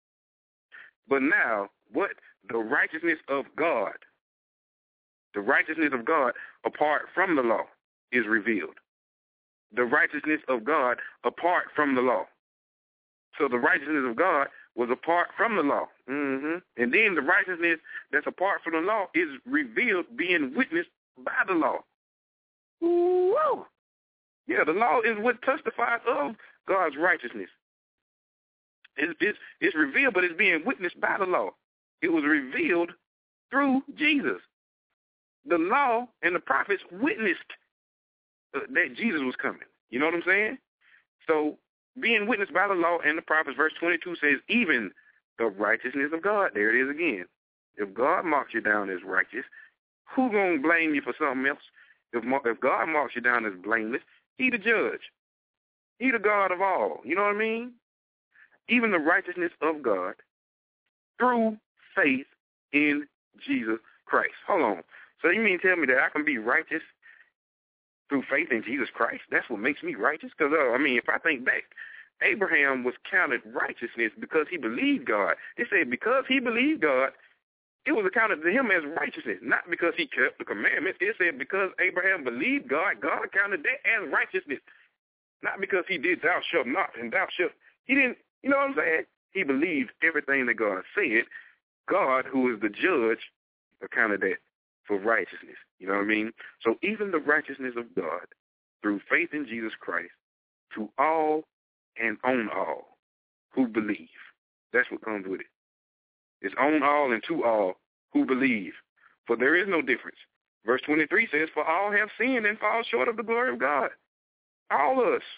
But now, what? The righteousness of God. The righteousness of God apart from the law is revealed. The righteousness of God apart from the law. So the righteousness of God was apart from the law. Mm-hmm. And then the righteousness that's apart from the law is revealed being witnessed by the law. Whoa. Yeah, the law is what testifies of God's righteousness. It's, it's, it's revealed, but it's being witnessed by the law. It was revealed through Jesus. The law and the prophets witnessed uh, that Jesus was coming. You know what I'm saying? So being witnessed by the law and the prophets, verse twenty-two says, even the righteousness of God. There it is again. If God marks you down as righteous, who going to blame you for something else? If, if God marks you down as blameless, he the judge. He the God of all. You know what I mean? Even the righteousness of God through faith in Jesus Christ. Hold on. So you mean tell me that I can be righteous through faith in Jesus Christ? That's what makes me righteous? Because, uh, I mean, if I think back, Abraham was counted righteousness because he believed God. It said because he believed God, it was accounted to him as righteousness, not because he kept the commandments. It said because Abraham believed God, God accounted that as righteousness, not because he did thou shalt not and thou shalt. He didn't, you know what I'm saying? He believed everything that God said. God, who is the judge, accounted that for righteousness. You know what I mean? So even the righteousness of God through faith in Jesus Christ to all and on all who believe. That's what comes with it. It's on all and to all who believe. For there is no difference. Verse twenty-three says, for all have sinned and fall short of the glory of God. All of us.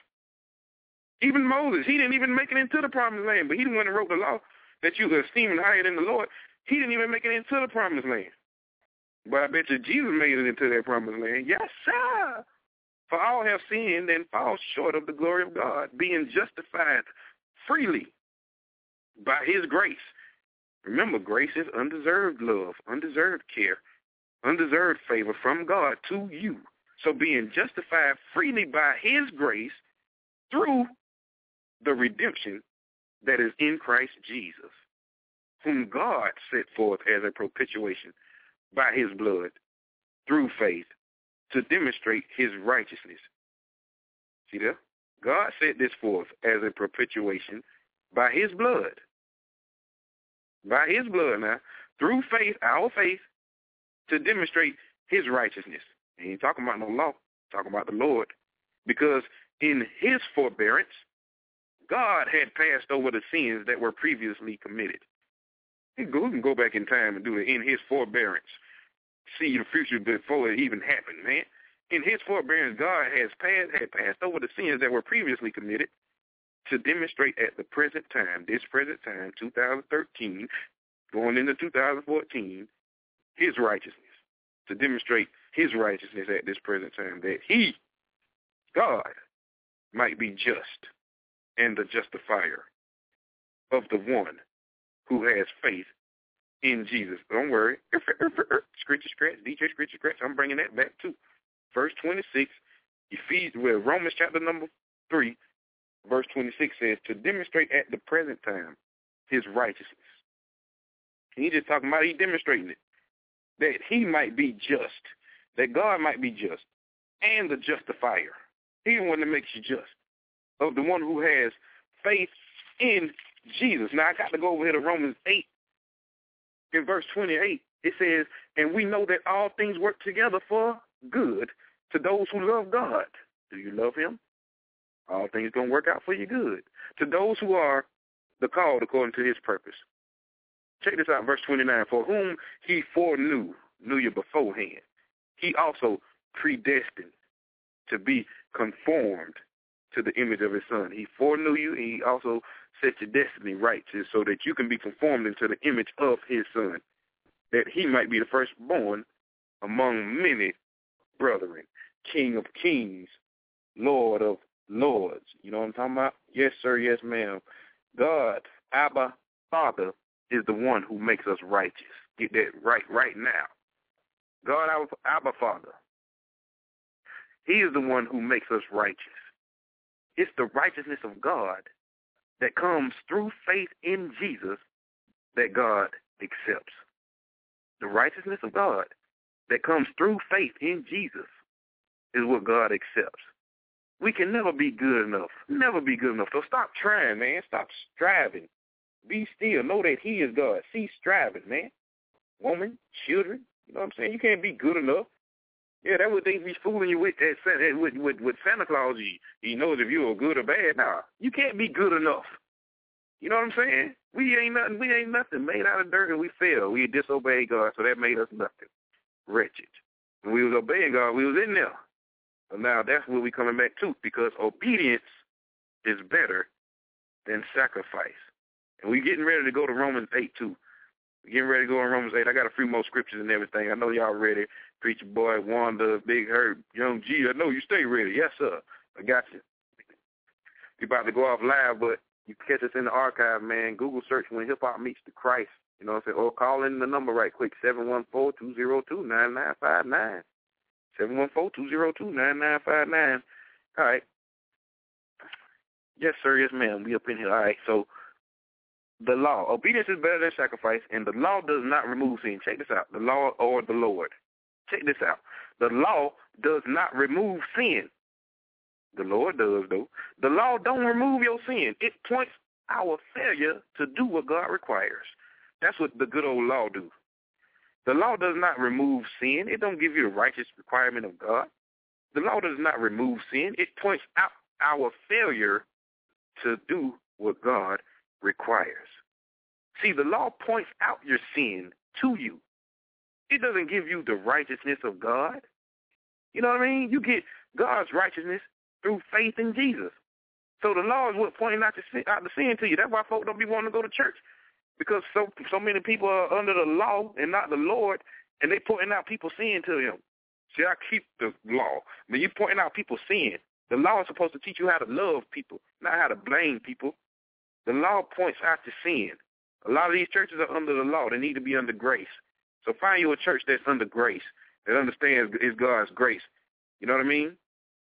Even Moses, he didn't even make it into the promised land, but he the one that wrote the law that you esteem higher than the Lord. He didn't even make it into the promised land. But I bet you Jesus made it into that promised land. Yes, sir. For all have sinned and fall short of the glory of God, being justified freely by his grace. Remember, grace is undeserved love, undeserved care, undeserved favor from God to you. So being justified freely by his grace through the redemption that is in Christ Jesus, whom God set forth as a propitiation by his blood through faith to demonstrate his righteousness. See there? God set this forth as a propitiation by his blood. By his blood now, through faith, our faith, to demonstrate his righteousness. He ain't talking about no law, talking about the Lord. Because in his forbearance, God had passed over the sins that were previously committed. We can go back in time and do it in his forbearance. See the future before it even happened, man. In his forbearance, God has passed, had passed over the sins that were previously committed to demonstrate at the present time, this present time, two thousand thirteen, going into two thousand fourteen, his righteousness. To demonstrate his righteousness at this present time, that he, God, might be just and the justifier of the one who has faith in Jesus. Don't worry. Scritch, scratch, D J, scritch, scratch. I'm bringing that back too. Verse twenty-six, Ephesians, well, Romans chapter number three, verse twenty-six says, to demonstrate at the present time his righteousness. And he's just talking about he demonstrating it. That he might be just. That God might be just. And the justifier. He's the one that makes you just. Of the one who has faith in Jesus. Now, I got to go over here to Romans eight. In verse twenty-eight, it says, and we know that all things work together for good to those who love God. Do you love him? All things going to work out for you good. To those who are the called according to his purpose. Check this out, verse twenty-nine. For whom he foreknew, knew you beforehand, he also predestined to be conformed to the image of his son. He foreknew you, and he also set your destiny right to, so that you can be conformed into the image of his son, that he might be the firstborn among many brethren, King of kings, Lord of lords. You know what I'm talking about? Yes, sir, yes, ma'am. God, Abba, Father, is the one who makes us righteous. Get that right right now. God, our Abba, Father, he is the one who makes us righteous. It's the righteousness of God that comes through faith in Jesus that God accepts. The righteousness of God that comes through faith in Jesus is what God accepts. We can never be good enough. Never be good enough. So stop trying, man. Stop striving. Be still. Know that he is God. Cease striving, man. Woman, children, you know what I'm saying? You can't be good enough. Yeah, that would they be fooling you with that with, with, with Santa Claus. He, he knows if you're good or bad. Nah, you can't be good enough. You know what I'm saying? We ain't nothing. We ain't nothing made out of dirt, and we fail. We disobeyed God, so that made us nothing. Wretched. When we was obeying God, we was in there. But now that's where we coming back to, because obedience is better than sacrifice. And we getting ready to go to Romans eight too. We getting ready to go in Romans eight. I got a few more scriptures and everything. I know y'all ready. Preacher Boy, Wanda, Big Herb, Young G. I know you stay ready. Yes, sir. I got you. We about to go off live, but you can catch us in the archive, man. Google search When Hip Hop Meets the Christ. You know what I'm saying? Or call in the number right quick, seven one four, two zero two, nine nine five nine. seven one four, two zero two, nine nine five nine. All right. Yes, sir. Yes, ma'am. We up in here. All right. So the law. Obedience is better than sacrifice, and the law does not remove sin. Check this out. The law or the Lord. Check this out. The law does not remove sin. The Lord does, though. The law don't remove your sin. It points our failure to do what God requires. That's what the good old law do. The law does not remove sin. It don't give you the righteous requirement of God. The law does not remove sin. It points out our failure to do what God requires. See, the law points out your sin to you. It doesn't give you the righteousness of God. You know what I mean? You get God's righteousness through faith in Jesus. So the law is what pointing out the sin, out the sin to you. That's why folks don't be wanting to go to church, because so so many people are under the law and not the Lord, and they pointing out people's sin to them. See, I keep the law. When you pointing out people's sin, the law is supposed to teach you how to love people, not how to blame people. The law points out the sin. A lot of these churches are under the law. They need to be under grace. So find you a church that's under grace, that understands it's God's grace. You know what I mean?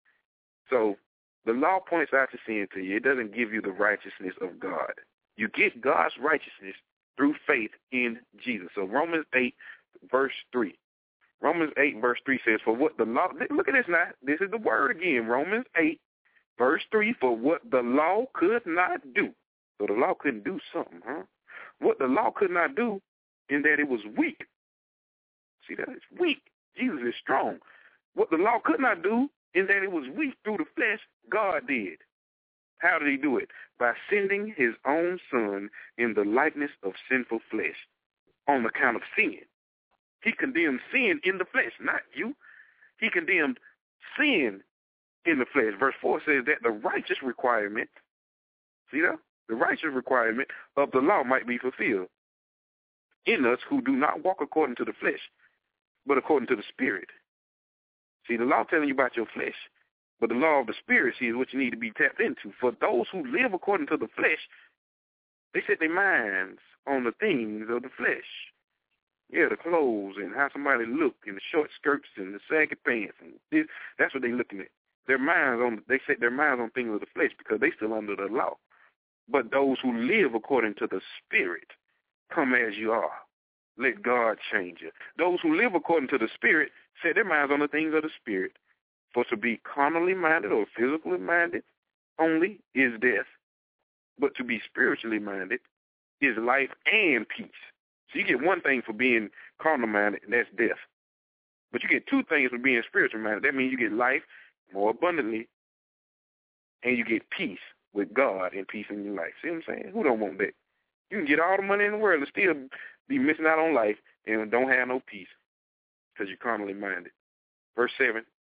So the law points out the sin to you. It doesn't give you the righteousness of God. You get God's righteousness through faith in Jesus. So Romans eight, verse three. Romans eight, verse three says, for what the law, look at this now. This is the word again. Romans eight, verse three, for what the law could not do. So the law couldn't do something, huh? What the law could not do in that it was weak. See that? It's weak. Jesus is strong. What the law could not do in that it was weak through the flesh, God did. How did he do it? By sending his own son in the likeness of sinful flesh on account of sin. He condemned sin in the flesh, not you. He condemned sin in the flesh. Verse four says that the righteous requirement, see that? The righteous requirement of the law might be fulfilled in us who do not walk according to the flesh, but according to the Spirit. See, the law telling you about your flesh, but the law of the Spirit, see, is what you need to be tapped into. For those who live according to the flesh, they set their minds on the things of the flesh. Yeah, the clothes and how somebody look, and the short skirts and the saggy pants, and this, that's what they're looking at. Their minds on, they set their minds on things of the flesh because they still under the law. But those who live according to the Spirit, come as you are. Let God change you. Those who live according to the Spirit set their minds on the things of the Spirit. For to be carnally minded or physically minded only is death. But to be spiritually minded is life and peace. So you get one thing for being carnal minded, and that's death. But you get two things for being spiritual minded. That means you get life more abundantly, and you get peace with God and peace in your life. See what I'm saying? Who don't want that? You can get all the money in the world and still be missing out on life and don't have no peace because you're carnally minded. Verse seven,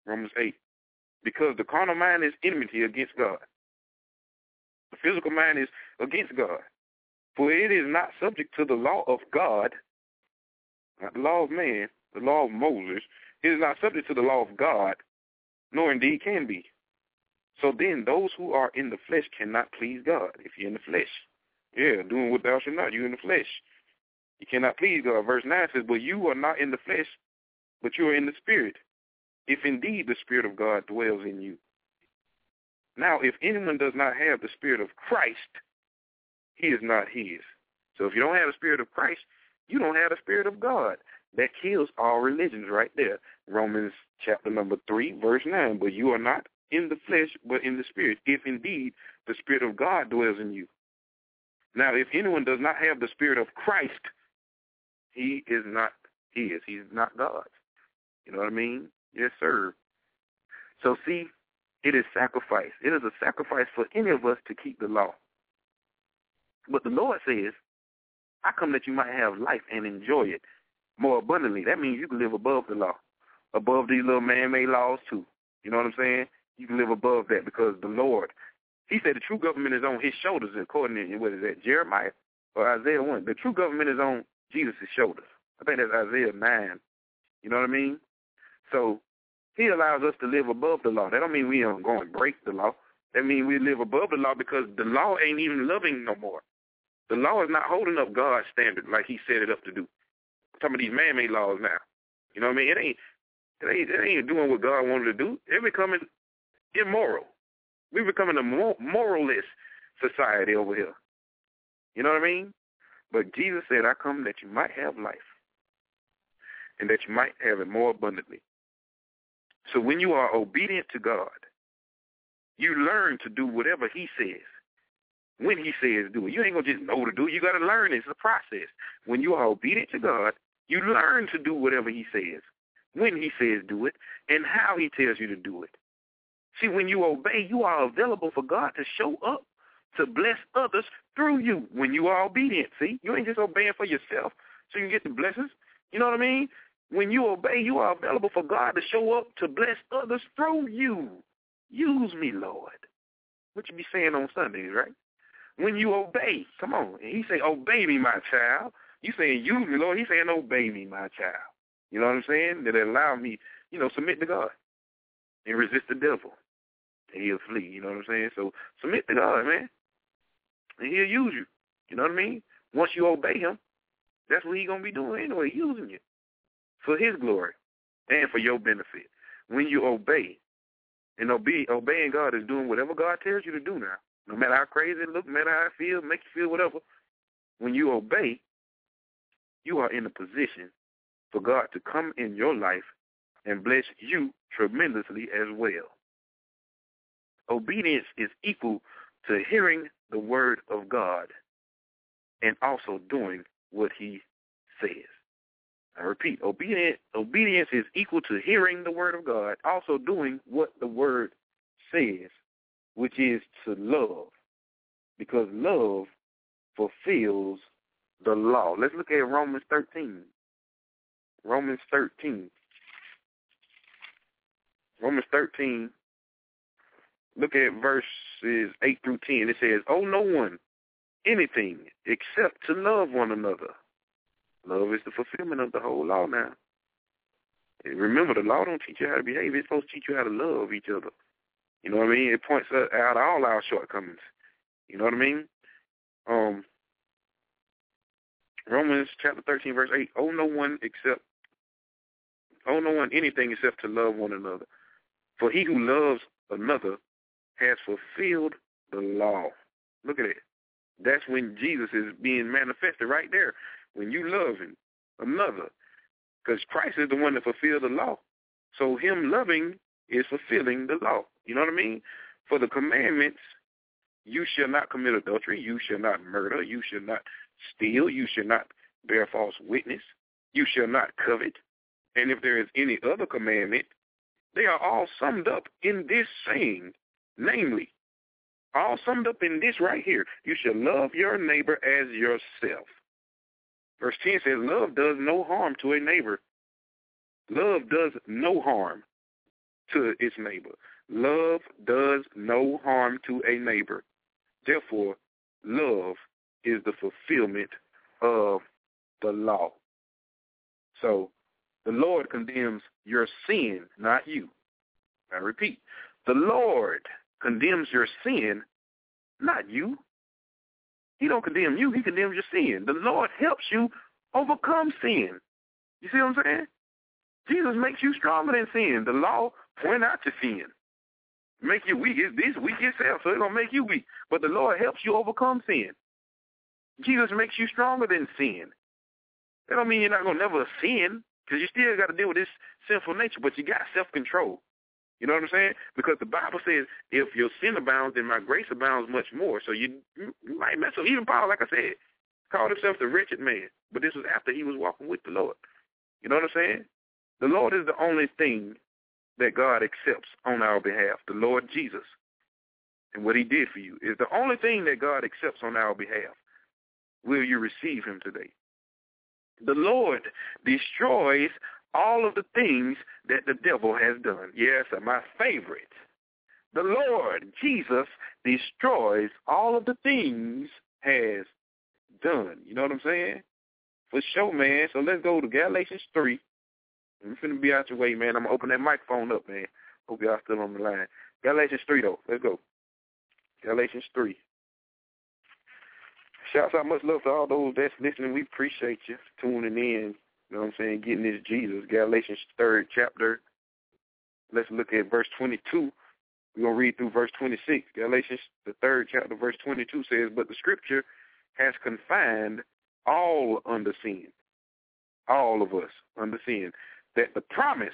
Romans eight. Because the carnal mind is enmity against God. The physical mind is against God. For it is not subject to the law of God, not the law of man, the law of Moses. It is not subject to the law of God, nor indeed can be. So then those who are in the flesh cannot please God. If you're in the flesh, yeah, doing what thou shalt not, you're in the flesh. You cannot please God. Verse nine says, but you are not in the flesh, but you are in the Spirit, if indeed the Spirit of God dwells in you. Now, if anyone does not have the Spirit of Christ, he is not his. So if you don't have the Spirit of Christ, you don't have the Spirit of God. That kills all religions right there. Romans chapter number three, verse nine. But you are not in the flesh, but in the Spirit, if indeed the Spirit of God dwells in you. Now, if anyone does not have the Spirit of Christ, he is not his. He's not God's. You know what I mean? Yes, sir. So see, it is sacrifice. It is a sacrifice for any of us to keep the law. But the Lord says, I come that you might have life and enjoy it more abundantly. That means you can live above the law, above these little man-made laws too. You know what I'm saying? You can live above that because the Lord, he said the true government is on his shoulders, according to, what is that, Jeremiah or Isaiah one. The true government is on Jesus' shoulders. I think that's Isaiah nine. You know what I mean? So he allows us to live above the law. That don't mean we don't go and break the law. That means we live above the law because the law ain't even loving no more. The law is not holding up God's standard like he set it up to do. Some of these man-made laws now. You know what I mean? It ain't, it ain't, it ain't doing what God wanted to do. They're becoming immoral. We're becoming a mor- moralist society over here. You know what I mean? But Jesus said, I come that you might have life and that you might have it more abundantly. So when you are obedient to God, you learn to do whatever he says. When he says do it. You ain't going to just know to do it. You got to learn. It's a process. When you are obedient to God, you learn to do whatever he says, when he says do it, and how he tells you to do it. See, when you obey, you are available for God to show up, to bless others through you when you are obedient. See, you ain't just obeying for yourself so you can get the blessings. You know what I mean? When you obey, you are available for God to show up to bless others through you. Use me, Lord. What you be saying on Sundays, right? When you obey, come on. He say, obey me, my child. You saying, use me, Lord. He saying, obey me, my child. You know what I'm saying? That allow me, you know, submit to God and resist the devil. And he'll flee. You know what I'm saying? So submit to God, man. And he'll use you. You know what I mean? Once you obey him, that's what he's going to be doing anyway, using you for his glory and for your benefit. When you obey, and obey, obeying God is doing whatever God tells you to do now. No matter how crazy it looks, no matter how it feels, make you feel whatever. When you obey, you are in a position for God to come in your life and bless you tremendously as well. Obedience is equal to hearing the word of God and also doing what he says. I repeat, obedience, obedience is equal to hearing the word of God, also doing what the word says, which is to love, because love fulfills the law. Let's look at Romans thirteen. Romans thirteen. Romans thirteen, look at verses eight through ten. It says, owe no one anything except to love one another. Love is the fulfillment of the whole law now. And remember, the law don't teach you how to behave. It's supposed to teach you how to love each other. You know what I mean? It points out all our shortcomings. You know what I mean? Um, Romans chapter thirteen, verse eight, owe no one except, owe no one anything except to love one another. For he who loves another has fulfilled the law. Look at it. That's when Jesus is being manifested right there. When you loving another. Because Christ is the one that fulfilled the law. So him loving is fulfilling the law. You know what I mean? For the commandments, you shall not commit adultery, you shall not murder, you shall not steal, you shall not bear false witness, you shall not covet. And if there is any other commandment, they are all summed up in this saying, namely, all summed up in this right here. You shall love your neighbor as yourself. Verse ten says, love does no harm to a neighbor. Love does no harm to its neighbor. Love does no harm to a neighbor. Therefore, love is the fulfillment of the law. So, the Lord condemns your sin, not you. I repeat, the Lord condemns your sin, not you. He don't condemn you, he condemns your sin. The Lord helps you overcome sin. You see what I'm saying? Jesus makes you stronger than sin. The law point out to sin. Make you weak. It's this weak itself, so it's going to make you weak. But the Lord helps you overcome sin. Jesus makes you stronger than sin. That don't mean you're not going to never sin, because you still got to deal with this sinful nature, but you got self-control. You know what I'm saying? Because the Bible says, if your sin abounds, then my grace abounds much more. So you, you might mess up. Even Paul, like I said, called himself the wretched man. But this was after he was walking with the Lord. You know what I'm saying? The Lord is the only thing that God accepts on our behalf, the Lord Jesus. And what he did for you is the only thing that God accepts on our behalf. Will you receive him today? The Lord destroys all of the things that the devil has done. Yes, my favorite. The Lord Jesus destroys all of the things has done. You know what I'm saying? For sure, man. So let's go to Galatians three. I'm finna be out your way, man. I'm gonna open that microphone up, man. Hope y'all still on the line. Galatians three, though. Let's go. Galatians three. Shouts out, much love to all those that's listening. We appreciate you tuning in. You know what I'm saying? Getting this Jesus. Galatians third chapter. Let's look at verse twenty-two. We're going to read through verse twenty-six. Galatians, the third chapter, verse twenty-two says, but the scripture has confined all under sin. All of us under sin. That the promise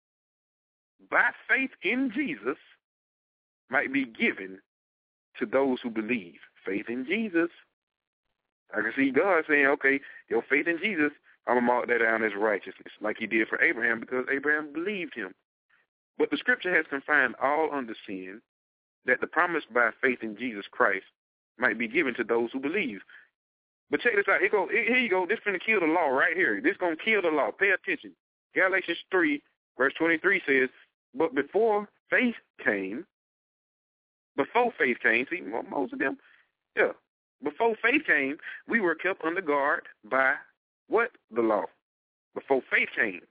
by faith in Jesus might be given to those who believe. Faith in Jesus. I can see God saying, okay, your faith in Jesus, I'm going to mark that down as righteousness, like he did for Abraham, because Abraham believed him. But the scripture has confined all under sin, that the promise by faith in Jesus Christ might be given to those who believe. But check this out. Here, go, here you go. This is going to kill the law right here. This is going to kill the law. Pay attention. Galatians three, verse twenty-three says, but before faith came, before faith came, see, most of them, yeah, before faith came, we were kept under guard by what? The law. Before faith came.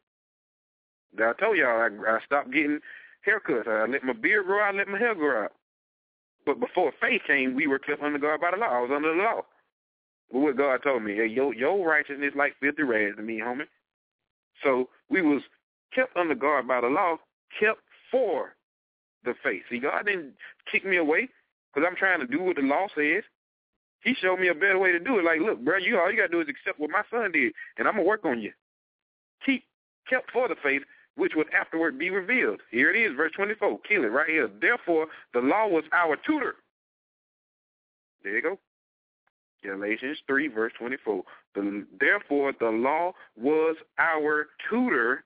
I told y'all I, I stopped getting haircuts. I let my beard grow out, I let my hair grow out. But before faith came, we were kept under guard by the law. I was under the law. But what God told me, hey, your, your righteousness like filthy rags to me, homie. So we was kept under guard by the law, kept for the faith. See, God didn't kick me away because I'm trying to do what the law says. He showed me a better way to do it. Like, look, bro, you all you got to do is accept what my son did, and I'm going to work on you. Keep kept for the faith, which would afterward be revealed. Here it is, verse twenty-four. Kill it right here. Therefore, the law was our tutor. There you go. Galatians three, verse twenty-four. The, therefore, the law was our tutor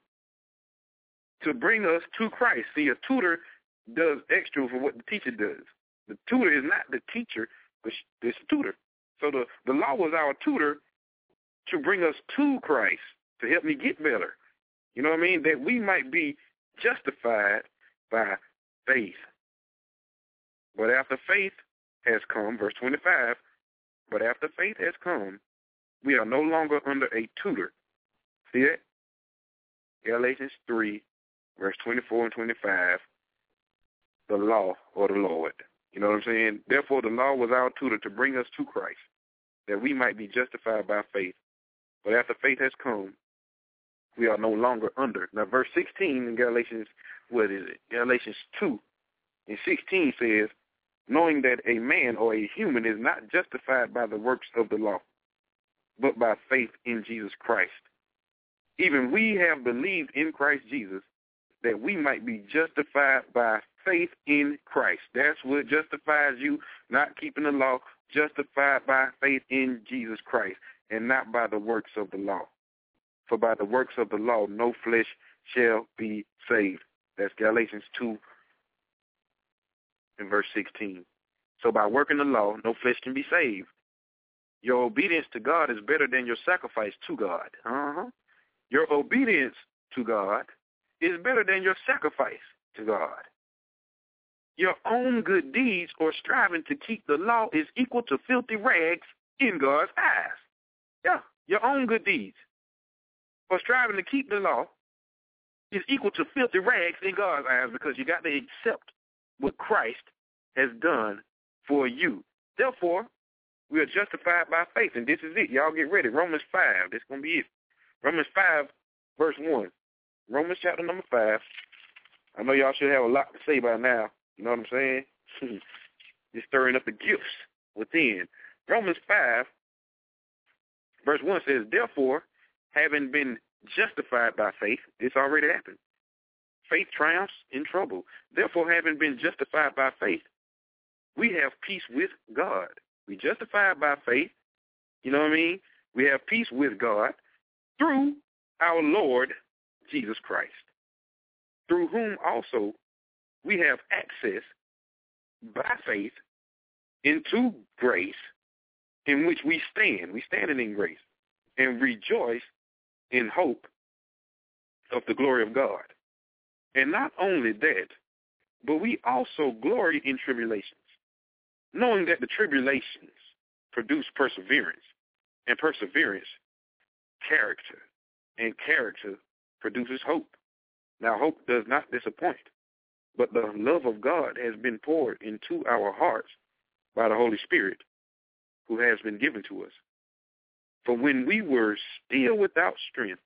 to bring us to Christ. See, a tutor does extra for what the teacher does. The tutor is not the teacher, but it's a tutor. So the, the law was our tutor to bring us to Christ, to help me get better. You know what I mean? That we might be justified by faith. But after faith has come, verse twenty-five, but after faith has come, we are no longer under a tutor. See that? Galatians three, verse twenty-four and twenty-five, the law or the Lord. You know what I'm saying? Therefore, the law was our tutor to bring us to Christ, that we might be justified by faith. But after faith has come, we are no longer under. Now, verse sixteen in Galatians, what is it? Galatians two and sixteen says, knowing that a man or a human is not justified by the works of the law, but by faith in Jesus Christ. Even we have believed in Christ Jesus, that we might be justified by faith in Christ. That's what justifies you, not keeping the law, justified by faith in Jesus Christ, and not by the works of the law. For by the works of the law, no flesh shall be saved. That's Galatians two and verse sixteen. So by working the law, no flesh can be saved. Your obedience to God is better than your sacrifice to God. Uh-huh. Your obedience to God is better than your sacrifice. to God. Your own good deeds or striving to keep the law is equal to filthy rags in God's eyes. Yeah, your own good deeds or striving to keep the law is equal to filthy rags in God's eyes, because you got to accept what Christ has done for you. Therefore, we are justified by faith, and this is it. Y'all get ready. Romans five, this is going to be it. Romans five, verse one. Romans chapter number five. I know y'all should have a lot to say by now. You know what I'm saying? Just stirring up the gifts within. Romans five, verse one says, therefore, having been justified by faith, this already happened. Faith triumphs in trouble. Therefore, having been justified by faith, we have peace with God. We justified by faith. You know what I mean? We have peace with God through our Lord Jesus Christ, through whom also we have access by faith into grace in which we stand. We stand in grace and rejoice in hope of the glory of God. And not only that, but we also glory in tribulations, knowing that the tribulations produce perseverance, and perseverance, character, and character produces hope. Now, hope does not disappoint, but the love of God has been poured into our hearts by the Holy Spirit, who has been given to us. For when we were still without strength,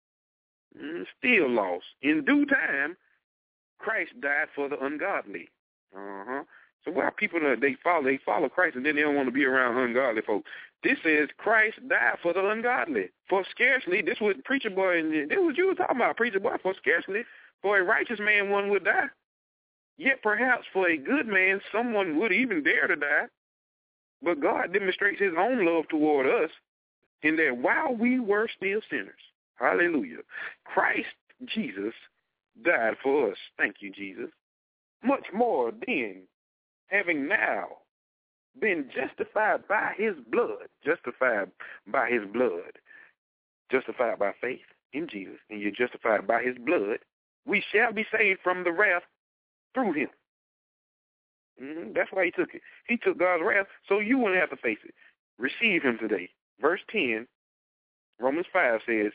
still lost, in due time, Christ died for the ungodly. Uh-huh. So why people, they follow, they follow Christ, and then they don't want to be around ungodly folks. This says Christ died for the ungodly. For scarcely, this was Preacher Boy, and this was you were talking about, Preacher Boy, for scarcely, for a righteous man one would die. Yet perhaps for a good man someone would even dare to die. But God demonstrates his own love toward us in that while we were still sinners, hallelujah, Christ Jesus died for us. Thank you, Jesus. Much more then, having now been justified by his blood, justified by his blood, justified by faith in Jesus, and you're justified by his blood, we shall be saved from the wrath through him. Mm-hmm. That's why he took it. He took God's wrath so you wouldn't have to face it. Receive him today. Verse ten, Romans five says,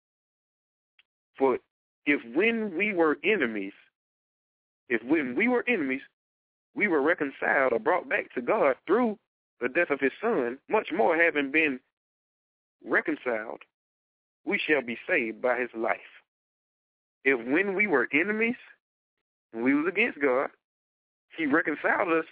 for if when we were enemies, if when we were enemies, we were reconciled or brought back to God through the death of his son, much more having been reconciled, we shall be saved by his life. If when we were enemies, when we was against God, he reconciled us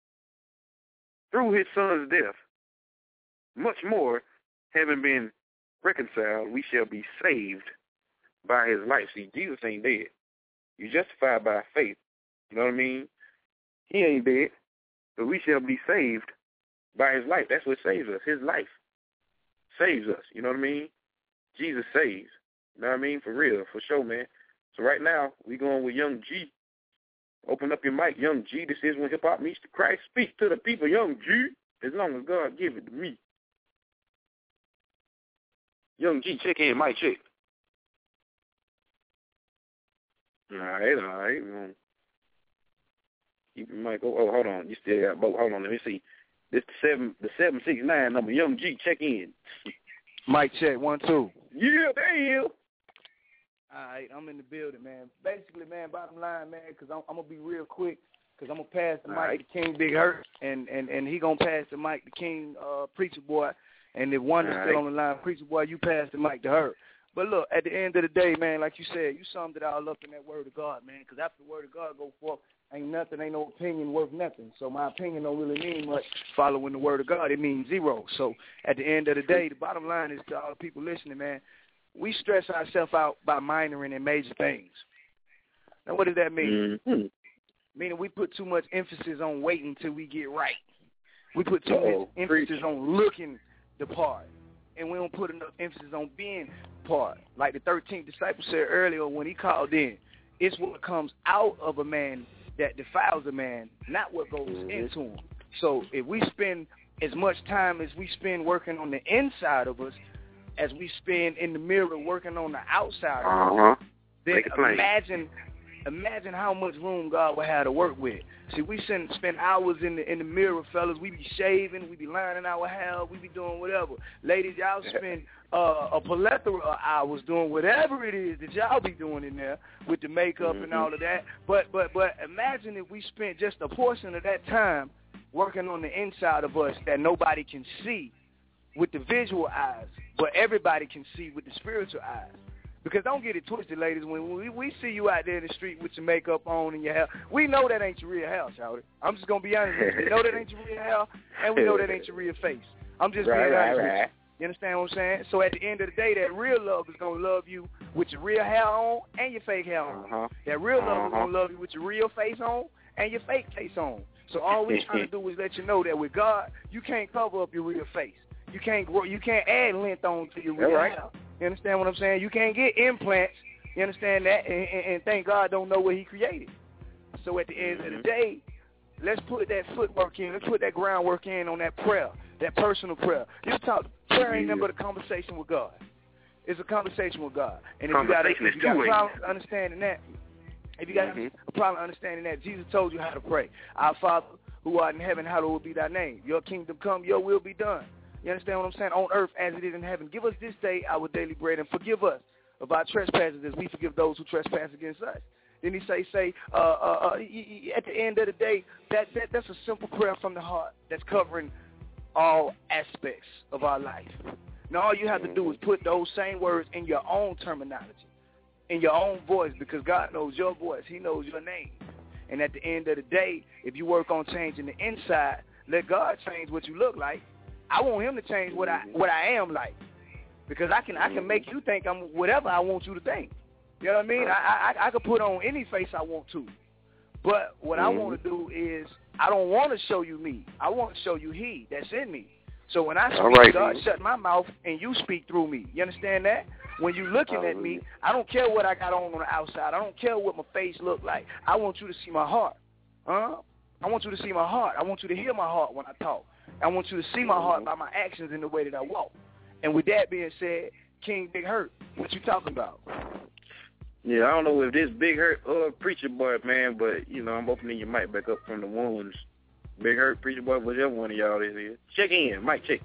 through his son's death, much more having been reconciled, we shall be saved by his life. See, Jesus ain't dead. You're justified by faith. You know what I mean? He ain't dead, but we shall be saved by his life. That's what saves us. His life saves us. You know what I mean? Jesus saves. You know what I mean? For real, for sure, man. So right now, we going with Young G. Open up your mic, Young G. This is When Hip Hop Meets the Christ. Speak to the people, Young G, as long as God give it to me. Young G, check in, mic check. All right, all right. Keep your mic. Oh, oh, hold on. You still got both. Hold on. Let me see. This the seven, the seven six nine number. Young G, check in. Mic check. One, two. Yeah, there you. All right, I'm in the building, man. Basically, man, bottom line, man, because I'm, I'm going to be real quick, because I'm going to pass the All mic right. to King Big Hurt, and, and, and he going to pass the mic to King uh, Preacher Boy. And if one is All still right. on the line, Preacher Boy, you pass the mic to her. But look, at the end of the day, man, like you said, you summed it all up in that word of God, man, because after the word of God go forth, ain't nothing, ain't no opinion worth nothing. So my opinion don't really mean much. Following the word of God, it means zero. So at the end of the day, the bottom line is to all the people listening, man, we stress ourselves out by minoring in major things. Now, what does that mean? Mm-hmm. Meaning we put too much emphasis on waiting till we get right. We put too Uh-oh. much emphasis on looking the part, and we don't put enough emphasis on being part. Like the thirteenth disciple said earlier when he called in, it's what comes out of a man that defiles a man, not what goes mm-hmm. into him. So if we spend as much time as we spend working on the inside of us, as we spend in the mirror working on the outside of uh-huh. us, then imagine imagine how much room God would have to work with. See, we spend, spend hours in the in the mirror, fellas. We be shaving, we be lining our hair, we be doing whatever. Ladies, y'all spend uh, a plethora of hours doing whatever it is that y'all be doing in there with the makeup mm-hmm. and all of that. But but but imagine if we spent just a portion of that time working on the inside of us that nobody can see with the visual eyes, but everybody can see with the spiritual eyes. Because don't get it twisted, ladies. When we, we see you out there in the street with your makeup on and your hair, we know that ain't your real hair, shawty. I'm just going to be honest with you. We know that ain't your real hair, and we know that ain't your real face. I'm just right, being right, honest right. with you. You understand what I'm saying? So at the end of the day, that real love is going to love you with your real hair on and your fake hair on. Uh-huh. That real love uh-huh. is going to love you with your real face on and your fake face on. So all we're trying to do is let you know that with God, you can't cover up your real face. You can't grow. You can't add length on to your real right. hair. You understand what I'm saying? You can't get implants. You understand that? And, and, and thank God don't know what he created. So at the end mm-hmm. of the day, let's put that footwork in. Let's put that groundwork in on that prayer, that personal prayer. You talk, prayer ain't nothing but a conversation with God. It's a conversation with God. And if you got, if you got a problem understanding that, if you got mm-hmm. a problem understanding that, Jesus told you how to pray. Our Father who art in heaven, hallowed be thy name. Your kingdom come, your will be done. You understand what I'm saying? On earth as it is in heaven. Give us this day our daily bread and forgive us of our trespasses as we forgive those who trespass against us. Then he say, say uh, uh, uh, at the end of the day, that, that that's a simple prayer from the heart that's covering all aspects of our life. Now all you have to do is put those same words in your own terminology, in your own voice, because God knows your voice. He knows your name. And at the end of the day, if you work on changing the inside, let God change what you look like. I want him to change what I what I am like. Because I can I can make you think I'm whatever I want you to think. You know what I mean? I I, I can put on any face I want to. But what mm-hmm. I want to do is I don't want to show you me. I want to show you he that's in me. So when I speak, right, God man. shut my mouth and you speak through me. You understand that? When you're looking oh, at me, I don't care what I got on on the outside. I don't care what my face look like. I want you to see my heart. Huh? I want you to see my heart. I want you to hear my heart when I talk. I want you to see my heart by my actions and the way that I walk. And with that being said, King Big Hurt, what you talking about? Yeah, I don't know if this Big Hurt or Preacher Boy, man, but, you know, I'm opening your mic back up from the wounds. Big Hurt, Preacher Boy, whichever one of y'all this is. Check in. Mic check.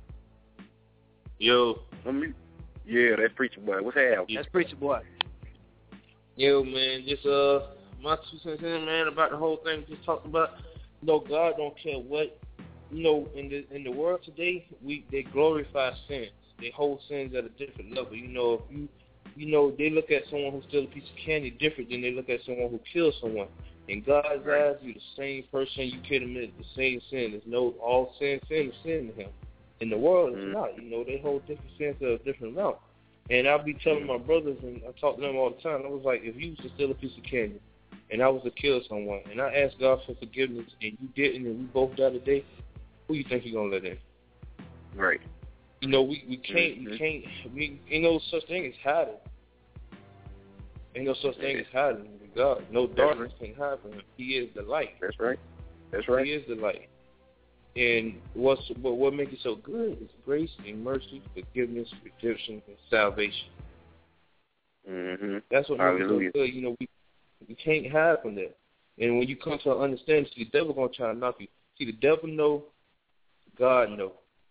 Yo. Yeah, that's Preacher Boy. What's happening? That's Preacher Boy. Yo, man, just uh, my two cents in, man, about the whole thing we just talked about. You know, God don't care what. You know, in the in the world today, we they glorify sins. They hold sins at a different level. You know, if you you know they look at someone who steals a piece of candy different than they look at someone who kills someone. In God's eyes, you're the same person. You can't admit the same sin. There's no all sin, sin is sin to him. In the world, it's mm-hmm. not. You know, they hold different sins at a different amount. And I'll be telling my brothers, and I talk to them all the time. I was like, if you was to steal a piece of candy, and I was to kill someone, and I asked God for forgiveness, and you didn't, and we both died today, who you think you're gonna let in? Right. You know, we, we can't mm-hmm. we can't we ain't no such thing as hiding. Ain't no such thing as hiding with God. No darkness can hide from him. He is the light. That's right. That's right. He is the light. And what's what what makes it so good is grace and mercy, forgiveness, redemption, and salvation. Mm-hmm. That's what makes it so good. You know, we we can't hide from that. And when you come to understand, see, the devil gonna try to knock you. See, the devil know, God know.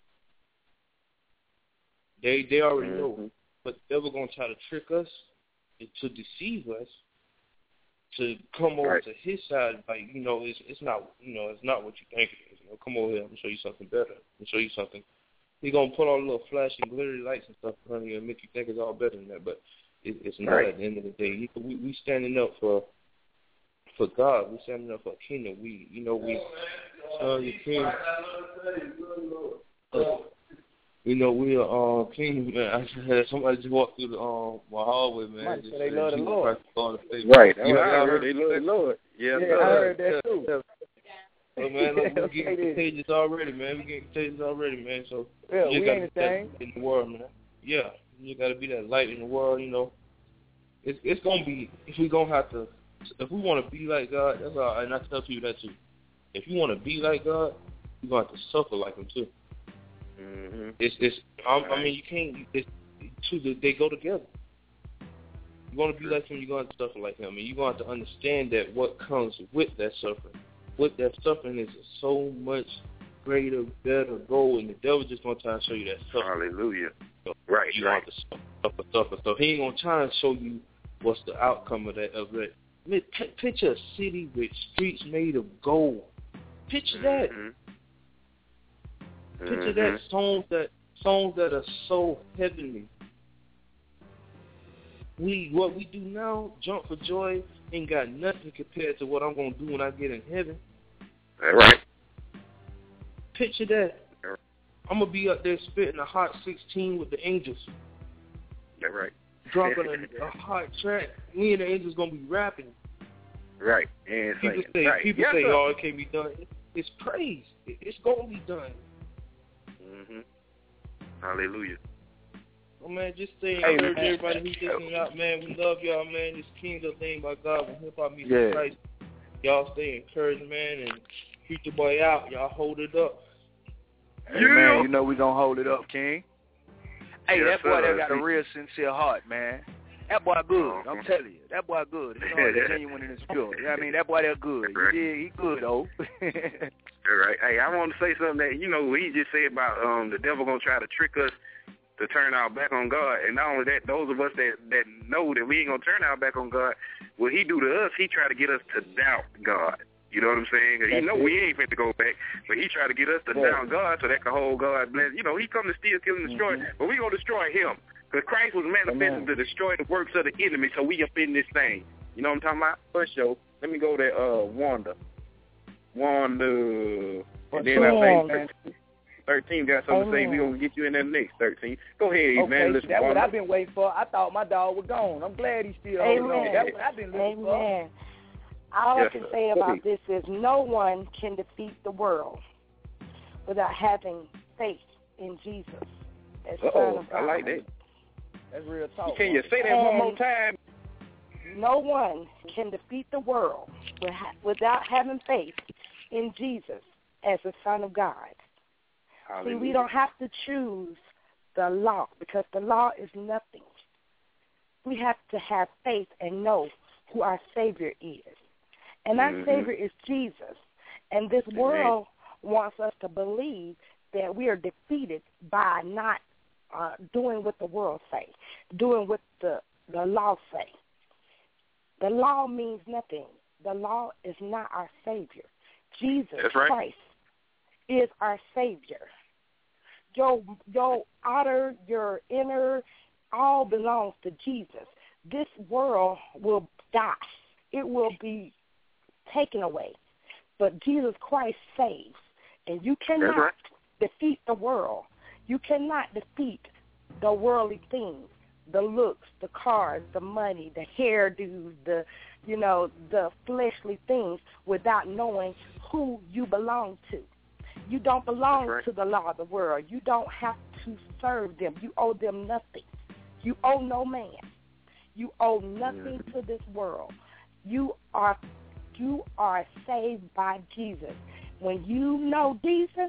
They they already mm-hmm. know, but the devil gonna try to trick us, and to deceive us, to come over right. to his side. Like, you know, it's it's not you know it's not what you think it is. You know, come over here, I'm gonna show you something better. I'm gonna show you something. He gonna put all the little flashing, glittery lights and stuff in front of you and make you think it's all better than that. But it, it's not right. at the end of the day. We we standing up for for God. We standing up for a kingdom. We you know we uh, the king. Uh, You know, we are uh, king, man. I just had somebody just walk through the um, my hallway, man. Just they love the Lord. Right. Yeah, I heard they love the Lord. Yeah, yeah I heard that too. So, man, look, we're getting contagious already, man. We're getting contagious already, man. So, yeah, you we gotta ain't the same. In the world, man. Yeah, you got to be that light in the world, you know. It's it's going to be, if we going to have to, if we want to be like God, that's all, and I tell people that too. If you want to be like God, you're going to have to suffer like him too. Mm-hmm. It's it's. Um, right. I mean, you can't. It's two. They go together. You're going to be like him, you're going to suffer like him. And you're going to have to understand that what comes with that suffering. With that suffering is so much greater, better goal, and the devil just going to try to show you that suffering. Hallelujah. So right, you right. want to suffer, suffer. So he ain't going to try to show you what's the outcome of that. Of that. I mean, p- picture a city with streets made of gold. Picture that. Mm-hmm. Picture mm-hmm. that. Songs that songs that are so heavenly. We what we do now, jump for joy, ain't got nothing compared to what I'm gonna do when I get in heaven. That's right. Picture that. I'm gonna be up there spitting a hot sixteen with the angels. That's right. Dropping a, a hot track. Me and the angels gonna be rapping. Right. And people singing. say, right. people yes, say, sir. oh, it can't be done. It's praise. It's gonna be done. Mm-hmm. Hallelujah. Oh, man, just say, Hey, encourage man. everybody who's listening out, man. We love y'all, man. This King's Ordained by God with Hip Hop Music Yeah. Christ. Y'all stay encouraged, man, and keep your boy out. Y'all hold it up. Hey, man, you know we going to hold it up, King. Hey, Yes, that boy sir. that got a real sincere heart, man. That boy good. I'm telling you. That boy good. His heart is genuine and it's pure. You know what I mean? That boy that good. He, did, he good, though. All right. Hey, I want to say something that, you know, he just said about um, the devil going to try to trick us to turn our back on God. And not only that, those of us that, that know that we ain't going to turn our back on God, what he do to us, he try to get us to doubt God. You know what I'm saying? 'Cause he know we ain't fit to go back, but he try to get us to Yeah. doubt God so that can hold God bless. You know, he come to steal, kill, and destroy, Mm-hmm. but we going to destroy him. Because Christ was manifested Amen. to destroy the works of the enemy, so we up in this thing. You know what I'm talking about? First show, let me go to uh, Wanda. Wanda. And then I think thirteen got something to say. We're going to get you in there next, thirteen. Go ahead, Okay, man. see, Listen, that's Wanda. what I've been waiting for. I thought my dog was gone. I'm glad he's still holding on. That's what I've been looking Amen. All Yes, I can sir. say Go about ahead. this is no one can defeat the world without having faith in Jesus as Son Uh-oh, of God. I like that. That's real talk. Can you say that one more And time? No one can defeat the world without having faith in Jesus as the Son of God. Hallelujah. See, we don't have to choose the law because the law is nothing. We have to have faith and know who our Savior is. And our Mhm. Savior is Jesus. And this Amen. world wants us to believe that we are defeated by not uh, doing what the world say, doing what the, the law say. The law means nothing. The law is not our Savior. Jesus That's right. Christ is our Savior. Your, your outer, your inner, all belongs to Jesus. This world will die. It will be taken away. But Jesus Christ saves. And you cannot right. defeat the world. You cannot defeat the worldly things, the looks, the cars, the money, the hairdos, the, you know, the fleshly things without knowing who you belong to. You don't belong right. to the law of the world. You don't have to serve them. You owe them nothing. You owe no man. You owe nothing Mm. to this world. You are you are saved by Jesus. When you know Jesus,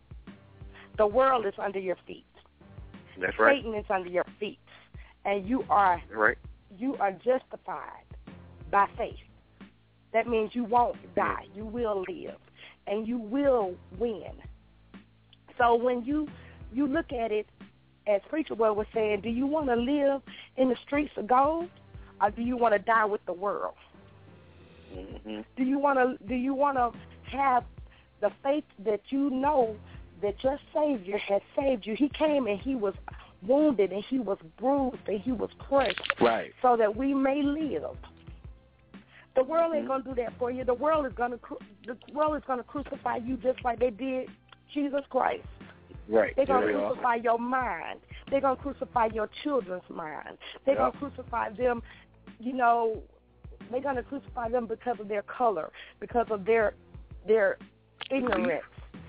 the world is under your feet. That's right. Satan is under your feet. And you are Right. you are justified by faith. That means you won't die. You will live. And you will win. So when you you look at it, as Preacher Boy was saying, do you want to live in the streets of gold, or do you want to die with the world? Mm-hmm. Do you want to do you want to have the faith that you know that your Savior has saved you? He came and he was wounded and he was bruised and he was crushed, Right. so that we may live. The world ain't Mhm. gonna do that for you. The world is gonna cru- the world is gonna crucify you just like they did Jesus Christ. Right. They're gonna There we are. crucify your mind. They're gonna crucify your children's mind. They're Yep. gonna crucify them. You know, they're gonna crucify them because of their color, because of their their ignorance.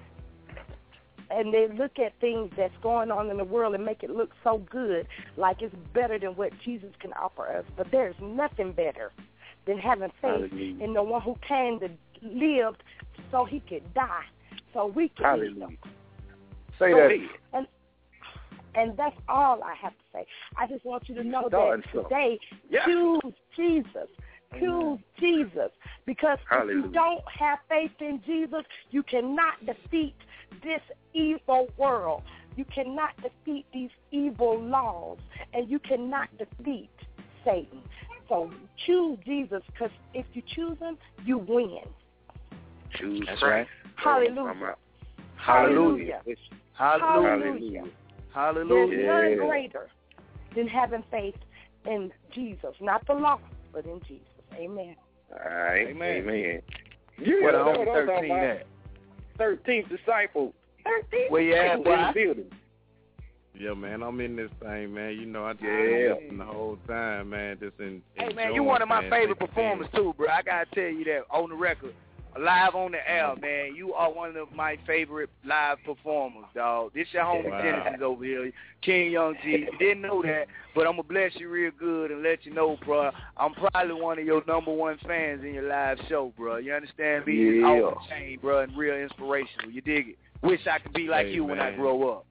And they look at things that's going on in the world and make it look so good, like it's better than what Jesus can offer us. But there's nothing better than having faith Hallelujah. in the one who came to live so he could die, so we can Hallelujah. live. Say Go that. ahead. And And that's all I have to say. I just want you to know Starting that stuff. today, Yeah. choose Jesus. Choose Jesus. Because Hallelujah. if you don't have faith in Jesus, you cannot defeat this evil world. You cannot defeat these evil laws. And you cannot defeat Satan. So choose Jesus, because if you choose him, you win. Choose That's Christ. Hallelujah. Hallelujah. Hallelujah. Hallelujah. There's Hallelujah. none greater than having faith in Jesus. Not the law, but in Jesus. Amen. All right. Amen. Amen. Where the Yeah, homie that's what I'm thirteen talking at? Thirteenth disciple. Thirteen. Where you at, In boy? the building. Yeah, man, I'm in this thing, man. You know, I just Yeah. listen the whole time, man. Just in, Hey, man, enjoying, you one of my man, favorite taking performers, too, bro. I got to tell you that on the record. Live on the air, man. You are one of my favorite live performers, dog. This your homie Wow. Genesis over here, King Young G. You didn't know that, but I'm going to bless you real good and let you know, bro. I'm probably one of your number one fans in your live show, bro. You understand me? It's Yeah. off the chain, bro, and real inspirational. You dig it? Wish I could be like Hey, you when I man. grow up.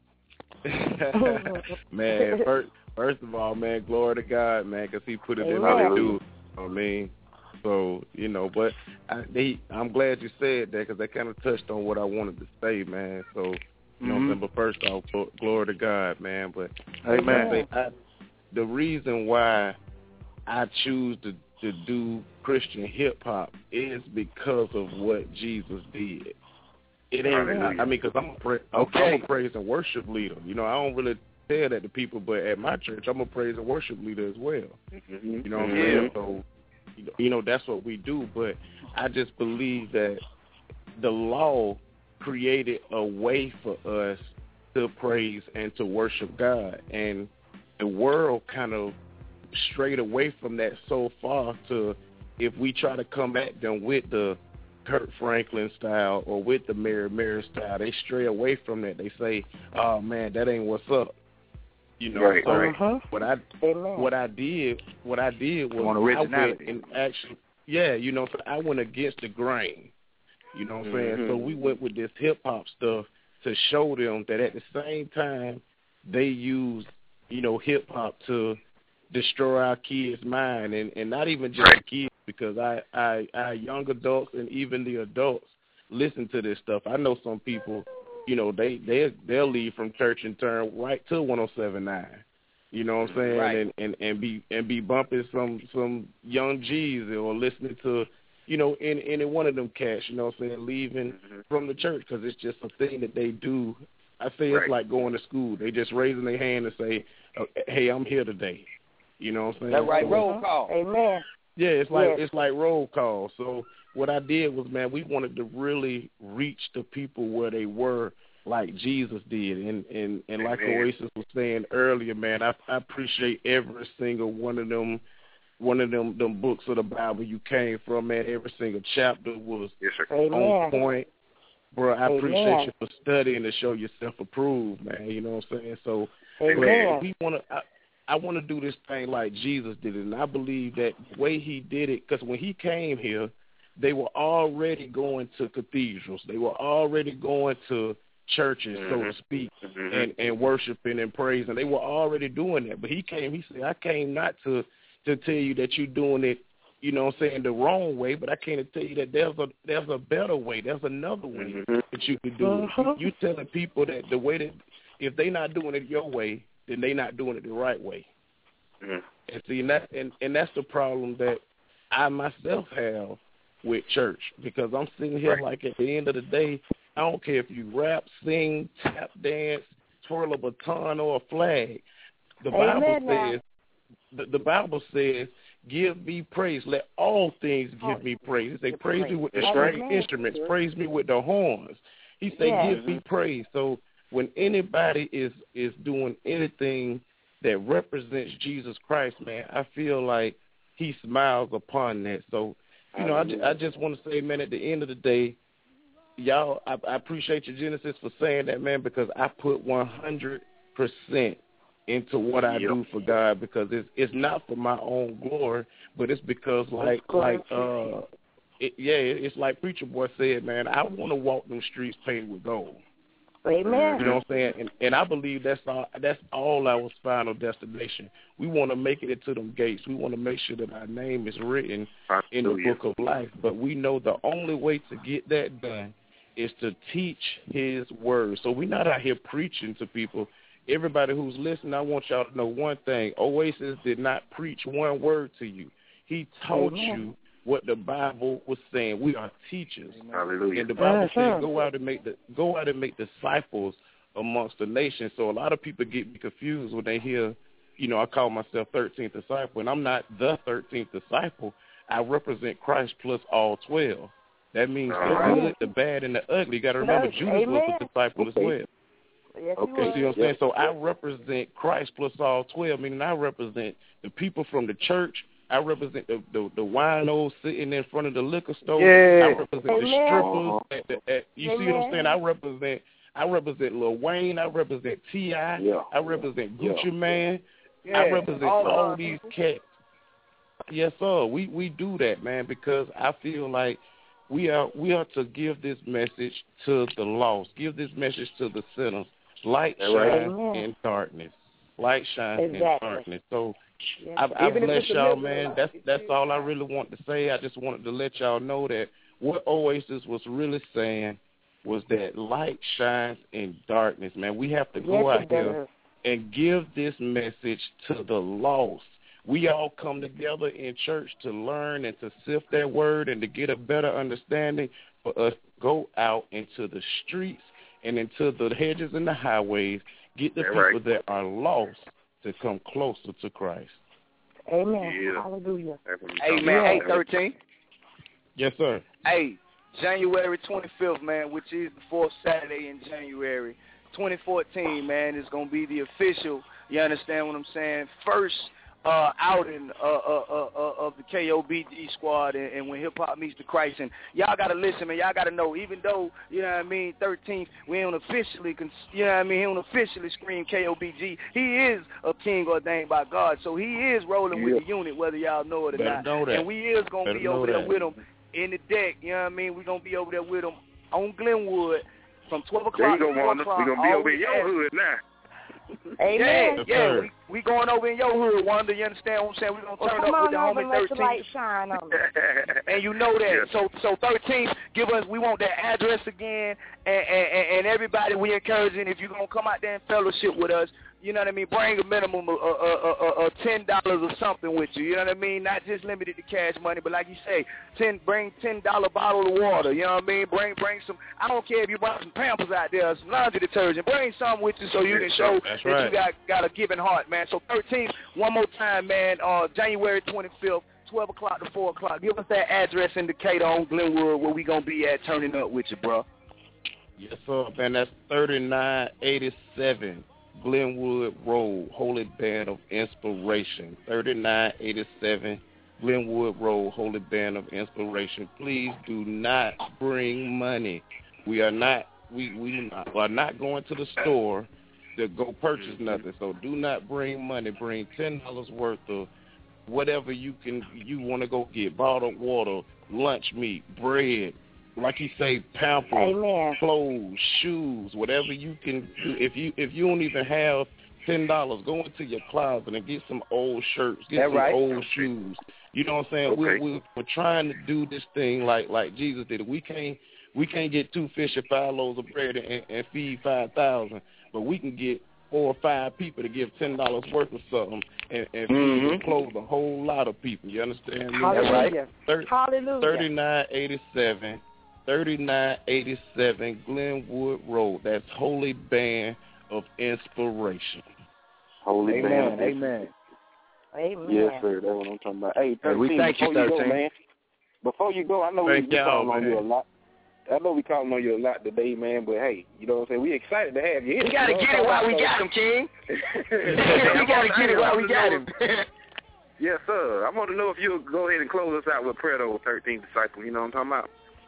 Man, first, first of all, man, glory to God, man, because he put it in Amen. me to do. You know what I mean? So, you know, but I, they, I'm glad you said that because that kind of touched on what I wanted to say, man. So, you know what I'm saying? But first off, gl- glory to God, man. But Amen. I say, I, the reason why I choose to, to do Christian hip-hop is because of what Jesus did. It ain't, I, I mean, because I'm, a pra- Okay. I'm a praise and worship leader. You know, I don't really tell that to people, but at my church, I'm a praise and worship leader as well. Mm-hmm. You know what I'm Yeah. saying? So, you know, you know, that's what we do. But I just believe that the law created a way for us to praise and to worship God. And the world kind of strayed away from that so far to if we try to come at them with the Kurt Franklin style or with the Mary Mary style, they stray away from that. They say, oh, man, that ain't what's up. You know, Right, so right. what I Amen. what I did what I did was Want I went originality. and actually, yeah, you know, so I went against the grain. You know what I'm saying? Mhm. So we went with this hip hop stuff to show them that at the same time they use, you know, hip hop to destroy our kids' mind, and, and not even just the kids, because I, I, our young adults and even the adults listen to this stuff. I know some people, you know, they they they'll leave from church and turn right to one oh seven point nine. You know what I'm saying? Right. And, and and be and be bumping some some young G's or listening to, you know, any any one of them cats. You know what I'm saying? Leaving Mm-hmm. from the church because it's just a thing that they do. I say it's Right. like going to school. They just raising their hand and say, "Hey, I'm here today." You know what I'm saying? That right So- roll call. Amen. yeah, it's like Yes. it's like roll call. So what I did was, man, we wanted to really reach the people where they were, like Jesus did, and and and like Amen. Oasis was saying earlier, man, I, I appreciate every single one of them, one of them them books of the Bible you came from, man. Every single chapter was Yes, sir. Amen. on point, bro. I Amen. appreciate you for studying to show yourself approved, man. You know what I'm saying? So Amen. but we want to. I, I want to do this thing like Jesus did it, and I believe that the way he did it, because when he came here, they were already going to cathedrals. They were already going to churches, so to speak, Mhm. and, and worshiping and praising. They were already doing that. But he came, he said, I came not to, to tell you that you're doing it, you know what I'm saying, the wrong way, but I came to tell you that there's a there's a better way. There's another way Mhm. that you can do it. Mhm. You, you telling people that the way that, if they not doing it your way, then they not doing it the right way. Mhm. And see, and, that, and, and that's the problem that I myself have with church, because I'm sitting here Right. like at the end of the day, I don't care if you rap, sing, tap dance, twirl a baton or a flag. The Amen Bible now. says, the, the Bible says, give me praise. Let all things give me praise. He say, praise me with the That's string right. instruments. Praise me with the horns. He say, Yeah. give me praise. So when anybody is is doing anything that represents Jesus Christ, man, I feel like he smiles upon that. So, you know, I, ju- I just want to say, man, at the end of the day, y'all, I, I appreciate you, Genesis, for saying that, man, because I put one hundred percent into what I Yep. do for God, because it's it's not for my own glory, but it's because, like, like uh, it, yeah, it's like Preacher Boy said, man, I want to walk them streets paved with gold. Amen. You know what I'm saying? And, and I believe that's all, that's all our final destination. We want to make it into them gates. We want to make sure that our name is written in the book of life. But we know the only way to get that done is to teach his word. So we're not out here preaching to people. Everybody who's listening, I want y'all to know one thing. Oasis did not preach one word to you. He taught Amen. you what the Bible was saying. We are teachers. Hallelujah. And the Bible uh-huh. says go out and make the go out and make disciples amongst the nations. So a lot of people get confused when they hear, you know, I call myself thirteenth disciple, and I'm not the thirteenth disciple. I represent Christ plus all twelve. That means the good, the bad, and the ugly. You got to remember Yes, Judas amen. was a disciple as well. Yes, Okay, see what I'm saying? So I represent Christ plus all twelve, meaning I represent the people from the church. I represent the, the, the winos sitting in front of the liquor store. Yeah. I represent Amen. the strippers. At the, at, you Amen. see what I'm saying? I represent I represent Lil Wayne. I represent T I Yeah. I represent Gucci Yeah. Man. Yeah. I represent all, all these cats. Yes, sir. We we do that, man, because I feel like we are we are to give this message to the lost, give this message to the sinners. Light shines Amen. in darkness. Light shines Exactly. in darkness. So Yes. I, I Even if bless it's a y'all, little man. light, That's it's that's still all I light. really want to say. I just wanted to let y'all know that what Oasis was really saying was that light shines in darkness, man. We have to go Yes, out it here does. and give this message to the lost. We all come together in church to learn and to sift that word and to get a better understanding for us to go out into the streets and into the hedges and the highways, get the That's people right. that are lost to come closer to Christ. Amen. Yeah. Hallelujah. Hey, man. Hey, thirteen. Yes, sir. Hey, January twenty-fifth, man, which is the fourth Saturday in January twenty fourteen, man, is going to be the official, you understand what I'm saying, first uh, outing uh, uh, uh, uh, of the K O B G squad and, and when hip-hop meets the Christ. And y'all got to listen, man. Y'all got to know, even though, you know what I mean, thirteenth, we don't officially, you know what I mean, he don't officially scream K O B G. He is a king ordained by God. So he is rolling Yeah. with the unit, whether y'all know it or Better not. know that. And we is going to Better be know over there that. with him in the deck, you know what I mean? We're going to be over there with him on Glenwood from twelve There o'clock you to go, four Wanda. o'clock. We're going to be all over in week your after. hood now. Amen. Yeah, Yes, yeah, sir. we, we going over in your hood, Wanda. You understand what I'm saying? We're going to Well, turn come up with the on over homie and let your thirteen. light shine on me. And you know that. Yes. So so thirteen, give us, we want that address again. And, and, and everybody, we encouraging, if you're going to come out there and fellowship with us, you know what I mean, bring a minimum of, of, of, of, of ten dollars or something with you. You know what I mean? Not just limited to cash money, but like you say, ten bring ten dollar bottle of water. You know what I mean? Bring bring some, I don't care if you bring some Pampers out there, some laundry detergent. Bring some with you so you can show That's that right. you got, got a giving heart, man. So thirteen, one more time, man, uh, January twenty-fifth, twelve o'clock to four o'clock. Give us that address indicator on Glenwood where we going to be at turning up with you, bro. Yes, sir, man. That's thirty-nine eighty-seven Glenwood Road, Holy Band of Inspiration. thirty-nine eighty-seven Glenwood Road, Holy Band of Inspiration. Please do not bring money. We are not we we are not going to the store to go purchase nothing. So do not bring money. Bring ten dollars worth of whatever you can you want to go get. Bottled water, lunch meat, bread. Like you say, Pampers, Amen. clothes, shoes, whatever you can do. If you if you don't even have ten dollars, go into your closet and get some old shirts, get That some right. old shoes. You know what I'm saying? Okay. We're, we're we're trying to do this thing like like Jesus did it. We can't we can't get two fish and five loaves of bread and, and feed five thousand, but we can get four or five people to give ten dollars worth of something and, and Mhm. feed and clothe a whole lot of people. You understand me? Hallelujah. Thir- Hallelujah. thirty-nine eighty-seven thirty-nine eighty-seven Glenwood Road. That's Holy Band of Inspiration. Holy Amen, man. amen. Amen. Yes, sir. That's what I'm talking about. Hey, Hey, we thirteen, thank you, before you go, thirteen. man. Before you go, I know we, Thank we y'all, calling on man. you a lot. I know we calling on you a lot today, man, but hey, you know what I'm saying? We excited to have you here. We got to You know get it what while I'm we saying? got him, King. I We got to want- get it I while want we to got know- him. Yes, sir. I want to know if you'll go ahead and close us out with prayer, though, thirteenth disciple. You know what I'm talking about?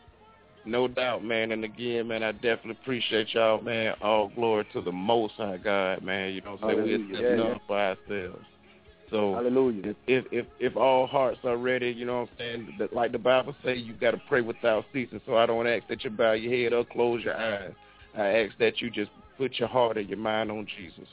No doubt, man. And again, man, I definitely appreciate y'all, man. All glory to the Most High God, man. You know what I'm saying? Hallelujah. We're Yeah, stepping yeah. up for ourselves. So Hallelujah. if if if all hearts are ready, you know what I'm saying, that, like the Bible say, you got to pray without ceasing. So I don't ask that you bow your head or close your eyes. I ask that you just put your heart and your mind on Jesus.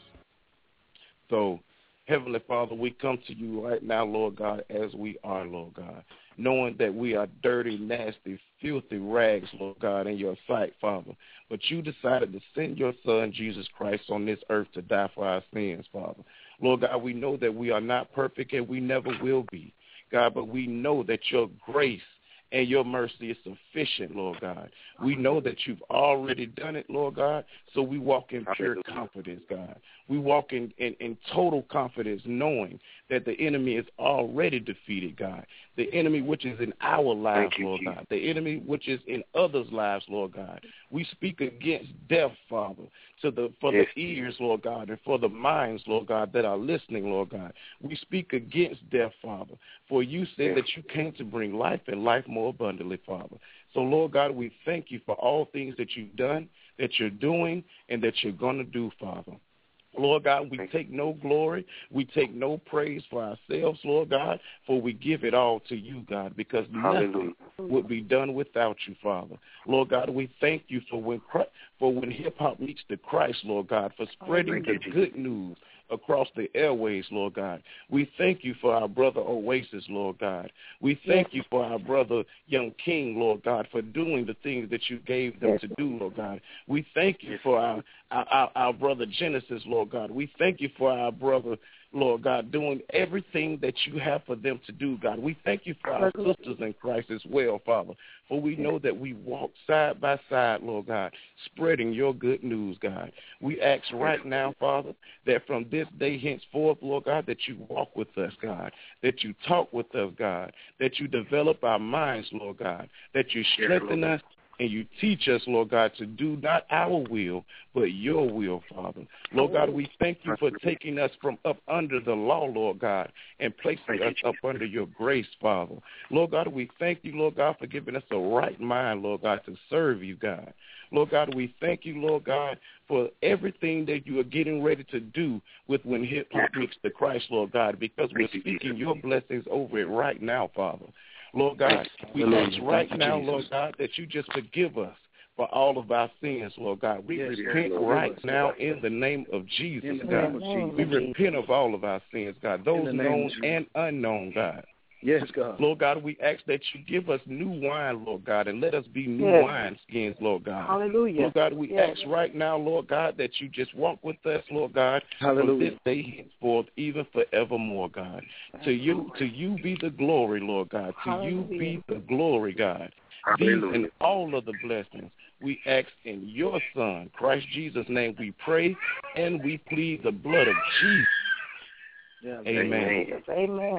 So, Heavenly Father, we come to you right now, Lord God, as we are, Lord God, knowing that we are dirty, nasty, filthy rags, Lord God, in your sight, Father. But you decided to send your Son, Jesus Christ, on this earth to die for our sins, Father. Lord God, we know that we are not perfect and we never will be, God, but we know that your grace and your mercy is sufficient, Lord God. We know that you've already done it, Lord God, so we walk in pure confidence, God. We walk in, in, in total confidence, knowing that the enemy is already defeated, God. The enemy which is in our lives, Lord God. The enemy which is in others' lives, Lord God. We speak against death, Father, to the for yes. the ears, Lord God, and for the minds, Lord God, that are listening, Lord God. We speak against death, Father, for you said yes. that you came to bring life and life more abundantly, Father. So, Lord God, we thank you for all things that you've done, that you're doing, and that you're going to do, Father. Lord God, we take no glory, we take no praise for ourselves, Lord God, for we give it all to you, God, because nothing would be done without you, Father. Lord God, we thank you for when for when hip-hop reached the Christ, Lord God, for spreading the good news across the airways, Lord God. We thank you for our brother Oasis, Lord God. We thank you for our brother Young King, Lord God, for doing the things that you gave them to do, Lord God. We thank you for our, our, our, our brother Genesis, Lord God. We thank you for our brother, Lord God, doing everything that you have for them to do, God. We thank you for our sisters in Christ as well, Father, for we know that we walk side by side, Lord God, spreading your good news, God. We ask right now, Father, that from this day henceforth, Lord God, that you walk with us, God, that you talk with us, God, that you develop our minds, Lord God, that you strengthen us, and you teach us, Lord God, to do not our will, but your will, Father. Lord God, we thank you for taking us from up under the law, Lord God, and placing us up under your grace, Father. Lord God, we thank you, Lord God, for giving us a right mind, Lord God, to serve you, God. Lord God, we thank you, Lord God, for everything that you are getting ready to do with when hip-hop meets the Christ, Lord God, because we're speaking your blessings over it right now, Father. Lord God, we ask right now, Lord God, that you just forgive us for all of our sins, Lord God. We yes, repent Lord, right Lord, now Lord. in the name of Jesus, God. Of Jesus. We repent of all of our sins, God, those known and unknown, God. Yes, God. Lord God, we ask that you give us new wine, Lord God, and let us be new yes. wineskins, Lord God. Hallelujah. Lord God, we yes. ask right now, Lord God, that you just walk with us, Lord God, Hallelujah. from this day henceforth, even forevermore, God. To you, to you be the glory, Lord God. To Hallelujah. you be the glory, God. Hallelujah. These and all of the blessings we ask in your Son, Christ Jesus' name, we pray and we plead the blood of Jesus. Yeah, amen. Amen. Amen.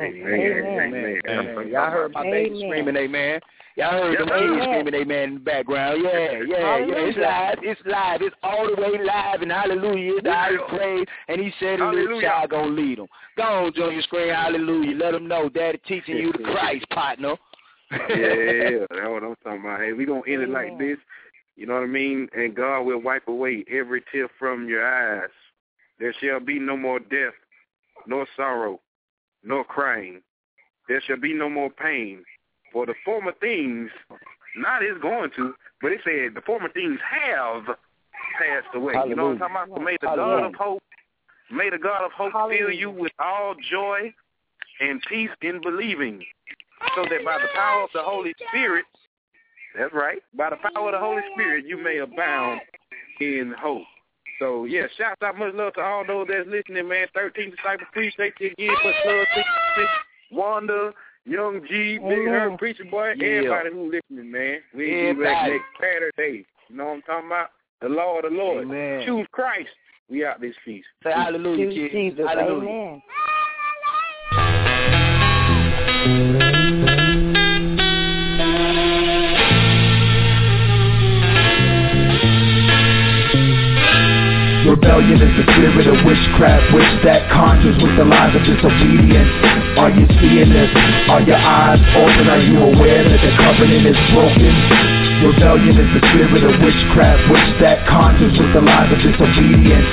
Amen. Amen. Amen. Y'all heard my baby amen. screaming amen. Y'all heard them kids screaming amen in the background. Yeah, yeah, yeah. It's live. It's live. It's all the way live. And hallelujah. The highest praise. And he said his little child going to lead them. Go on, Junior, scream hallelujah. Let them know Daddy teaching you the Christ, partner. Yeah, that's what I'm talking about. Hey, we going to end it like this. You know what I mean? And God will wipe away every tear from your eyes. There shall be no more death, nor sorrow, nor crying. There shall be no more pain. For the former things, not is going to, but it said the former things have passed away. Hallelujah. You know what I'm talking about? May the Hallelujah. God of hope, may the God of hope Hallelujah. fill you with all joy and peace in believing, so that by the power of the Holy Spirit, that's right, by the power of the Holy Spirit, you may abound in hope. So, yeah, shout out, much love to all those that's listening, man. thirteen Disciples, appreciate you again. Much love to Wanda, Young G, Big Herb, Preacher Boy, yeah. everybody who's listening, man. We be back next Saturday. You know what I'm talking about? The law of the Lord. Amen. Choose Christ. We out this piece. Say hallelujah, kids. Jesus. Hallelujah. Amen. Rebellion is the spirit of witchcraft, which that conjures with the lies of disobedience. Are you seeing this? Are your eyes open? Are you aware that the covenant is broken? Rebellion is the spirit of witchcraft, which that conjures with the lies of disobedience. Are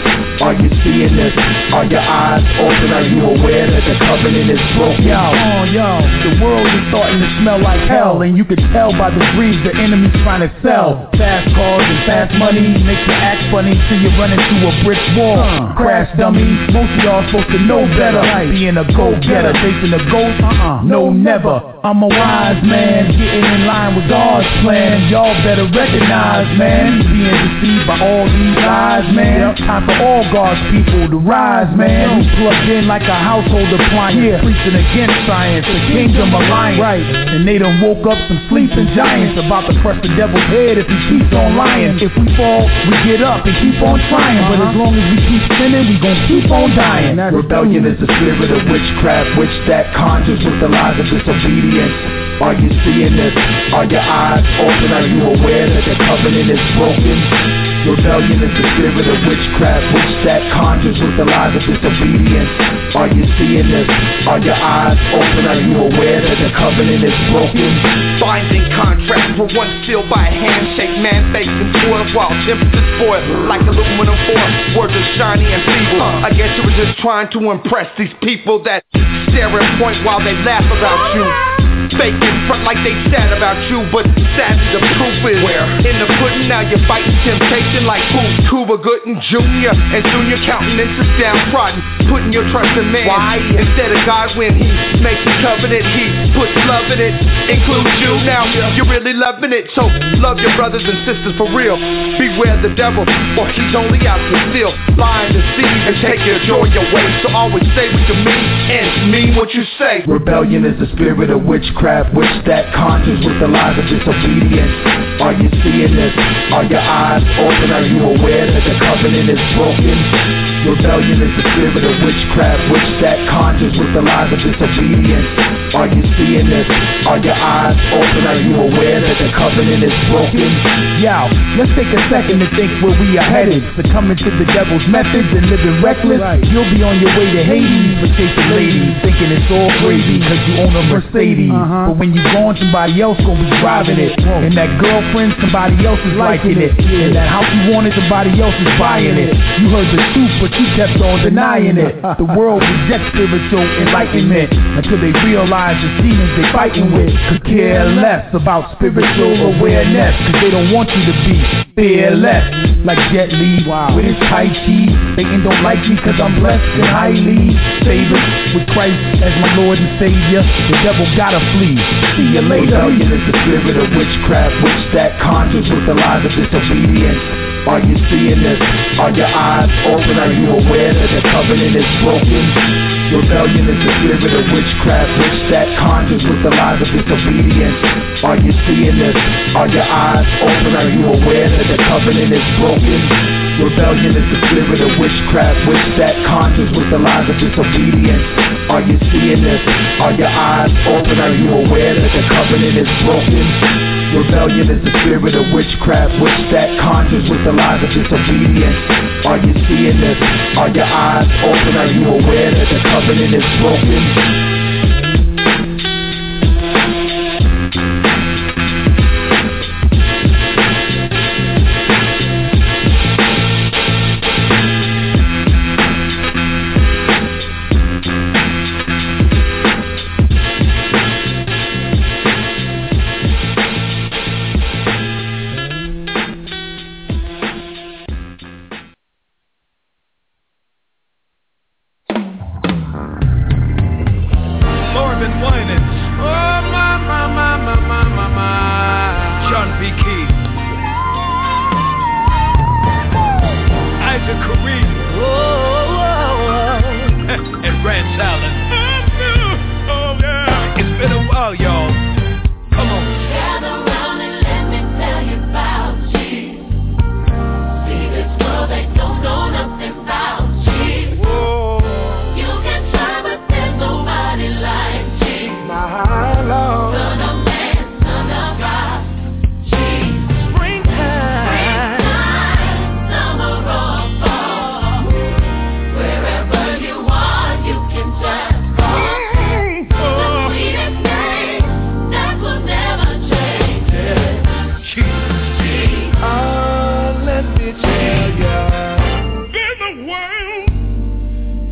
Are you seeing this? Are your eyes open? Are you aware that the covenant is broken? Yo, oh, yo, the world is starting to smell like hell, and you can tell by the breeze the enemy's trying to sell. Fast cars and fast money make you act funny till you run into a brick wall. Uh, Crash dummy, most of y'all supposed to know better. Right. Being a go-getter, facing a ghost, uh-uh, no never. I'm a wise man, getting in line with God's plan. Y'all better recognize, man, being deceived by all these lies, man. Time for all God's people to rise, man. We plugged in like a household appliance, yeah. Preaching against science, the kingdom alliance, right? And they done woke up some sleeping giants, about to crush the devil's head if he keeps on lying. If we fall, we get up and keep on trying, uh-huh. But as long as we keep sinning, we gon' keep on dying. That's Rebellion is the spirit of witchcraft, which that conjures with the lies of disobedience. Are you seeing this? Are your eyes open? Are you aware that the covenant is broken? Rebellion is the spirit of witchcraft, which that conjures with the lies of disobedience. Are you seeing this? Are your eyes open? Are you aware that the covenant is broken? Binding contracts were once sealed by a handshake. Man baked and toiled while temperatures spoiled like aluminum foil. Words are shiny and feeble. I guess you were just trying to impress these people that stare and point while they laugh about you. Fake in front like they sad about you, but sadly the proof is where in the pudding. Now you're fighting temptation like Booth, Cuba Gooding Junior and Junior countenances downtrodden, putting your trust in man. Why? Instead of God, when he makes a covenant, he puts love in it, includes you. Now you're really loving it, so love your brothers and sisters for real. Beware the devil, or he's only out to steal, lie and deceive, and take your joy away. So always say what you mean and mean what you say. Rebellion is the spirit of witchcraft, which that conjures with the lies of disobedience. Are you seeing this? Are your eyes open? Are you aware that the covenant is broken? Rebellion is the spirit of witchcraft, which that conjures with the lies of disobedience. Are you seeing this? Are your eyes open? Are you aware that the covenant is broken? Yo, let's take a second to think where we are headed. Succumbing to the devil's methods and living reckless, right. You'll be on your way to Hades for chasing ladies, thinking it's all crazy cause you own a Mercedes. Uh-huh. But when you gone, somebody else gon' be driving it. Whoa. And that girlfriend, somebody else is liking it. Yeah. And that house you wanted, somebody else is buying it. You heard the truth, but you kept on denying it. The world rejects spiritual enlightenment until they realize the demons they fighting with could care less about spiritual awareness, cause they don't want you to be fearless. Like Jet Li, wow. With his Tai Chi. Satan don't like me cause I'm blessed and highly favored with Christ as my Lord and Savior. The devil gotta flee. See you later. Rebellion is the spirit of witchcraft, which that conjures with the lies of disobedience. Are you seeing this? Are your eyes open? Are you aware that the covenant is broken? Rebellion is the spirit of witchcraft, which that conjures with the lies of disobedience. Are you seeing this? Are your eyes open? Are you aware that the covenant is broken? Rebellion is the spirit of witchcraft, which that conjures with the lies of disobedience. Are you seeing this? Are your eyes open? Are you aware that the covenant is broken? Rebellion is the spirit of witchcraft, which that conjures with the lies of disobedience. Are you seeing this? Are your eyes open? Are you aware that the covenant is broken?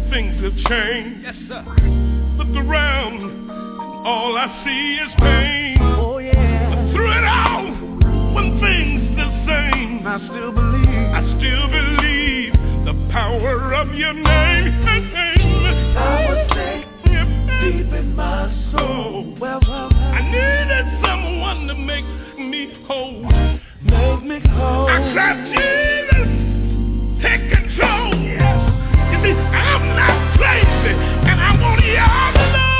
things have changed. Yes, sir. Look around, and all I see is pain. Oh, yeah. But through it all, when things the same, I still believe, I still believe the power of your name. Power safe deep in my soul. Well, well, well. I needed someone to make me whole. Make me whole. I said, Jesus, take control. Yes. You see, I'm not crazy, and I want y'all to know.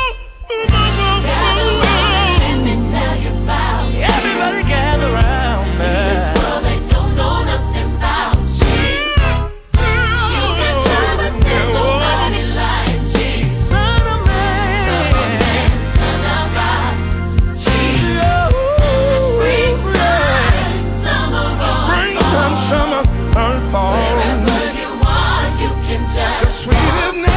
Everybody gather round, man. This world they don't know nothing about Jesus. You can try, but there's nobody like Jesus. Son of man, Son of God, Jesus. Bring sun, summer, bring some summer, earth fall. Wherever you are, you can touch the sweetest name.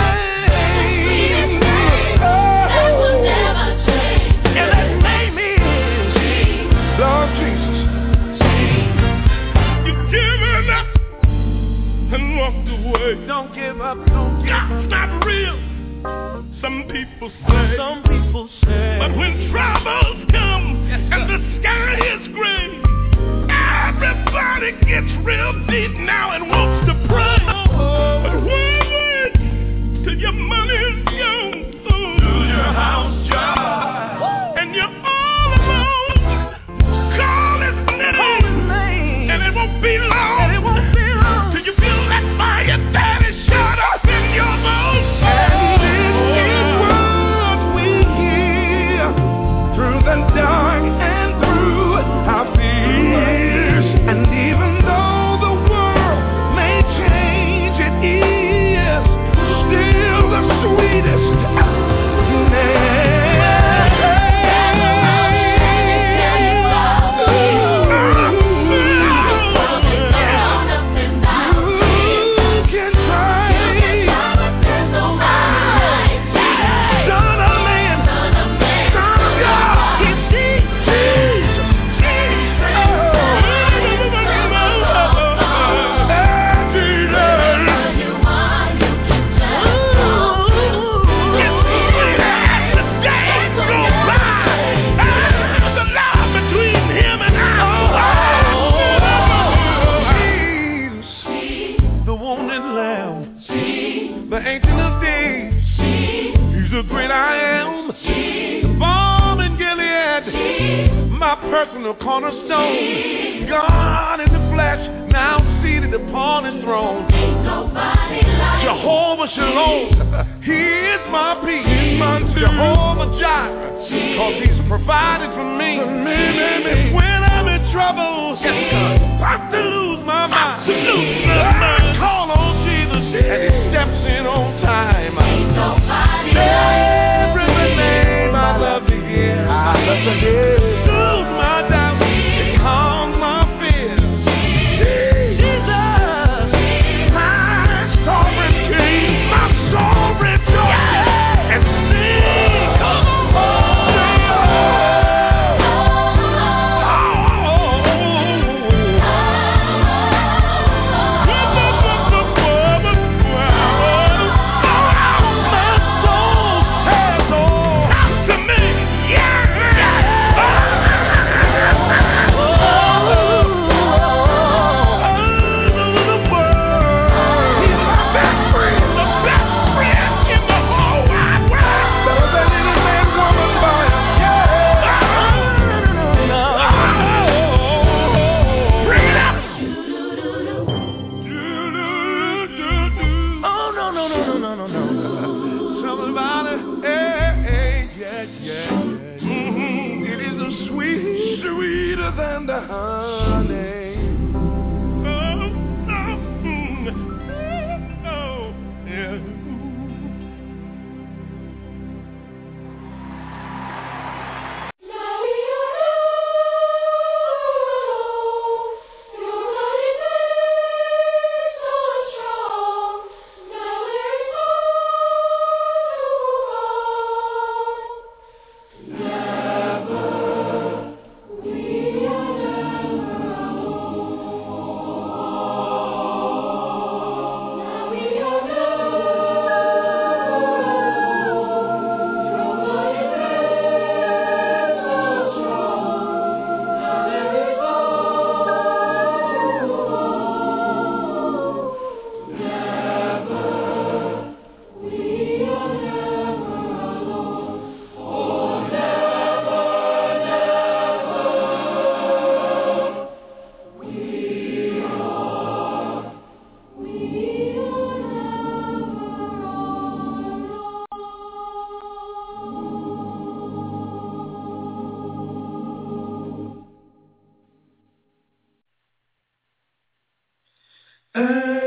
Don't give up, don't give up. God's not real, some people say. Some people say. But when troubles come, yes, and the sky is gray, everybody gets real deep now and wants to pray. Oh, but wait, wait till your money is gone. Do your house job, and you're all alone. Call his name, and it won't be long. And it won't be long till you feel that fire. Daddy, shut up in your bones. And this is what we hear through the dark and through our fears. And even though the world may change, it is still the sweetest name. Personal cornerstone, God in the flesh, now seated upon his throne. Like Jehovah Shalom, he is my peace. He's my Jehovah Jireh, cause he's provided for me. For me, baby. When I'm in trouble, yes, I to lose my mind. To lose my mind. I call on Jesus, and he steps in on time. Every name I love to hear, I love to hear. My doubts and calm my fears. Jesus, my sovereign King, my sovereign joy, and sing. Oh, Never we are earth.